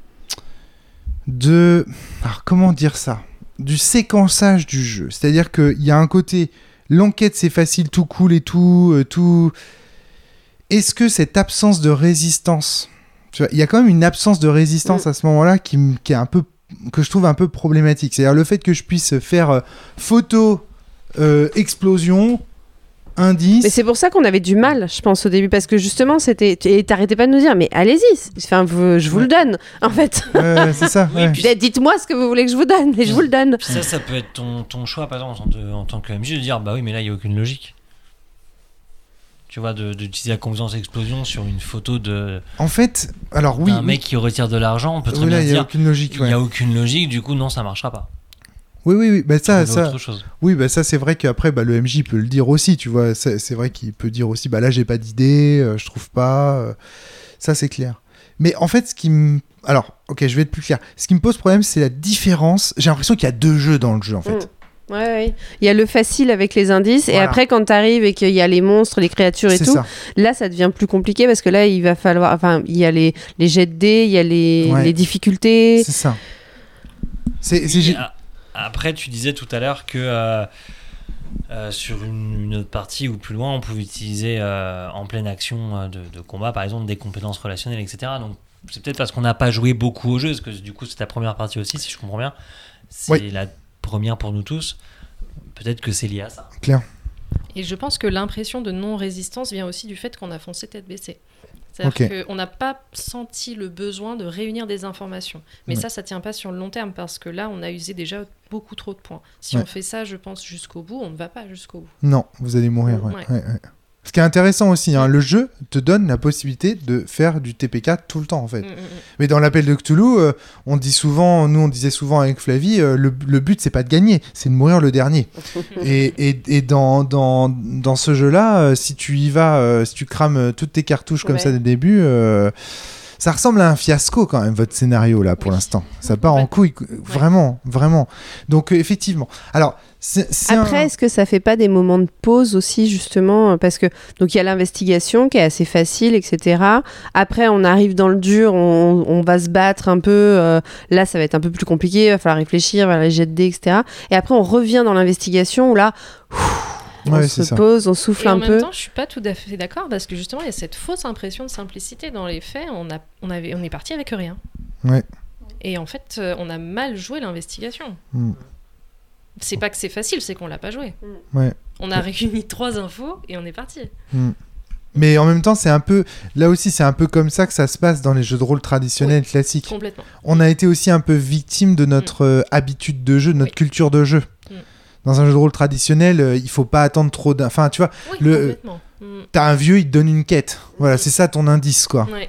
Speaker 1: de... Alors, comment dire ça ? Du séquençage du jeu. C'est-à-dire qu'il y a un côté, l'enquête c'est facile, tout cool et tout, euh, tout... Est-ce que cette absence de résistance, tu vois, il y a quand même une absence de résistance
Speaker 4: Mm.
Speaker 1: à ce moment-là qui, m- qui est un peu, que je trouve un peu problématique. C'est-à-dire le fait que je puisse faire euh, photo, euh, explosion, indice...
Speaker 4: Mais c'est pour ça qu'on avait du mal, je pense, au début, parce que justement, c'était. Et t'arrêtais pas de nous dire, mais allez-y, enfin, vous- je vous
Speaker 1: Ouais.
Speaker 4: le donne, en fait.
Speaker 1: Ouais, c'est ça.
Speaker 3: Oui,
Speaker 1: ouais.
Speaker 3: puis-
Speaker 4: Dites- Dites-moi ce que vous voulez que je vous donne, et je vous le donne.
Speaker 3: Puis ça, ça peut être ton, ton choix, par exemple, en, tant que- en tant que M J, de dire bah oui, mais là, il n'y a aucune logique. Tu vois, de- d'utiliser la compétence explosion sur une photo de
Speaker 1: En fait, alors oui,
Speaker 3: d'un
Speaker 1: oui.
Speaker 3: mec qui retire de l'argent, on peut très
Speaker 1: Oui, là,
Speaker 3: bien
Speaker 1: il
Speaker 3: se
Speaker 1: n'y a
Speaker 3: dire
Speaker 1: aucune logique.
Speaker 3: il
Speaker 1: Ouais.
Speaker 3: n'y a aucune logique, du coup, non, ça marchera pas.
Speaker 1: Oui, oui, oui. Bah, ça,
Speaker 3: Trouver
Speaker 1: ça,
Speaker 3: autre chose.
Speaker 1: oui, bah, ça c'est vrai qu'après, bah, le M J peut le dire aussi, tu vois. C'est c'est vrai qu'il peut dire aussi, bah là, j'ai pas d'idée, euh, je trouve pas. euh, ça, c'est clair. Mais en fait, ce qui me. Alors, ok, je vais être plus clair. Ce qui me pose problème, c'est la différence. J'ai l'impression qu'il y a deux jeux dans le jeu, en fait.
Speaker 4: Mm. Ouais, ouais. Il y a le facile avec les indices, et
Speaker 1: Voilà.
Speaker 4: après, quand t'arrives et qu'il y a les monstres, les créatures et
Speaker 1: C'est
Speaker 4: tout,
Speaker 1: ça.
Speaker 4: là, ça devient plus compliqué parce que là, il va falloir. Enfin, il y a les, les jets de dés, il y a les,
Speaker 1: Ouais.
Speaker 4: les difficultés.
Speaker 1: C'est ça. C'est. c'est-
Speaker 3: Oui,
Speaker 1: j'ai-
Speaker 3: a- Après, tu disais tout à l'heure que euh, euh, sur une, une autre partie ou plus loin, on pouvait utiliser euh, en pleine action euh, de, de combat, par exemple, des compétences relationnelles, et cetera. Donc, c'est peut-être parce qu'on n'a pas joué beaucoup au jeu, parce que du coup, c'est ta première partie aussi, si je comprends bien. C'est
Speaker 1: Oui.
Speaker 3: la première pour nous tous. Peut-être que c'est lié à ça.
Speaker 6: Et je pense que l'impression de non-résistance vient aussi du fait qu'on a foncé tête baissée. C'est-à-dire
Speaker 1: Ok.
Speaker 6: qu'on n'a pas senti le besoin de réunir des informations. Mais
Speaker 1: Ouais.
Speaker 6: ça, ça tient pas sur le long terme parce que là, on a usé déjà beaucoup trop de points. Si
Speaker 1: Ouais.
Speaker 6: on fait ça, je pense, jusqu'au bout, on ne va pas jusqu'au bout.
Speaker 1: Non, vous allez mourir. Ouais.
Speaker 6: Ouais.
Speaker 1: Ouais, ouais. Ce qui est intéressant aussi, hein, le jeu te donne la possibilité de faire du T P K tout le temps, en fait.
Speaker 6: Mm, mm, mm.
Speaker 1: Mais dans l'appel de Cthulhu, euh, on dit souvent, nous on disait souvent avec Flavie, euh, le, le but c'est pas de gagner, c'est de mourir le dernier. et et, et dans, dans, dans ce jeu-là, euh, si tu y vas, euh, si tu crames euh, toutes tes cartouches comme
Speaker 4: Ouais.
Speaker 1: ça dès le début, euh, ça ressemble à un fiasco quand même, votre scénario là pour
Speaker 6: Oui.
Speaker 1: l'instant. Ça part en
Speaker 6: Ouais.
Speaker 1: couille, vraiment, vraiment. Donc euh, effectivement. Alors, c'est c'est
Speaker 4: Après,
Speaker 1: un...
Speaker 4: est-ce que ça fait pas des moments de pause aussi, justement, parce que donc il y a l'investigation qui est assez facile, et cetera. Après, on arrive dans le dur, on, on va se battre un peu. euh, là, ça va être un peu plus compliqué, il va falloir réfléchir, vers les jets de dés, et cetera. Et après, on revient dans l'investigation où là, on
Speaker 1: Ouais,
Speaker 4: se
Speaker 1: c'est ça.
Speaker 4: pose, on souffle
Speaker 6: Et en
Speaker 4: un
Speaker 6: même
Speaker 4: peu.
Speaker 6: temps, je suis pas tout à fait d'accord parce que justement, il y a cette fausse impression de simplicité. Dans les faits, on, a, on, avait, on est parti avec rien.
Speaker 1: Ouais.
Speaker 6: Et en fait, euh, on a mal joué l'investigation.
Speaker 1: Mm.
Speaker 6: C'est pas que c'est facile, c'est qu'on l'a pas joué.
Speaker 1: Ouais.
Speaker 6: On a réuni trois infos et on est parti.
Speaker 1: Mm. Mais en même temps, c'est un peu, là aussi, c'est un peu comme ça que ça se passe dans les jeux de rôle traditionnels classiques.
Speaker 6: Complètement.
Speaker 1: On a été aussi un peu victime de notre euh, habitude de jeu, de notre
Speaker 6: Oui.
Speaker 1: culture de jeu.
Speaker 6: Mm.
Speaker 1: Dans un jeu de rôle traditionnel, euh, il faut pas attendre trop d'un. Enfin, tu vois,
Speaker 6: Oui,
Speaker 1: Le-
Speaker 6: complètement. Mm.
Speaker 1: t'as un vieux, il te donne une quête. Voilà, c'est ça ton indice, quoi.
Speaker 6: Ouais.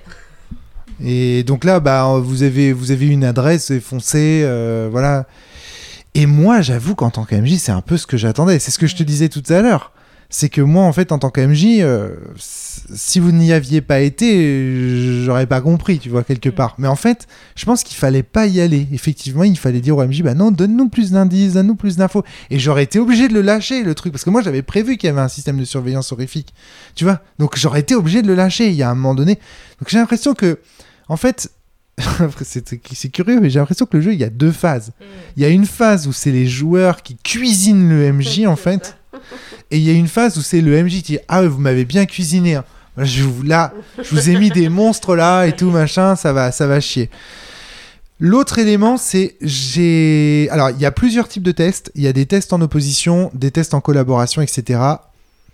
Speaker 1: Et donc là, bah, vous avez, vous avez une adresse, et foncez, euh, voilà. Et moi, j'avoue qu'en tant qu'M J, c'est un peu ce que j'attendais. C'est ce que je te disais tout à l'heure. C'est que moi, en fait, en tant qu'M J, euh, si vous n'y aviez pas été, j'aurais pas compris, tu vois, quelque part. Mais en fait, je pense qu'il fallait pas y aller. Effectivement, il fallait dire au M J, bah non, donne-nous plus d'indices, donne-nous plus d'infos. Et j'aurais été obligé de le lâcher, le truc, parce que moi, j'avais prévu qu'il y avait un système de surveillance horrifique. Tu vois, donc j'aurais été obligé de le lâcher. Il y a un moment donné. Donc j'ai l'impression que, en fait, c'est, c'est curieux, mais j'ai l'impression que le jeu, il y a deux phases. Il y a une phase où c'est les joueurs qui cuisinent le M J, en fait. Et il y a une phase où c'est le M J qui dit « Ah, vous m'avez bien cuisiné. Hein. Je vous, là, je vous ai mis des monstres là et tout, machin, ça va, ça va chier. » L'autre élément, c'est j'ai... Alors, il y a plusieurs types de tests. Il y a des tests en opposition, des tests en collaboration, et cetera.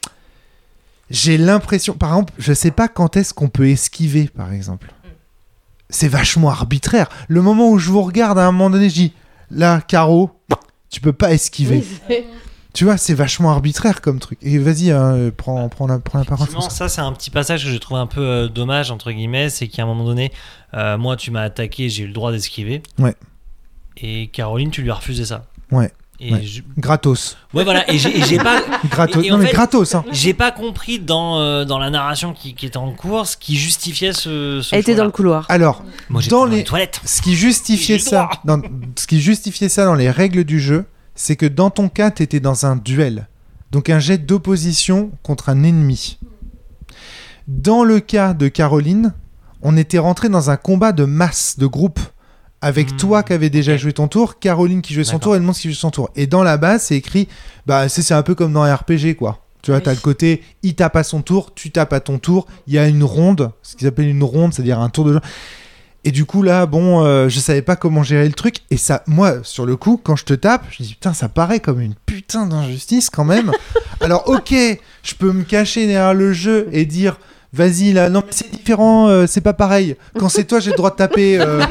Speaker 1: J'ai l'impression... Par exemple, je sais pas quand est-ce qu'on peut esquiver, par exemple. C'est vachement arbitraire. Le moment où je vous regarde, à un moment donné, je dis, là, Caro, tu peux pas esquiver.
Speaker 4: Oui, c'est...
Speaker 1: Tu vois, c'est vachement arbitraire comme truc. Et vas-y, hein, prends, prends, la, prends la parole.
Speaker 3: Ça. ça, c'est un petit passage que je trouve un peu euh, dommage, entre guillemets. C'est qu'à un moment donné, euh, moi, tu m'as attaqué, j'ai eu le droit d'esquiver.
Speaker 1: Ouais.
Speaker 3: Et Caroline, tu lui as refusé ça.
Speaker 1: Ouais.
Speaker 3: Et
Speaker 1: ouais.
Speaker 3: je...
Speaker 1: Gratos.
Speaker 3: Ouais, voilà. Et j'ai, et j'ai pas.
Speaker 1: Gratos.
Speaker 3: Et, et
Speaker 1: non, mais
Speaker 3: fait,
Speaker 1: gratos. Hein.
Speaker 3: J'ai pas compris dans, euh, dans la narration qui, qui était en cours ce qui justifiait ce. ce
Speaker 4: Elle était dans le couloir.
Speaker 1: Alors,
Speaker 3: moi,
Speaker 1: dans,
Speaker 3: dans
Speaker 1: les...
Speaker 3: les toilettes.
Speaker 1: Ce qui justifiait ça, dans... ce qui justifiait ça dans les règles du jeu, c'est que dans ton cas, t'étais dans un duel. Donc un jet d'opposition contre un ennemi. Dans le cas de Caroline, on était rentré dans un combat de masse, de groupe, avec mmh. toi qui avais déjà joué ton tour, Caroline qui jouait son
Speaker 3: D'accord.
Speaker 1: tour et le monstre qui jouait son tour. Et dans la base, c'est écrit, bah c'est, c'est un peu comme dans un R P G, quoi. Tu vois, oui. T'as le côté, il tape à son tour, tu tapes à ton tour, il y a une ronde, ce qu'ils appellent une ronde, c'est-à-dire un tour de jeu. Et du coup, là, bon, euh, je savais pas comment gérer le truc. Et ça, moi, sur le coup, quand je te tape, je dis, putain, ça paraît comme une putain d'injustice quand même. Alors, ok, je peux me cacher derrière le jeu et dire, vas-y, là, non, mais c'est différent, euh, c'est pas pareil. Quand c'est toi, j'ai le droit de taper. Euh...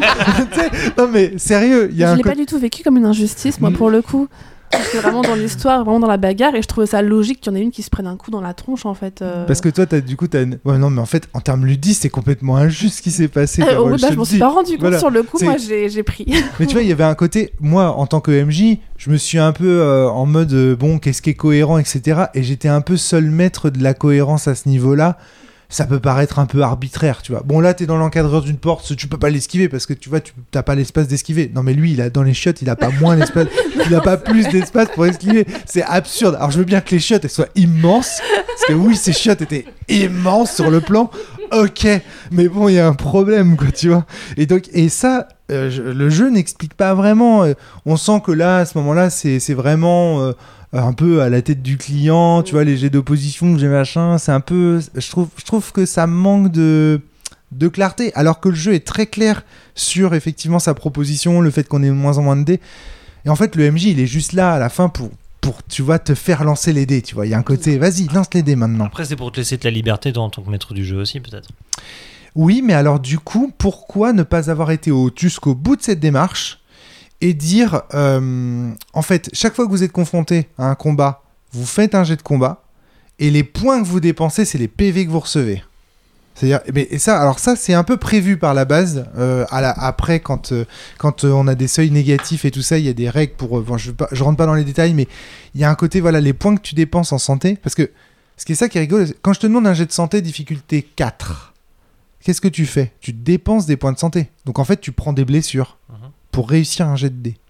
Speaker 1: non, mais sérieux, il y a
Speaker 5: je
Speaker 1: un.
Speaker 5: l'ai
Speaker 1: co-
Speaker 5: pas du tout vécu comme une injustice, moi, pour le coup. C'était vraiment dans l'histoire, vraiment dans la bagarre, et je trouvais ça logique qu'il y en ait une qui se prenne un coup dans la tronche, en fait. Euh...
Speaker 1: Parce que toi, t'as, du coup, t'as. Une... Ouais, non, mais en fait, en termes ludiques, c'est complètement injuste ce qui s'est passé.
Speaker 5: Euh, oui, bah, je m'en
Speaker 1: dis.
Speaker 5: suis pas rendu compte
Speaker 1: Voilà.
Speaker 5: sur le coup,
Speaker 1: C'est...
Speaker 5: moi j'ai, j'ai pris.
Speaker 1: Mais tu vois, il y avait un côté, moi, en tant que M J, je me suis un peu euh, en mode, euh, bon, qu'est-ce qui est cohérent, et cetera. Et j'étais un peu seul maître de la cohérence à ce niveau-là. Ça peut paraître un peu arbitraire, tu vois. Bon, là, t'es dans l'encadreur d'une porte, tu peux pas l'esquiver parce que tu vois, tu t'as pas l'espace d'esquiver. Non, mais lui, il a dans les chiottes, il a pas moins l'espace, il a pas plus d'espace pour esquiver. C'est absurde. Alors, je veux bien que les chiottes elles soient immenses, parce que oui, ces chiottes étaient immenses sur le plan. Ok, mais bon, il y a un problème, quoi, tu vois. Et donc, et ça, euh, je, le jeu n'explique pas vraiment. Euh, on sent que là, à ce moment-là, c'est, c'est vraiment. Euh, un peu à la tête du client, tu vois, les jets d'opposition, j'ai machin, c'est un peu, je trouve, je trouve que ça manque de, de clarté, alors que le jeu est très clair sur effectivement sa proposition, le fait qu'on ait de moins en moins de dés, et en fait le M J il est juste là à la fin pour, pour tu vois, te faire lancer les dés, tu vois, il y a un côté, vas-y, lance les dés maintenant.
Speaker 3: Après c'est pour te laisser de la liberté toi en tant que maître du jeu aussi peut-être.
Speaker 1: Oui, mais alors du coup, pourquoi ne pas avoir été au, jusqu'au bout de cette démarche et dire, euh, en fait, chaque fois que vous êtes confronté à un combat, vous faites un jet de combat, et les points que vous dépensez, c'est les P V que vous recevez. C'est-à-dire, mais, et ça, alors ça, c'est un peu prévu par la base. Euh, à la, après, quand, euh, quand euh, on a des seuils négatifs et tout ça, il y a des règles pour... Euh, bon, je ne rentre pas dans les détails, mais il y a un côté, voilà, les points que tu dépenses en santé, parce que ce qui est ça qui est rigolo, quand je te demande un jet de santé difficulté quatre, qu'est-ce que tu fais ? Tu dépenses des points de santé. Donc en fait, tu prends des blessures. Mmh. Pour réussir un jet de dés.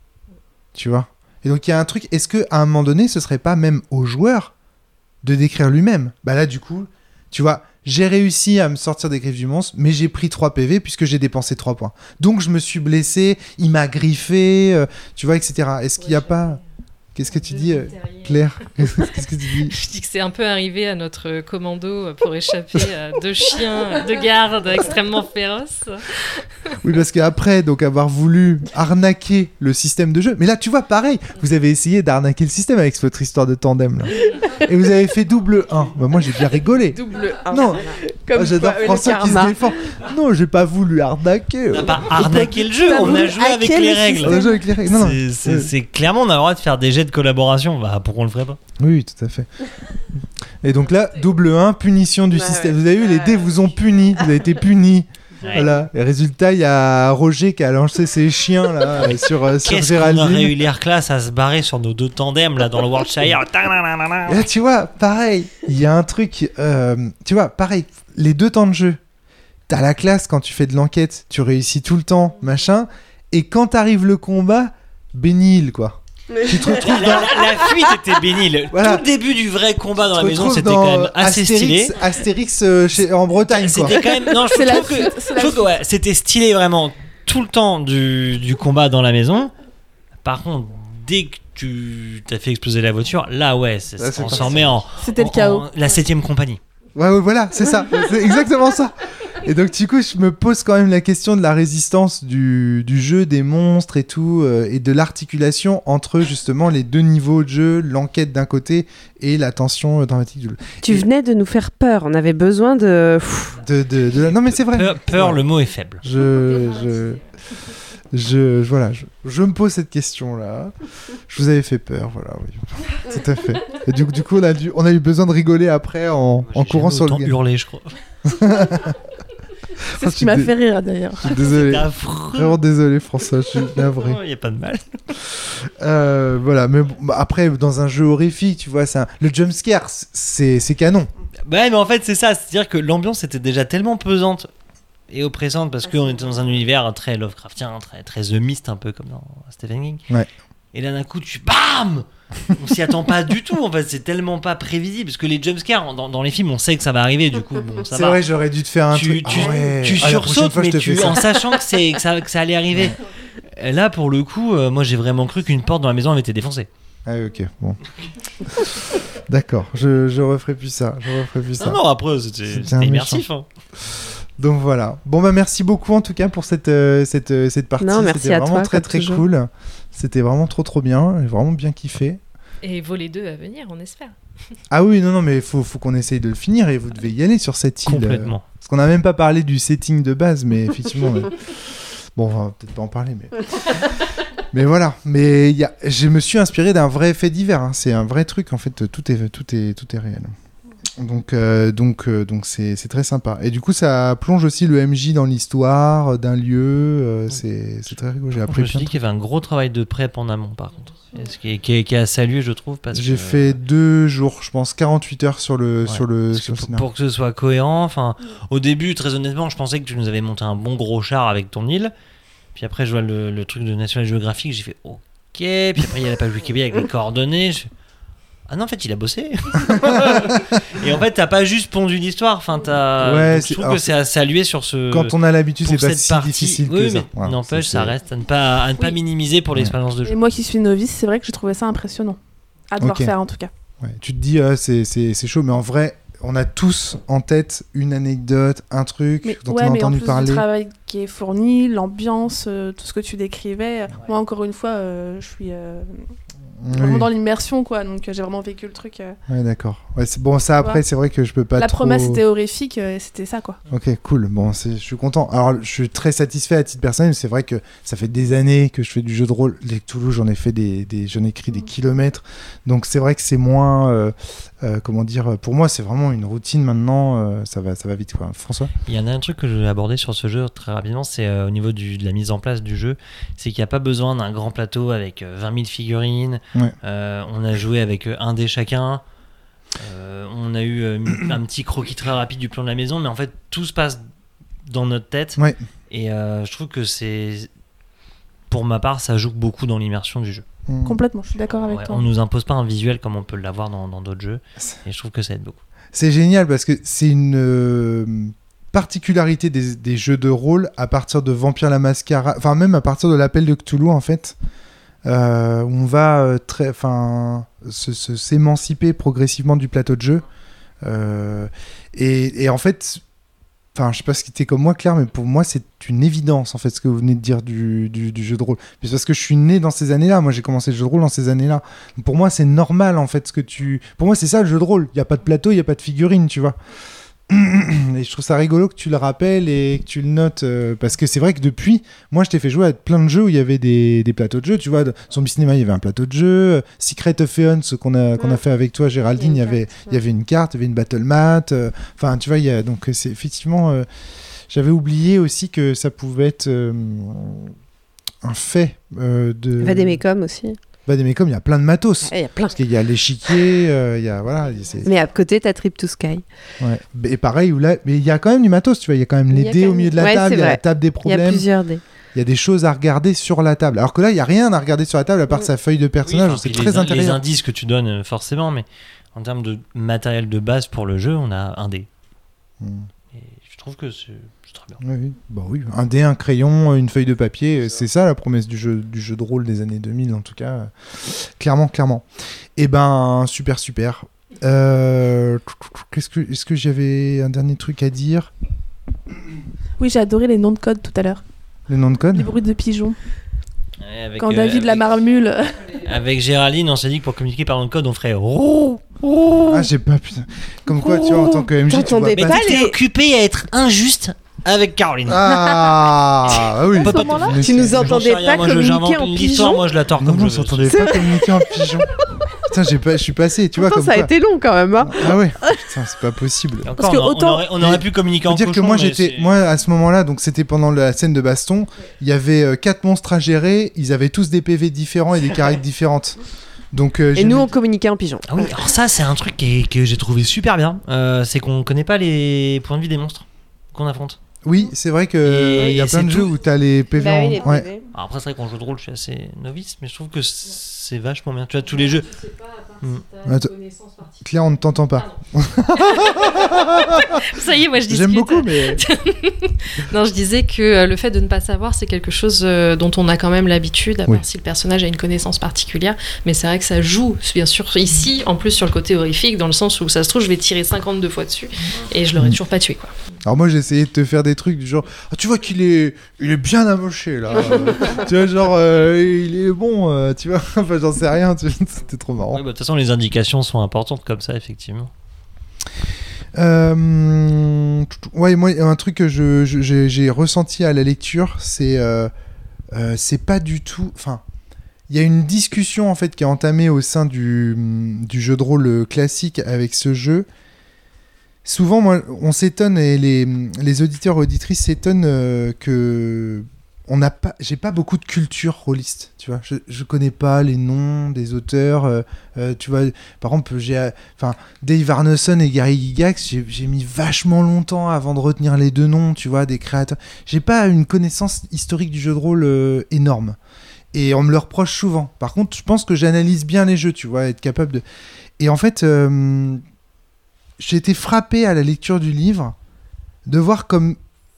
Speaker 1: Tu vois ? Et donc il y a un truc, est-ce qu'à un moment donné, ce serait pas même au joueur de décrire lui-même ? Bah là du coup, tu vois, j'ai réussi à me sortir des griffes du monstre, mais j'ai pris trois P V puisque j'ai dépensé trois points. Donc je me suis blessé, il m'a griffé, euh, tu vois, et cetera. Est-ce ouais, qu'il n'y a pas... Qu'est-ce que tu dis, euh, Claire ? Qu'est-ce que tu dis ?
Speaker 6: Je dis que c'est un peu arrivé à notre commando pour échapper à deux chiens de garde extrêmement féroces.
Speaker 1: Oui, parce qu'après, donc avoir voulu arnaquer le système de jeu, mais là, tu vois, pareil, vous avez essayé d'arnaquer le système avec votre histoire de tandem, là. Et vous avez fait double un. Bah, moi, j'ai bien rigolé.
Speaker 4: Double un.
Speaker 1: Non,
Speaker 4: comme
Speaker 1: ah, j'adore
Speaker 4: quoi,
Speaker 1: François qui se défend. Non, j'ai pas voulu arnaquer.
Speaker 3: On n'a pas arnaqué le jeu, on a joué avec les règles.
Speaker 1: On a joué avec les règles. Non,
Speaker 3: c'est, non. C'est, c'est clairement, on a le droit de faire des jets de collaboration. Bah, pourquoi on le ferait pas ?
Speaker 1: Oui, tout à fait. Et donc là, double un, punition du ouais, système. Vous avez vu, les dés vous ont puni. Vous avez été punis. Ouais. Voilà. Et résultat, il y a Roger qui a lancé ses chiens là, sur, euh, sur
Speaker 3: Qu'est-ce
Speaker 1: Géraldine.
Speaker 3: qu'on aurait eu l'air classe à se barrer sur nos deux tandems là, dans le Worldshire.
Speaker 1: Et là, tu vois, pareil, il y a un truc... Euh, tu vois, pareil, les deux temps de jeu. T'as la classe quand tu fais de l'enquête, tu réussis tout le temps, machin. Et quand t'arrive le combat, bénil, quoi. Tu te retrouves
Speaker 3: La,
Speaker 1: dans...
Speaker 3: la- la fuite était bénible.
Speaker 1: Voilà.
Speaker 3: Tout le début du vrai combat dans
Speaker 1: tu
Speaker 3: la
Speaker 1: te
Speaker 3: maison,
Speaker 1: retrouves
Speaker 3: c'était
Speaker 1: dans,
Speaker 3: quand même assez
Speaker 1: Astérix,
Speaker 3: stylé.
Speaker 1: Astérix euh, chez... en Bretagne, quoi.
Speaker 3: C'était quand même. Non, je
Speaker 5: C'est la
Speaker 3: trouve que,
Speaker 5: fuite, c'est la
Speaker 3: je trouve que, ouais, c'était stylé vraiment tout le temps du, du combat dans la maison. Par contre, dès que tu t'as fait exploser la voiture, là, ouais, c'est
Speaker 1: Là, c'est
Speaker 3: transformé en,
Speaker 5: C'était le
Speaker 3: en-
Speaker 5: chaos.
Speaker 3: en la septième compagnie.
Speaker 1: Ouais, ouais, voilà, c'est ça. C'est exactement ça. Et donc, du coup, je me pose quand même la question de la résistance du, du jeu, des monstres et tout, euh, et de l'articulation entre justement les deux niveaux de jeu, l'enquête d'un côté et la tension euh, dramatique de l'autre.
Speaker 4: Tu venais de nous faire peur. On avait besoin de. Pff,
Speaker 1: De, de, de... Non, mais c'est vrai.
Speaker 3: Peur, peur,
Speaker 1: Ouais.
Speaker 3: le mot est faible.
Speaker 1: Je, je, je, je- voilà, je, je me pose cette question-là. Je vous avais fait peur, voilà, oui. Tout à fait. Et du, coup- du coup, on a, dû, on a eu besoin de rigoler après en, en
Speaker 3: J'ai
Speaker 1: courant
Speaker 3: jamais
Speaker 1: sur le
Speaker 3: autant
Speaker 1: game.
Speaker 3: hurlé, je crois.
Speaker 5: C'est
Speaker 1: Ah,
Speaker 5: ce qui
Speaker 1: tu
Speaker 5: m'a
Speaker 1: dé-
Speaker 5: fait rire d'ailleurs.
Speaker 1: Je suis désolé.
Speaker 3: C'était affreux.
Speaker 1: Vraiment désolé, François, je suis navré.
Speaker 3: Il n'y a pas de mal.
Speaker 1: Euh, voilà, mais bon, bah, après, dans un jeu horrifique, tu vois, c'est un- le jumpscare, c'est c'est canon.
Speaker 3: Ouais, mais en fait, c'est ça. C'est-à-dire que l'ambiance était déjà tellement pesante et oppressante parce qu'on était dans un univers très Lovecraftien, très, très The Mist, un peu comme dans Stephen King.
Speaker 1: Ouais.
Speaker 3: Et là, d'un coup, tu BAM On s'y attend pas du tout. En fait, c'est tellement pas prévisible parce que les jumpscares, dans, dans les films, on sait que ça va arriver. Du coup, bon, ça
Speaker 1: C'est
Speaker 3: va.
Speaker 1: vrai, j'aurais dû te faire un
Speaker 3: tu,
Speaker 1: truc.
Speaker 3: tu,
Speaker 1: Ah ouais.
Speaker 3: tu
Speaker 1: Ah, la prochaine
Speaker 3: sursautes,
Speaker 1: fois, je
Speaker 3: mais
Speaker 1: te
Speaker 3: tu,
Speaker 1: fais ça.
Speaker 3: en sachant que, c'est, que, ça, que ça allait arriver. Et là, pour le coup, euh, moi, j'ai vraiment cru qu'une porte dans la maison avait été défoncée.
Speaker 1: Ah oui, ok, bon. D'accord, je, je referai plus ça. Je referai plus ça.
Speaker 3: Non, non, après, c'était,
Speaker 1: C'était
Speaker 3: c'était
Speaker 1: un
Speaker 3: immersif. Hein.
Speaker 1: Donc voilà. Bon bah merci beaucoup en tout cas pour cette euh, cette euh, cette partie.
Speaker 4: Non, merci
Speaker 1: C'était
Speaker 4: à
Speaker 1: vraiment
Speaker 4: toi,
Speaker 1: très
Speaker 4: comme
Speaker 1: très
Speaker 4: toujours.
Speaker 1: cool. C'était vraiment trop trop bien. J'ai vraiment bien kiffé.
Speaker 6: Et voler deux à venir, on espère.
Speaker 1: Ah oui non non mais faut faut qu'on essaye de le finir et vous devez y aller sur cette île.
Speaker 3: Complètement.
Speaker 1: euh, parce qu'on n'a même pas parlé du setting de base, mais effectivement. mais- Bon, on va peut-être pas en parler, mais. Mais voilà, mais il y a... je me suis inspiré d'un vrai fait divers. Hein. C'est un vrai truc en fait. Tout est tout est tout est réel. Donc euh, donc euh, donc c'est c'est très sympa. Et du coup ça plonge aussi le M J dans l'histoire d'un lieu. euh, c'est c'est très rigolo. J'ai
Speaker 3: Je
Speaker 1: appris
Speaker 3: me suis
Speaker 1: plein
Speaker 3: dit
Speaker 1: de
Speaker 3: qu'il y avait un gros travail de prep en amont, par contre. Et ce qui est, qui est, qui est à saluer, je trouve. Parce
Speaker 1: J'ai
Speaker 3: que,
Speaker 1: fait deux jours, je pense quarante-huit heures sur le
Speaker 3: Ouais,
Speaker 1: sur le,
Speaker 3: parce
Speaker 1: sur
Speaker 3: que
Speaker 1: le
Speaker 3: pour,
Speaker 1: scénario.
Speaker 3: pour que ce soit cohérent, enfin, au début, très honnêtement, je pensais que tu nous avais monté un bon gros char avec ton île. Puis après, je vois le, le truc de National Geographic, j'ai fait OK. Puis après, il y a la page Wikipédia avec les coordonnées. Je... Ah non, en fait, il a bossé. Et en fait, t'as pas juste pondu l'histoire. Enfin, t'as.
Speaker 1: Ouais,
Speaker 3: Donc,
Speaker 1: c'est-
Speaker 3: je trouve
Speaker 1: alors,
Speaker 3: que c'est à saluer sur ce.
Speaker 1: Quand on a l'habitude,
Speaker 3: pour
Speaker 1: c'est pas
Speaker 3: cette
Speaker 1: si
Speaker 3: partie.
Speaker 1: difficile
Speaker 3: oui,
Speaker 1: que ça.
Speaker 3: mais
Speaker 1: Voilà,
Speaker 3: n'empêche,
Speaker 1: c'est-
Speaker 3: ça reste à ne pas, à ne pas
Speaker 5: Oui.
Speaker 3: minimiser pour
Speaker 1: Ouais.
Speaker 3: l'expérience de jeu.
Speaker 5: Et moi qui suis novice, c'est vrai que j'ai trouvé ça impressionnant. À devoir
Speaker 1: Ok.
Speaker 5: faire en tout cas.
Speaker 1: Ouais, tu te dis, ah, c'est c'est- c'est chaud, mais en vrai, on a tous en tête une anecdote, un truc
Speaker 5: Mais,
Speaker 1: dont
Speaker 5: ouais,
Speaker 1: on a
Speaker 5: mais en
Speaker 1: entendu
Speaker 5: plus
Speaker 1: parler.
Speaker 5: du travail qui est fourni, l'ambiance, euh, tout ce que tu décrivais. Moi, encore une fois, euh, je suis euh, vraiment
Speaker 1: Oui.
Speaker 5: dans l'immersion, quoi. Donc, euh, j'ai vraiment vécu le truc. euh.
Speaker 1: Ouais, d'accord. Ouais, c'est- bon, ça après,
Speaker 5: Ouais.
Speaker 1: c'est vrai que je peux pas
Speaker 5: La
Speaker 1: trop.
Speaker 5: promesse était horrifique, euh, c'était ça, quoi.
Speaker 1: Ok, cool. Bon, c'est- je suis content. Alors, je suis très satisfait à titre personnel. C'est vrai que ça fait des années que je fais du jeu de rôle. Les Toulouse, j'en ai fait des, des j'en ai écrit des kilomètres. Donc, c'est vrai que c'est moins, euh, euh, comment dire, pour moi, c'est vraiment une routine maintenant. euh, ça va, ça va vite, quoi. François.
Speaker 3: Il y en a un truc que je vais aborder sur ce jeu très rapidement, c'est euh, au niveau du, de la mise en place du jeu, c'est qu'il n'y a pas besoin d'un grand plateau avec euh, vingt mille figurines.
Speaker 1: Ouais.
Speaker 3: Euh, on a joué avec euh, un dé chacun. Euh, on a eu euh, un petit croquis très rapide du plan de la maison, mais en fait tout se passe dans notre tête.
Speaker 1: Ouais.
Speaker 3: Et euh, je trouve que c'est, pour ma part, ça joue beaucoup dans l'immersion du jeu.
Speaker 1: Hmm.
Speaker 5: Complètement, je suis d'accord avec
Speaker 3: Ouais,
Speaker 5: toi.
Speaker 3: on nous impose pas un visuel comme on peut l'avoir dans, dans d'autres jeux, et je trouve que ça aide beaucoup.
Speaker 1: C'est génial parce que c'est une euh, particularité des, des jeux de rôle à partir de Vampire la Mascarade, enfin même à partir de l'Appel de Cthulhu en fait, euh, où on va euh, très, enfin, se, se- s'émanciper progressivement du plateau de jeu. Euh, et, et en fait, enfin, je sais pas si t'es comme moi, Claire, mais pour moi, c'est une évidence en fait ce que vous venez de dire du, du, du jeu de rôle. Mais c'est parce que je suis né dans ces années-là. Moi, j'ai commencé le jeu de rôle dans ces années-là. Donc, pour moi, c'est normal en fait ce que tu. Pour moi, c'est ça le jeu de rôle. Il y a pas de plateau, il y a pas de figurine, tu vois. Et je trouve ça rigolo que tu le rappelles et que tu le notes euh, parce que c'est vrai que depuis, moi je t'ai fait jouer à plein de jeux où il y avait des, des plateaux de jeux, tu vois, de Zombie Cinema il y avait un plateau de jeu, Secret of Eon, ce qu'on a, qu'on a
Speaker 5: Mm.
Speaker 1: fait avec toi Géraldine, il y avait, il y avait une carte, il y avait une battle mat, euh, enfin tu vois, il y a, donc c'est effectivement, euh, j'avais oublié aussi que ça pouvait être euh, un fait euh, de...
Speaker 4: Vademecum aussi.
Speaker 1: Vademecum, il y a plein de matos.
Speaker 4: Il y a plein.
Speaker 1: Parce qu'il y a l'échiquier, euh, il y a, voilà, c'est...
Speaker 4: Mais à côté, t'as Trip to Sky.
Speaker 1: Ouais. Et pareil, où là, mais il y a quand même du matos, tu vois, il y a quand même les
Speaker 4: Il y a
Speaker 1: dés
Speaker 4: quand
Speaker 1: au
Speaker 4: même-
Speaker 1: milieu de la
Speaker 4: Ouais,
Speaker 1: table,
Speaker 4: c'est
Speaker 1: il y a la
Speaker 4: vrai.
Speaker 1: table des
Speaker 4: Il y a
Speaker 1: problèmes.
Speaker 4: plusieurs dés.
Speaker 1: il y a des choses à regarder sur la table. Alors que là, il y a rien à regarder sur la table à part sa feuille de personnage.
Speaker 3: Oui,
Speaker 1: c'est
Speaker 3: puis
Speaker 1: très
Speaker 3: les,
Speaker 1: intéressant.
Speaker 3: Les indices que tu donnes, forcément, mais en termes de matériel de base pour le jeu, on a un dé.
Speaker 1: Hmm.
Speaker 3: Et je trouve que c'est, c'est très bien.
Speaker 1: Oui, oui. Bah oui, un dé, un crayon, une feuille de papier, c'est ça la promesse du jeu, du jeu de rôle des années deux mille en tout cas. Clairement, clairement. Et ben, super, super. Euh, qu'est-ce que, est-ce que j'avais un dernier truc à dire ?
Speaker 5: Oui, j'ai adoré les noms de code tout à l'heure.
Speaker 1: Les noms de code ?
Speaker 5: Les bruits de pigeons.
Speaker 3: Ouais, avec,
Speaker 5: Quand
Speaker 3: euh,
Speaker 5: David
Speaker 3: avec,
Speaker 5: la marmule.
Speaker 3: Avec Géraldine, on s'est dit que pour communiquer par nom de code, on ferait.
Speaker 1: Ah, j'ai pas putain. Comme quoi, tu vois, en tant que M J, tu vois
Speaker 4: T'entendais
Speaker 3: Mais
Speaker 1: pas.
Speaker 4: pas
Speaker 3: t'étais
Speaker 4: les-
Speaker 3: occupé à être injuste avec Caroline.
Speaker 1: Ah, ah oui.
Speaker 3: On peut
Speaker 5: À ce
Speaker 3: pas
Speaker 5: moment-là,
Speaker 3: tout-
Speaker 1: Mais
Speaker 4: Tu nous
Speaker 1: c'est-
Speaker 3: J'en
Speaker 4: entendais
Speaker 3: sais rien,
Speaker 4: pas
Speaker 3: moi, je-
Speaker 4: communiquer
Speaker 3: j'invente
Speaker 4: en
Speaker 3: une histoire,
Speaker 4: pigeon.
Speaker 3: moi je la tords
Speaker 1: Non,
Speaker 3: comme
Speaker 1: non,
Speaker 3: je veux.
Speaker 1: s'entendait pas communiquer en pigeon. Putain, j'ai pas, je suis passé, tu vois,
Speaker 4: Pourtant,
Speaker 1: comme
Speaker 4: ça a
Speaker 1: quoi.
Speaker 4: été long quand même. Hein.
Speaker 1: Ah ouais, putain, c'est pas possible.
Speaker 3: Et encore,
Speaker 5: Parce que
Speaker 3: on, a- on
Speaker 5: autant-
Speaker 3: aurait, on aurait pu communiquer
Speaker 1: Faut
Speaker 3: en
Speaker 1: dire que
Speaker 3: cochon,
Speaker 1: moi
Speaker 3: mais
Speaker 1: j'étais,
Speaker 3: c'est-
Speaker 1: moi à ce moment-là, donc c'était pendant la scène de baston, il y avait euh, quatre monstres à gérer, ils avaient tous des P V différents et des caractères différentes. Donc euh,
Speaker 4: Et
Speaker 1: j'ai
Speaker 4: nous,
Speaker 1: mis-
Speaker 4: on communiquait en pigeon.
Speaker 3: Ah oui, alors ça c'est un truc qui est- que j'ai trouvé super bien, euh, c'est qu'on connaît pas les points de vie des monstres qu'on affronte.
Speaker 1: oui, c'est vrai que
Speaker 3: Et
Speaker 1: il y a plein
Speaker 3: c'est
Speaker 1: de
Speaker 3: tout.
Speaker 1: jeux où t'as les P V
Speaker 4: Bah
Speaker 1: en...
Speaker 4: oui, les
Speaker 1: ouais.
Speaker 4: P V.
Speaker 3: Alors après c'est vrai qu'en jeu de rôle je suis assez novice, mais je trouve que c'est vachement bien. Tu vois tous les jeux. Hmm.
Speaker 1: Attends. Claire, on ne t'entend pas.
Speaker 6: Ça y est, moi je discute.
Speaker 1: J'aime beaucoup, mais
Speaker 6: Non, je disais que euh, le fait de ne pas savoir, c'est quelque chose euh, dont on a quand même l'habitude, à part
Speaker 1: Oui.
Speaker 6: si le personnage a une connaissance particulière. Mais c'est vrai que ça joue, bien sûr, ici, en plus sur le côté horrifique, dans le sens où ça se trouve, je vais tirer cinquante-deux fois dessus et je l'aurais
Speaker 1: Mm.
Speaker 6: toujours pas tué, quoi.
Speaker 1: alors moi j'ai essayé de te faire des trucs du genre ah, tu vois qu'il est il est bien amoché là. Tu vois genre euh, il est bon euh, tu vois enfin j'en sais rien tu... c'était trop marrant.
Speaker 3: Ouais, bah, de toute façon les indications sont importantes comme ça effectivement.
Speaker 1: Euh, ouais, moi, un truc que je, je- j'ai, j'ai ressenti à la lecture, c'est euh, euh, c'est pas du tout. Enfin, il y a une discussion en fait qui est entamée au sein du, du jeu de rôle classique avec ce jeu. Souvent, moi, on s'étonne et les, les auditeurs et auditrices s'étonnent euh, que on n'a pas, j'ai pas beaucoup de culture rôliste, tu vois. Je, je connais pas les noms des auteurs, euh, euh, tu vois. Par exemple, j'ai, euh, enfin, Dave Arneson et Gary Gygax, j'ai, j'ai mis vachement longtemps avant de retenir les deux noms, tu vois, des créateurs. J'ai pas une connaissance historique du jeu de rôle euh, énorme. Et on me le reproche souvent. Par contre, je pense que j'analyse bien les jeux, tu vois, être capable de. Et en fait, euh, j'ai été frappé à la lecture du livre de voir comme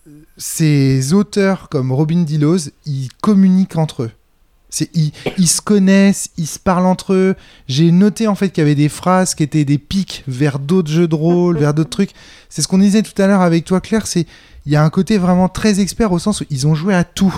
Speaker 1: ces auteurs comme Robin DeLoze, ils communiquent entre eux. C'est, ils, ils se connaissent, ils se parlent entre eux. J'ai noté en fait qu'il y avait des phrases qui étaient des pics vers d'autres jeux de rôle, vers d'autres trucs. C'est ce qu'on disait tout à l'heure avec toi, Claire. C'est, il y a un côté vraiment très expert au sens où ils ont joué à tout.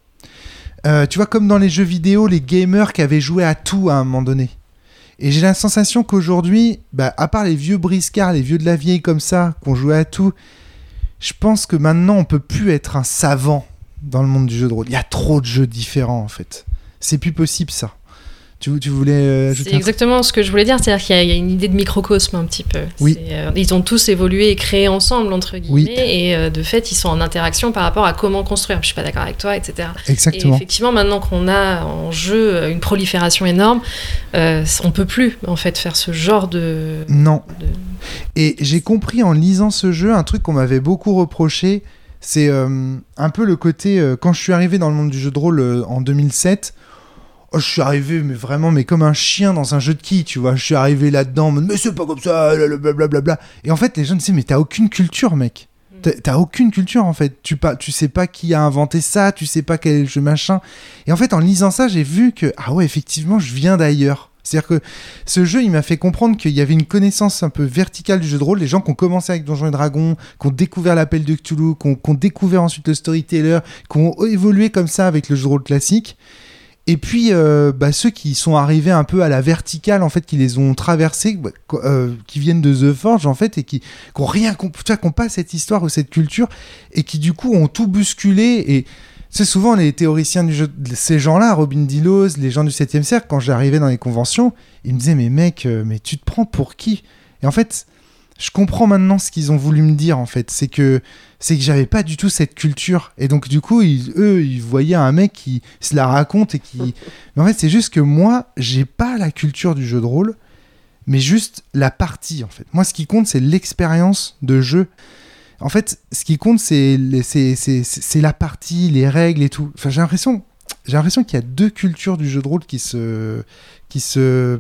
Speaker 1: Euh, tu vois, comme dans les jeux vidéo, les gamers qui avaient joué à tout à un moment donné. Et j'ai la sensation qu'aujourd'hui, bah, à part les vieux briscards, les vieux de la vieille comme ça, qui ont joué à tout, je pense que maintenant, on peut plus être un savant dans le monde du jeu de rôle. Il y a trop de jeux différents, en fait. C'est plus possible, ça. Tu, tu voulais euh, ajouter
Speaker 6: C'est
Speaker 1: un
Speaker 6: exactement ce que je voulais dire, c'est-à-dire qu'il y a, il y a une idée de microcosme un petit peu.
Speaker 1: Oui.
Speaker 6: C'est, euh, ils ont tous évolué et créé ensemble, entre guillemets,
Speaker 1: Oui.
Speaker 6: et euh, de fait, ils sont en interaction par rapport à comment construire. Je suis pas d'accord avec toi, et cetera.
Speaker 1: Exactement.
Speaker 6: Et effectivement, maintenant qu'on a en jeu une prolifération énorme, euh, on peut plus en fait faire ce genre de.
Speaker 1: Non.
Speaker 6: de-
Speaker 1: Et j'ai compris en lisant ce jeu un truc qu'on m'avait beaucoup reproché, c'est euh, un peu le côté euh, quand je suis arrivé dans le monde du jeu de rôle euh, en deux mille sept. Oh, je suis arrivé mais vraiment mais comme un chien dans un jeu de quilles, tu vois. Je suis arrivé là-dedans, en mode, mais c'est pas comme ça, blablabla. Et en fait, les gens disaient mais t'as aucune culture, mec. T'as, t'as aucune culture en fait. Tu pas, tu sais pas qui a inventé ça, tu sais pas quel est le jeu machin. Et en fait, en lisant ça, j'ai vu que ah ouais, effectivement, je viens d'ailleurs. C'est-à-dire que ce jeu, il m'a fait comprendre qu'il y avait une connaissance un peu verticale du jeu de rôle. Les gens qui ont commencé avec Donjons et Dragons, qui ont découvert l'appel de Cthulhu, qui ont, qui ont découvert ensuite le storyteller, qui ont évolué comme ça avec le jeu de rôle classique. Et puis, euh, bah, ceux qui sont arrivés un peu à la verticale, en fait, qui les ont traversés, bah, euh, qui viennent de The Forge, en fait, et qui n'ont rien, qui n'ont pas cette histoire ou cette culture, et qui, du coup, ont tout bousculé. Et c'est souvent les théoriciens du jeu, ces gens-là, Robin DeLoze, les gens du septième cercle, quand j'arrivais dans les conventions, ils me disaient, mais mec, euh, mais tu te prends pour qui ? Et en fait, je comprends maintenant ce qu'ils ont voulu me dire, en fait. C'est que, c'est que j'avais pas du tout cette culture. Et donc, du coup, ils, eux, ils voyaient un mec qui se la raconte et qui... Mais en fait, c'est juste que moi, j'ai pas la culture du jeu de rôle, mais juste la partie, en fait. Moi, ce qui compte, c'est l'expérience de jeu. En fait, ce qui compte, c'est, les, c'est, c'est, c'est la partie, les règles et tout. Enfin, j'ai l'impression, j'ai l'impression qu'il y a deux cultures du jeu de rôle qui se, qui se,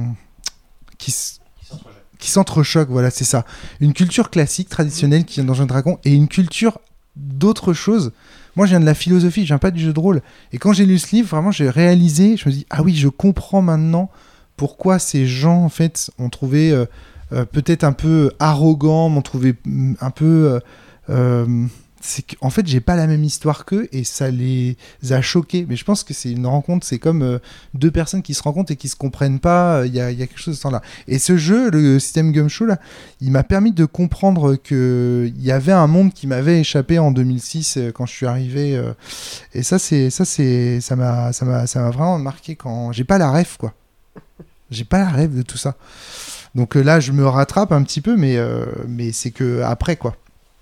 Speaker 1: qui se, qui s'entrechoquent. Voilà, c'est ça. Une culture classique, traditionnelle, qui vient dans Donjons et Dragons, et une culture d'autre chose. Moi, je viens de la philosophie, je viens pas du jeu de rôle. Et quand j'ai lu ce livre, vraiment, j'ai réalisé, je me dis, ah oui, je comprends maintenant pourquoi ces gens, en fait, ont trouvé euh, euh, peut-être un peu arrogants, m'ont trouvé un peu... Euh, euh, c'est qu'en fait, j'ai pas la même histoire qu'eux et ça les a choqués. Mais je pense que c'est une rencontre, c'est comme euh, deux personnes qui se rencontrent et qui se comprennent pas. Il y a, y a quelque chose de ce temps-là. Et ce jeu, le système Gumshoe, là, il m'a permis de comprendre qu'il y avait un monde qui m'avait échappé en deux mille six euh, quand je suis arrivé. Euh, et ça, c'est, ça, c'est, ça m'a, ça m'a, ça m'a vraiment marqué quand j'ai pas la rêve, quoi. J'ai pas la rêve de tout ça. Donc euh, là, je me rattrape un petit peu, mais, euh, mais c'est que après, quoi.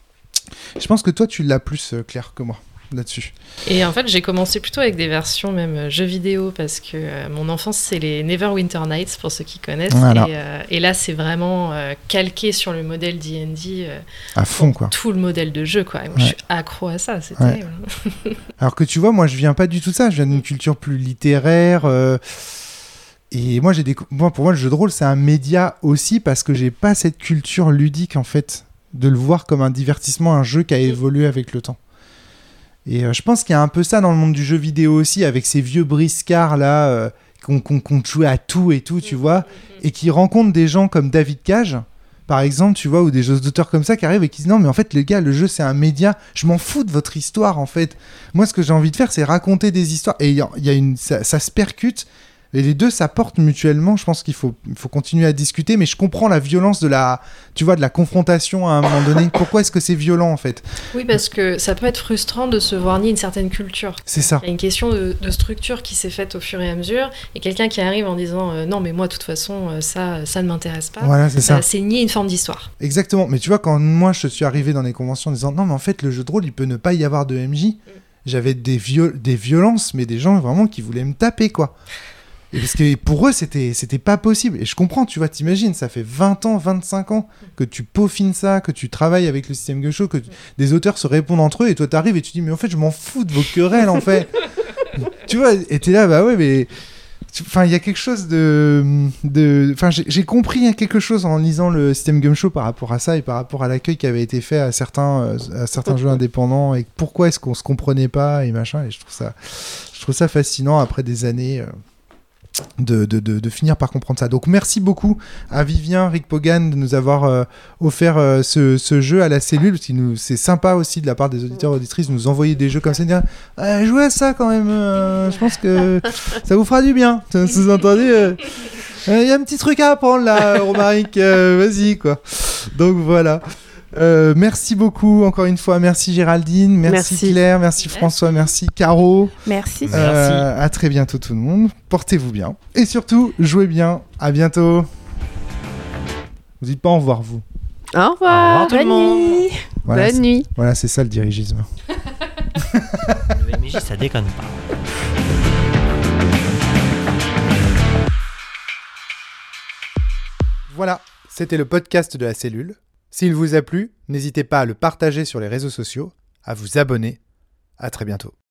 Speaker 1: Je pense que toi, tu l'as plus euh, clair que moi là-dessus.
Speaker 6: Et en fait, j'ai commencé plutôt avec des versions même euh, jeux vidéo parce que euh, mon enfance, c'est les Neverwinter Nights, pour ceux qui connaissent.
Speaker 1: Voilà.
Speaker 6: Et, euh, et là, c'est vraiment euh, calqué sur le modèle D and D. Euh,
Speaker 1: à fond, quoi.
Speaker 6: Tout le modèle de jeu, quoi. Et moi,
Speaker 1: Ouais.
Speaker 6: je suis accro à ça, c'est
Speaker 1: Ouais.
Speaker 6: terrible.
Speaker 1: Alors que tu vois, moi, je viens pas du tout de ça. Je viens d'une culture plus littéraire. Euh... Et moi, j'ai des... moi, pour moi, le jeu de rôle, c'est un média aussi parce que j'ai pas cette culture ludique, en fait, de le voir comme un divertissement, un jeu qui a évolué avec le temps. Et euh, je pense qu'il y a un peu ça dans le monde du jeu vidéo aussi, avec ces vieux briscards là, euh, qu'on, qu'on, qu'on jouait à tout et tout, tu vois, et qui rencontrent des gens comme David Cage, par exemple, tu vois, ou des jeux d'auteurs comme ça qui arrivent et qui disent non, mais en fait, les gars, le jeu c'est un média, je m'en fous de votre histoire en fait. Moi, ce que j'ai envie de faire, c'est raconter des histoires, et il y a, y a une, ça, ça se percute. Et les deux s'apportent mutuellement. Je pense qu'il faut, il faut continuer à discuter, mais je comprends la violence de la, tu vois, de la confrontation à un moment donné. Pourquoi est-ce que c'est violent en fait ?
Speaker 6: Oui, parce que ça peut être frustrant de se voir nier une certaine culture.
Speaker 1: C'est ça.
Speaker 6: Il y a une question de, de structure qui s'est faite au fur et à mesure, et quelqu'un qui arrive en disant euh, non, mais moi, de toute façon, euh, ça, ça ne m'intéresse pas.
Speaker 1: Voilà, c'est ça.
Speaker 6: Euh, c'est nier une forme d'histoire.
Speaker 1: Exactement. Mais tu vois, quand moi je suis arrivé dans les conventions en disant non, mais en fait, le jeu de rôle, il peut ne pas y avoir de M J. J'avais des, viol- des violences, mais des gens vraiment qui voulaient me taper, quoi. Et parce que pour eux, c'était, c'était pas possible. Et je comprends, tu vois, t'imagines, ça fait vingt ans, vingt-cinq ans que tu peaufines ça, que tu travailles avec le système Gumshoe, que tu... des auteurs se répondent entre eux, et toi t'arrives et tu dis, mais en fait, je m'en fous de vos querelles, en fait. Tu vois, et t'es là, bah ouais, mais... Enfin, il y a quelque chose de... de... Enfin, j'ai, j'ai compris quelque chose en lisant le système Gumshoe par rapport à ça, et par rapport à l'accueil qui avait été fait à certains, à certains jeux indépendants, et pourquoi est-ce qu'on se comprenait pas, et machin, et je trouve ça, je trouve ça fascinant après des années... Euh... De, de, de, de finir par comprendre ça. Donc merci beaucoup à Vivien Rickpogan de nous avoir euh, offert euh, ce, ce jeu à la cellule, parce que nous, c'est sympa aussi de la part des auditeurs et auditrices de nous envoyer des jeux comme ça, de dire ah, jouez à ça quand même, euh, je pense que ça vous fera du bien. Vous entendez, il euh, euh, y a un petit truc à apprendre là, Romaric, euh, vas-y quoi. Donc voilà. Euh, merci beaucoup encore une fois, merci Géraldine, merci, merci. Claire, merci François, merci Caro.
Speaker 5: Merci.
Speaker 1: Euh, à très bientôt tout le monde. Portez-vous bien et surtout jouez bien. À bientôt. Vous dites pas au revoir vous.
Speaker 4: Au revoir.
Speaker 3: Au revoir tout
Speaker 4: Bonne
Speaker 3: le monde.
Speaker 4: nuit.
Speaker 1: Voilà,
Speaker 4: Bonne nuit.
Speaker 1: Voilà, c'est ça le dirigisme.
Speaker 3: Le M J, ça déconne pas.
Speaker 1: Voilà, c'était le podcast de la cellule. S'il vous a plu, n'hésitez pas à le partager sur les réseaux sociaux, à vous abonner. À très bientôt.